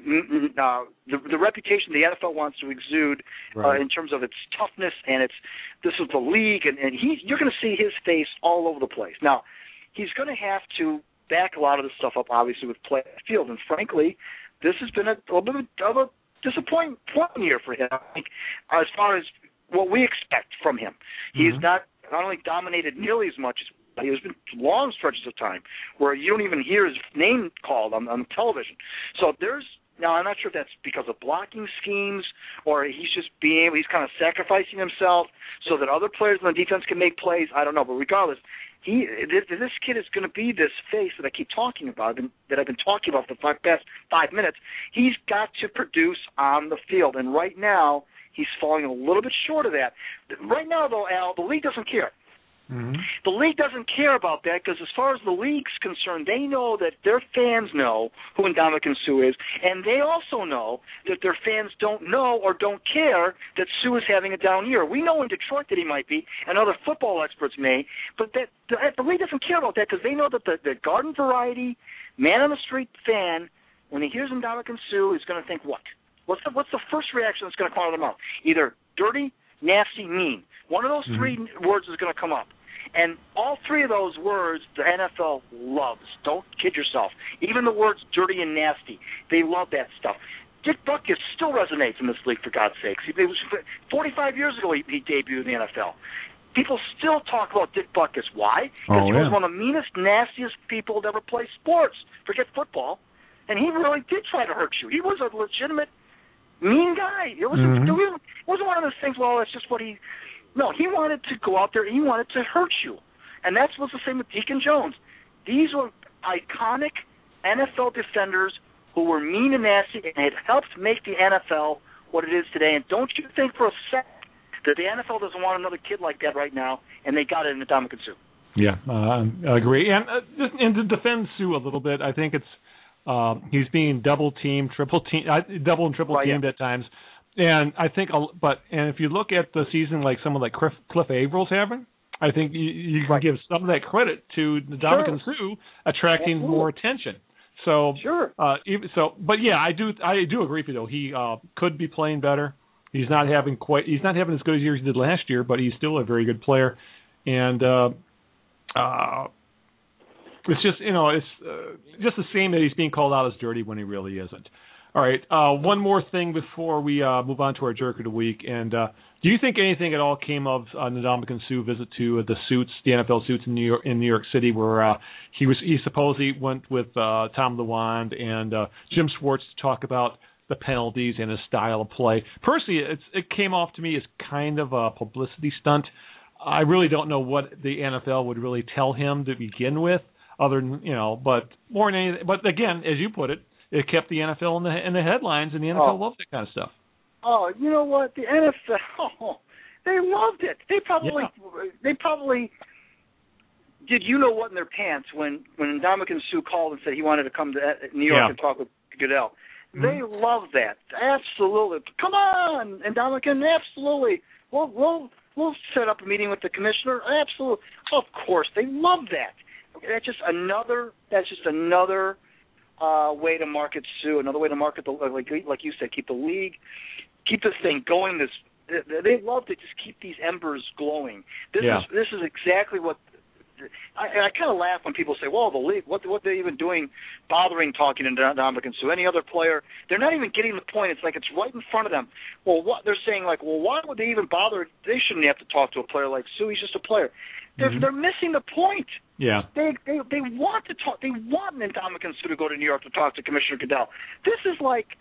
the reputation the NFL wants to exude in terms of its toughness and this is the league, and you're going to see his face all over the place. Now, he's going to have to back a lot of this stuff up, obviously, with play on the field, and frankly, this has been a little bit of a disappointing year for him, I think, as far as what we expect from him. He's not only dominated nearly as much as there's been long stretches of time where you don't even hear his name called on television. So now I'm not sure if that's because of blocking schemes or he's kind of sacrificing himself so that other players on the defense can make plays. I don't know, but regardless, this kid is going to be this face that I keep talking about, that I've been talking about for the past 5 minutes. He's got to produce on the field, and right now he's falling a little bit short of that. Right now, though, Al, the league doesn't care. The league doesn't care about that because as far as the league's concerned, they know that their fans know who Ndamukong Suh is, and they also know that their fans don't know or don't care that Suh is having a down year. We know in Detroit that he might be, and other football experts may, but the league doesn't care about that because they know that the garden variety, man-on-the-street fan, when he hears Ndamukong Suh, is going to think, what? What's the first reaction that's going to come out of their mouth? Either dirty, nasty, mean. One of those three words is going to come up. And all three of those words the NFL loves. Don't kid yourself. Even the words dirty and nasty, they love that stuff. Dick Butkus still resonates in this league, for God's sakes. It was 45 years ago he debuted in the NFL. People still talk about Dick Butkus. Why? Because he was one of the meanest, nastiest people to ever play sports. Forget football. And he really did try to hurt you. He was a legitimate mean guy. It wasn't one of those things, well, that's just what he... No, he wanted to go out there and he wanted to hurt you. And that's what's the same with Deacon Jones. These were iconic NFL defenders who were mean and nasty and had helped make the NFL what it is today. And don't you think for a second that the NFL doesn't want another kid like that right now, and they got it in Ndamukong Suh. Yeah, I agree. And to defend Suh a little bit, I think it's he's being double and triple teamed at times. And I think, and if you look at the season like someone like Cliff Avrill's having, I think you can give some of that credit to Ndamukong Suh attracting more attention. So, but yeah, I do agree with you though. He could be playing better. He's not having as good a year as he did last year, but he's still a very good player. And it's just it's just the same that he's being called out as dirty when he really isn't. All right, one more thing before we move on to our Jerk of the Week. And do you think anything at all came of Ndamukong Suh's visit to the NFL suits in New York City, where he supposedly went with Tom DeWand and Jim Schwartz to talk about the penalties and his style of play? Personally, it came off to me as kind of a publicity stunt. I really don't know what the NFL would really tell him to begin with, other than but more than anything. But again, as you put it, it kept the NFL in the headlines, and the NFL loves that kind of stuff. Oh, you know what? The NFL, they loved it. They probably did what in their pants when Ndamukong Suh called and said he wanted to come to New York and talk with Goodell. They love that. Absolutely. Come on, Ndamukong, absolutely. We'll set up a meeting with the commissioner. Absolutely. Of course, they love that. That's just another way to market Suh, another way to market like you said, keep the league, keep this thing going. They love to just keep these embers glowing. This is exactly what I kind of laugh when people say, well, the league, what they're even doing, bothering talking to Ndamukong Suh, any other player. They're not even getting the point. It's like it's right in front of them. Well, what they're saying, like, well, why would they even bother? They shouldn't have to talk to a player like Suh. He's just a player. They're missing the point. Yeah. They want to talk. They want Ndamukong Suh to go to New York to talk to Commissioner Goodell. This is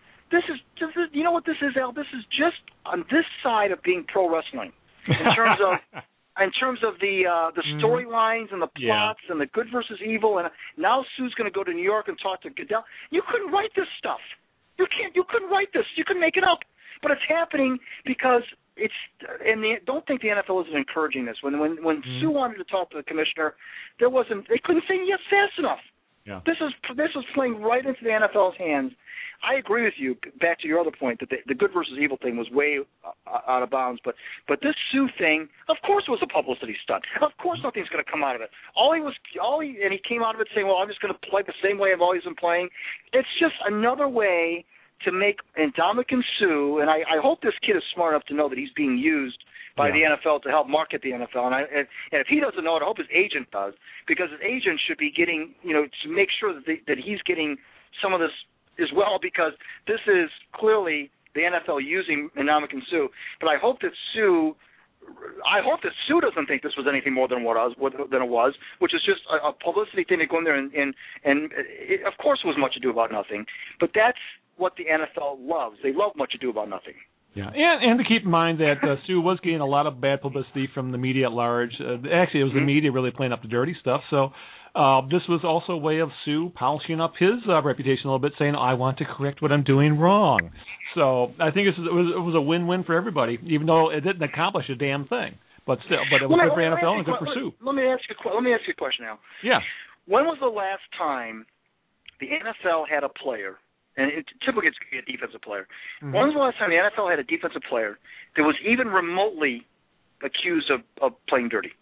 you know what this is, Al? This is just on this side of being pro wrestling in terms of the storylines and the plots and the good versus evil. And now Sue's going to go to New York and talk to Goodell. You couldn't write this stuff. You couldn't write this. You couldn't make it up. But it's happening because it's. And don't think the NFL isn't encouraging this. When Sue wanted to talk to the commissioner, they couldn't say yes fast enough. Yeah. This was playing right into the NFL's hands. I agree with you. Back to your other point that the good versus evil thing was way out of bounds, but this Sue thing, of course, was a publicity stunt. Of course, nothing's going to come out of it. And he came out of it saying, "Well, I'm just going to play the same way I've always been playing." It's just another way to make Ndamukong Suh, and I hope this kid is smart enough to know that he's being used by the NFL to help market the NFL. And if he doesn't know it, I hope his agent does, because his agent should be getting, to make sure that he's getting some of this as well, because this is clearly the NFL using Ndamukong Suh. But I hope that Sue doesn't think this was anything more than it was, which is just a publicity thing to go in there and it, of course, was much ado about nothing. But that's what the NFL loves. They love much ado about nothing. Yeah, and to keep in mind that Sue was getting a lot of bad publicity from the media at large. Actually, it was the media really playing up the dirty stuff. So this was also a way of Sue polishing up his reputation a little bit, saying, I want to correct what I'm doing wrong. So I think it was a win-win for everybody, even though it didn't accomplish a damn thing. But still, it was good for NFL and good for Sue. Let me ask you a question now. Yeah. When was the last time the NFL had a player, and typically it's a defensive player, when was the last time the NFL had a defensive player that was even remotely accused of playing dirty?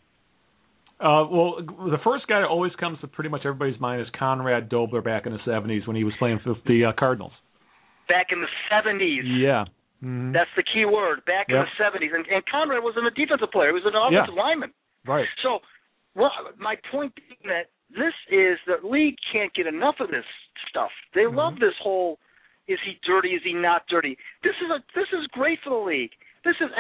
Well, the first guy that always comes to pretty much everybody's mind is Conrad Dobler back in the 70s when he was playing for the Cardinals. Back in the 70s. Yeah. That's the key word, back in the 70s. And Conrad wasn't a defensive player. He was an offensive lineman. Right. So my point being that the league can't get enough of this stuff. They love this whole, is he dirty, is he not dirty? This is great for the league. This is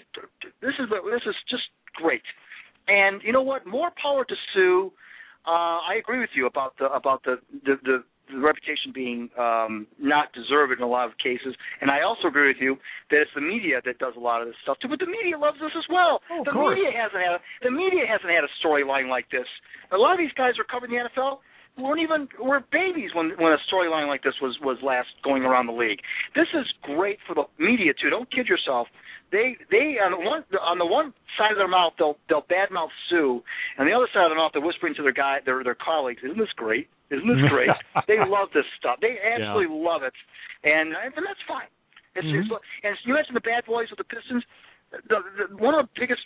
just great. And you know what? More power to Sue. I agree with you about the reputation being not deserved in a lot of cases, and I also agree with you that it's the media that does a lot of this stuff too. But the media loves this as well. The media hasn't had a storyline like this. A lot of these guys who are covering the NFL were babies when a storyline like this was last going around the league. This is great for the media too. Don't kid yourself. They on the one side of their mouth they'll badmouth Sue, and the other side of their mouth they're whispering to their colleagues. Isn't this great? Isn't this great? They love this stuff. They absolutely love it, and that's fine. And you mentioned the bad boys with the Pistons. One of the biggest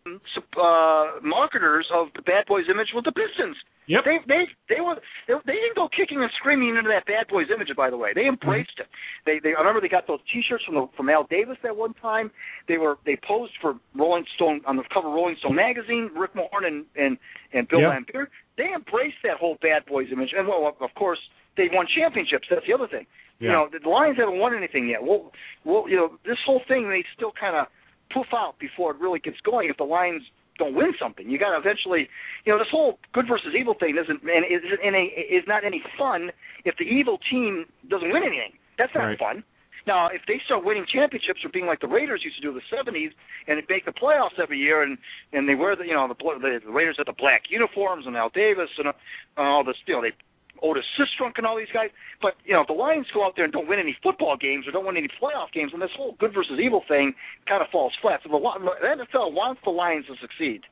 marketers of the bad boys image was the Pistons. Yep. They didn't go kicking and screaming into that bad boys image. By the way, they embraced it. I remember they got those T-shirts from Al Davis that one time. They posed for Rolling Stone on the cover of Rolling Stone magazine. Rick Mahorn and Bill Laimbeer. They embraced that whole bad boys image, and well, of course, they won championships. That's the other thing. Yeah. The Lions haven't won anything yet. Well, this whole thing they still kind of poof out before it really gets going if the Lions don't win something. You got to eventually, this whole good versus evil thing is not any fun if the evil team doesn't win anything. That's not fun. Now, if they start winning championships or being like the Raiders used to do in the 70s and make the playoffs every year and they wear the Raiders had the black uniforms and Al Davis and all this, they Otis Sistrunk and all these guys. But, if the Lions go out there and don't win any football games or don't win any playoff games, then this whole good versus evil thing kind of falls flat. So the NFL wants the Lions to succeed.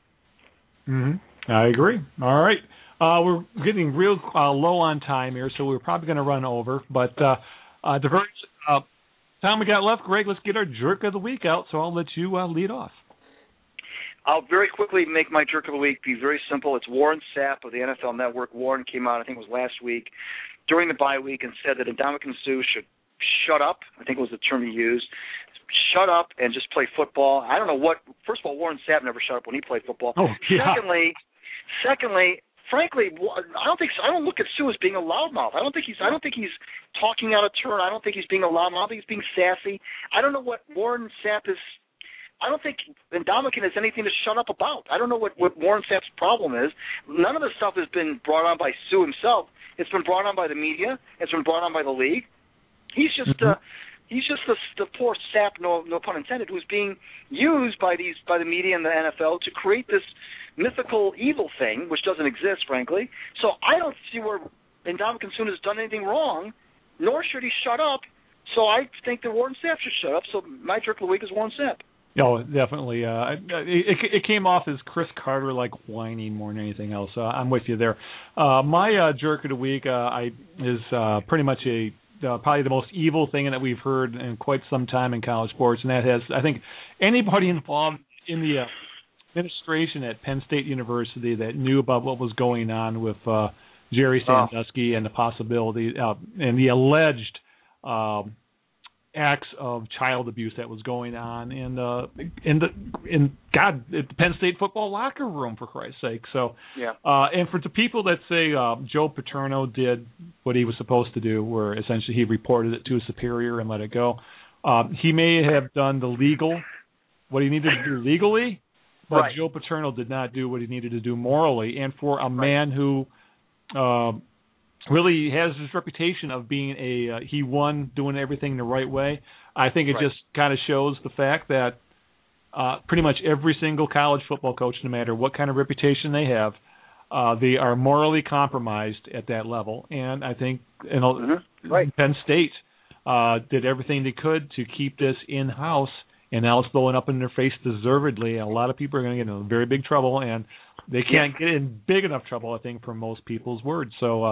I agree. All right. We're getting real low on time here, so we're probably going to run over. But the very time we got left, Greg, let's get our jerk of the week out, so I'll let you lead off. I'll very quickly make my jerk of the week be very simple. It's Warren Sapp of the NFL Network. Warren came out, I think it was last week, during the bye week and said that Ndamukong Suh should shut up. I think it was the term he used. Shut up and just play football. I don't know what – first of all, Warren Sapp never shut up when he played football. Oh, yeah. Secondly, frankly, I don't look at Sue as being a loudmouth. I don't think he's talking out of turn. I don't think he's being a loudmouth. I think he's being sassy. I don't know what Warren Sapp is. I don't think Ndamukong has anything to shut up about. I don't know what Warren Sapp's problem is. None of this stuff has been brought on by Sue himself. It's been brought on by the media. It's been brought on by the league. He's just the poor Sapp, no pun intended, who's being used by the media and the NFL to create this mythical evil thing, which doesn't exist, frankly. So I don't see where Ndamukong Suh has done anything wrong, nor should he shut up. So I think that Warren Sapp should shut up. So my jerk of the week is Warren Sapp. No, definitely. It came off as Chris Carter like whining more than anything else. I'm with you there. My jerk of the week is pretty much probably the most evil thing that we've heard in quite some time in college sports, and that has, I think, anybody involved in the administration at Penn State University that knew about what was going on with Jerry Sandusky and the possibility and the alleged acts of child abuse that was going on in the Penn State football locker room, for Christ's sake. So, yeah. And for the people that say Joe Paterno did what he was supposed to do, where essentially he reported it to a superior and let it go, he may have done what he needed to do legally, but right. Joe Paterno did not do what he needed to do morally. And for a man who really has this reputation of being he won doing everything the right way, I think it just kind of shows the fact that pretty much every single college football coach, no matter what kind of reputation they have, they are morally compromised at that level. And I think Penn State did everything they could to keep this in-house, and now it's blowing up in their face deservedly. And a lot of people are going to get in very big trouble, and they can't get in big enough trouble, I think, for most people's words. So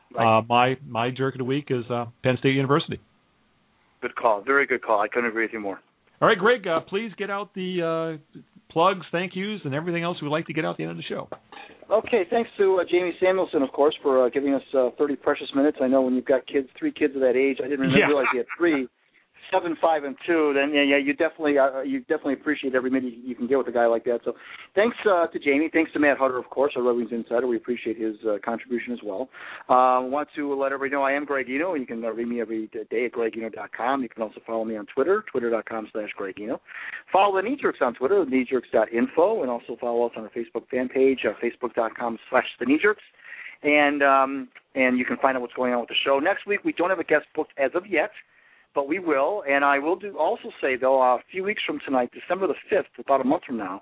my jerk of the week is Penn State University. Good call. Very good call. I couldn't agree with you more. All right, Greg, please get out the plugs, thank yous, and everything else we'd like to get out at the end of the show. Okay, thanks to Jamie Samuelson, of course, for giving us 30 precious minutes. I know when you've got 3 kids of that age, I didn't realize you had 3. 7, 5, and 2, then you definitely appreciate every minute you can get with a guy like that. So thanks to Jamie, thanks to Matt Hutter, of course, our Red Wings insider. We appreciate his contribution as well. I want to let everybody know I am Greg Eno, and you can read me every day at gregeno.com. You can also follow me on Twitter, twitter.com/GregEno. Follow the Knee Jerks on Twitter, kneejerks.info, and also follow us on our Facebook fan page, facebook.com/the Knee Jerks. And you can find out what's going on with the show. Next week, we don't have a guest booked as of yet, but we will, and I will also say, though, a few weeks from tonight, December the 5th, about a month from now,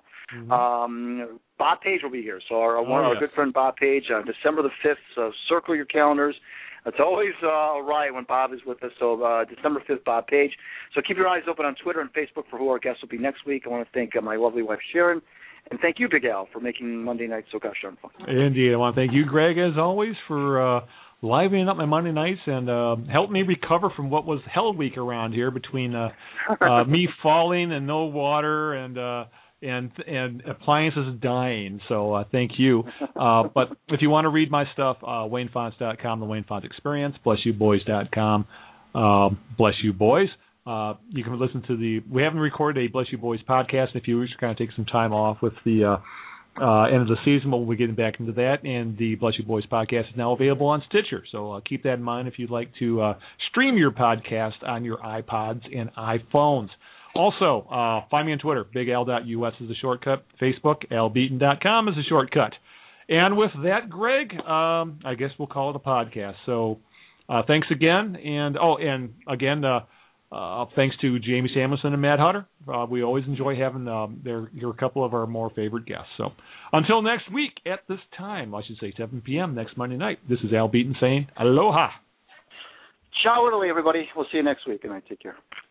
Bob Page will be here. So our good friend Bob Page, December the 5th, so circle your calendars. It's always a riot when Bob is with us, so December 5th, Bob Page. So keep your eyes open on Twitter and Facebook for who our guests will be next week. I want to thank my lovely wife, Sharon, and thank you, Big Al, for making Monday nights so gosh darn fun. Indeed. I want to thank you, Greg, as always, for livening up my Monday nights and help me recover from what was hell week around here between me falling and no water and appliances dying. So thank you. But if you want to read my stuff, WayneFonts.com, the Wayne Fonts Experience, BlessYouBoys.com, Bless You Boys. You can listen to we haven't recorded a Bless You Boys podcast in a few weeks. We're going to take some time off with the end of the season, but we'll be getting back into that. And the Bless You Boys podcast is now available on Stitcher. So keep that in mind if you'd like to stream your podcast on your iPods and iPhones. Also, find me on Twitter. BigAl.us is a shortcut. Facebook, albeaton.com is a shortcut. And with that, Greg, I guess we'll call it a podcast. So thanks again. And again, thanks to Jamie Samuelson and Matt Hutter. We always enjoy having you're a couple of our more favorite guests. So until next week at this time, I should say 7 p.m. next Monday night, this is Al Beaton saying aloha. Ciao, Italy, everybody. We'll see you next week, and take care.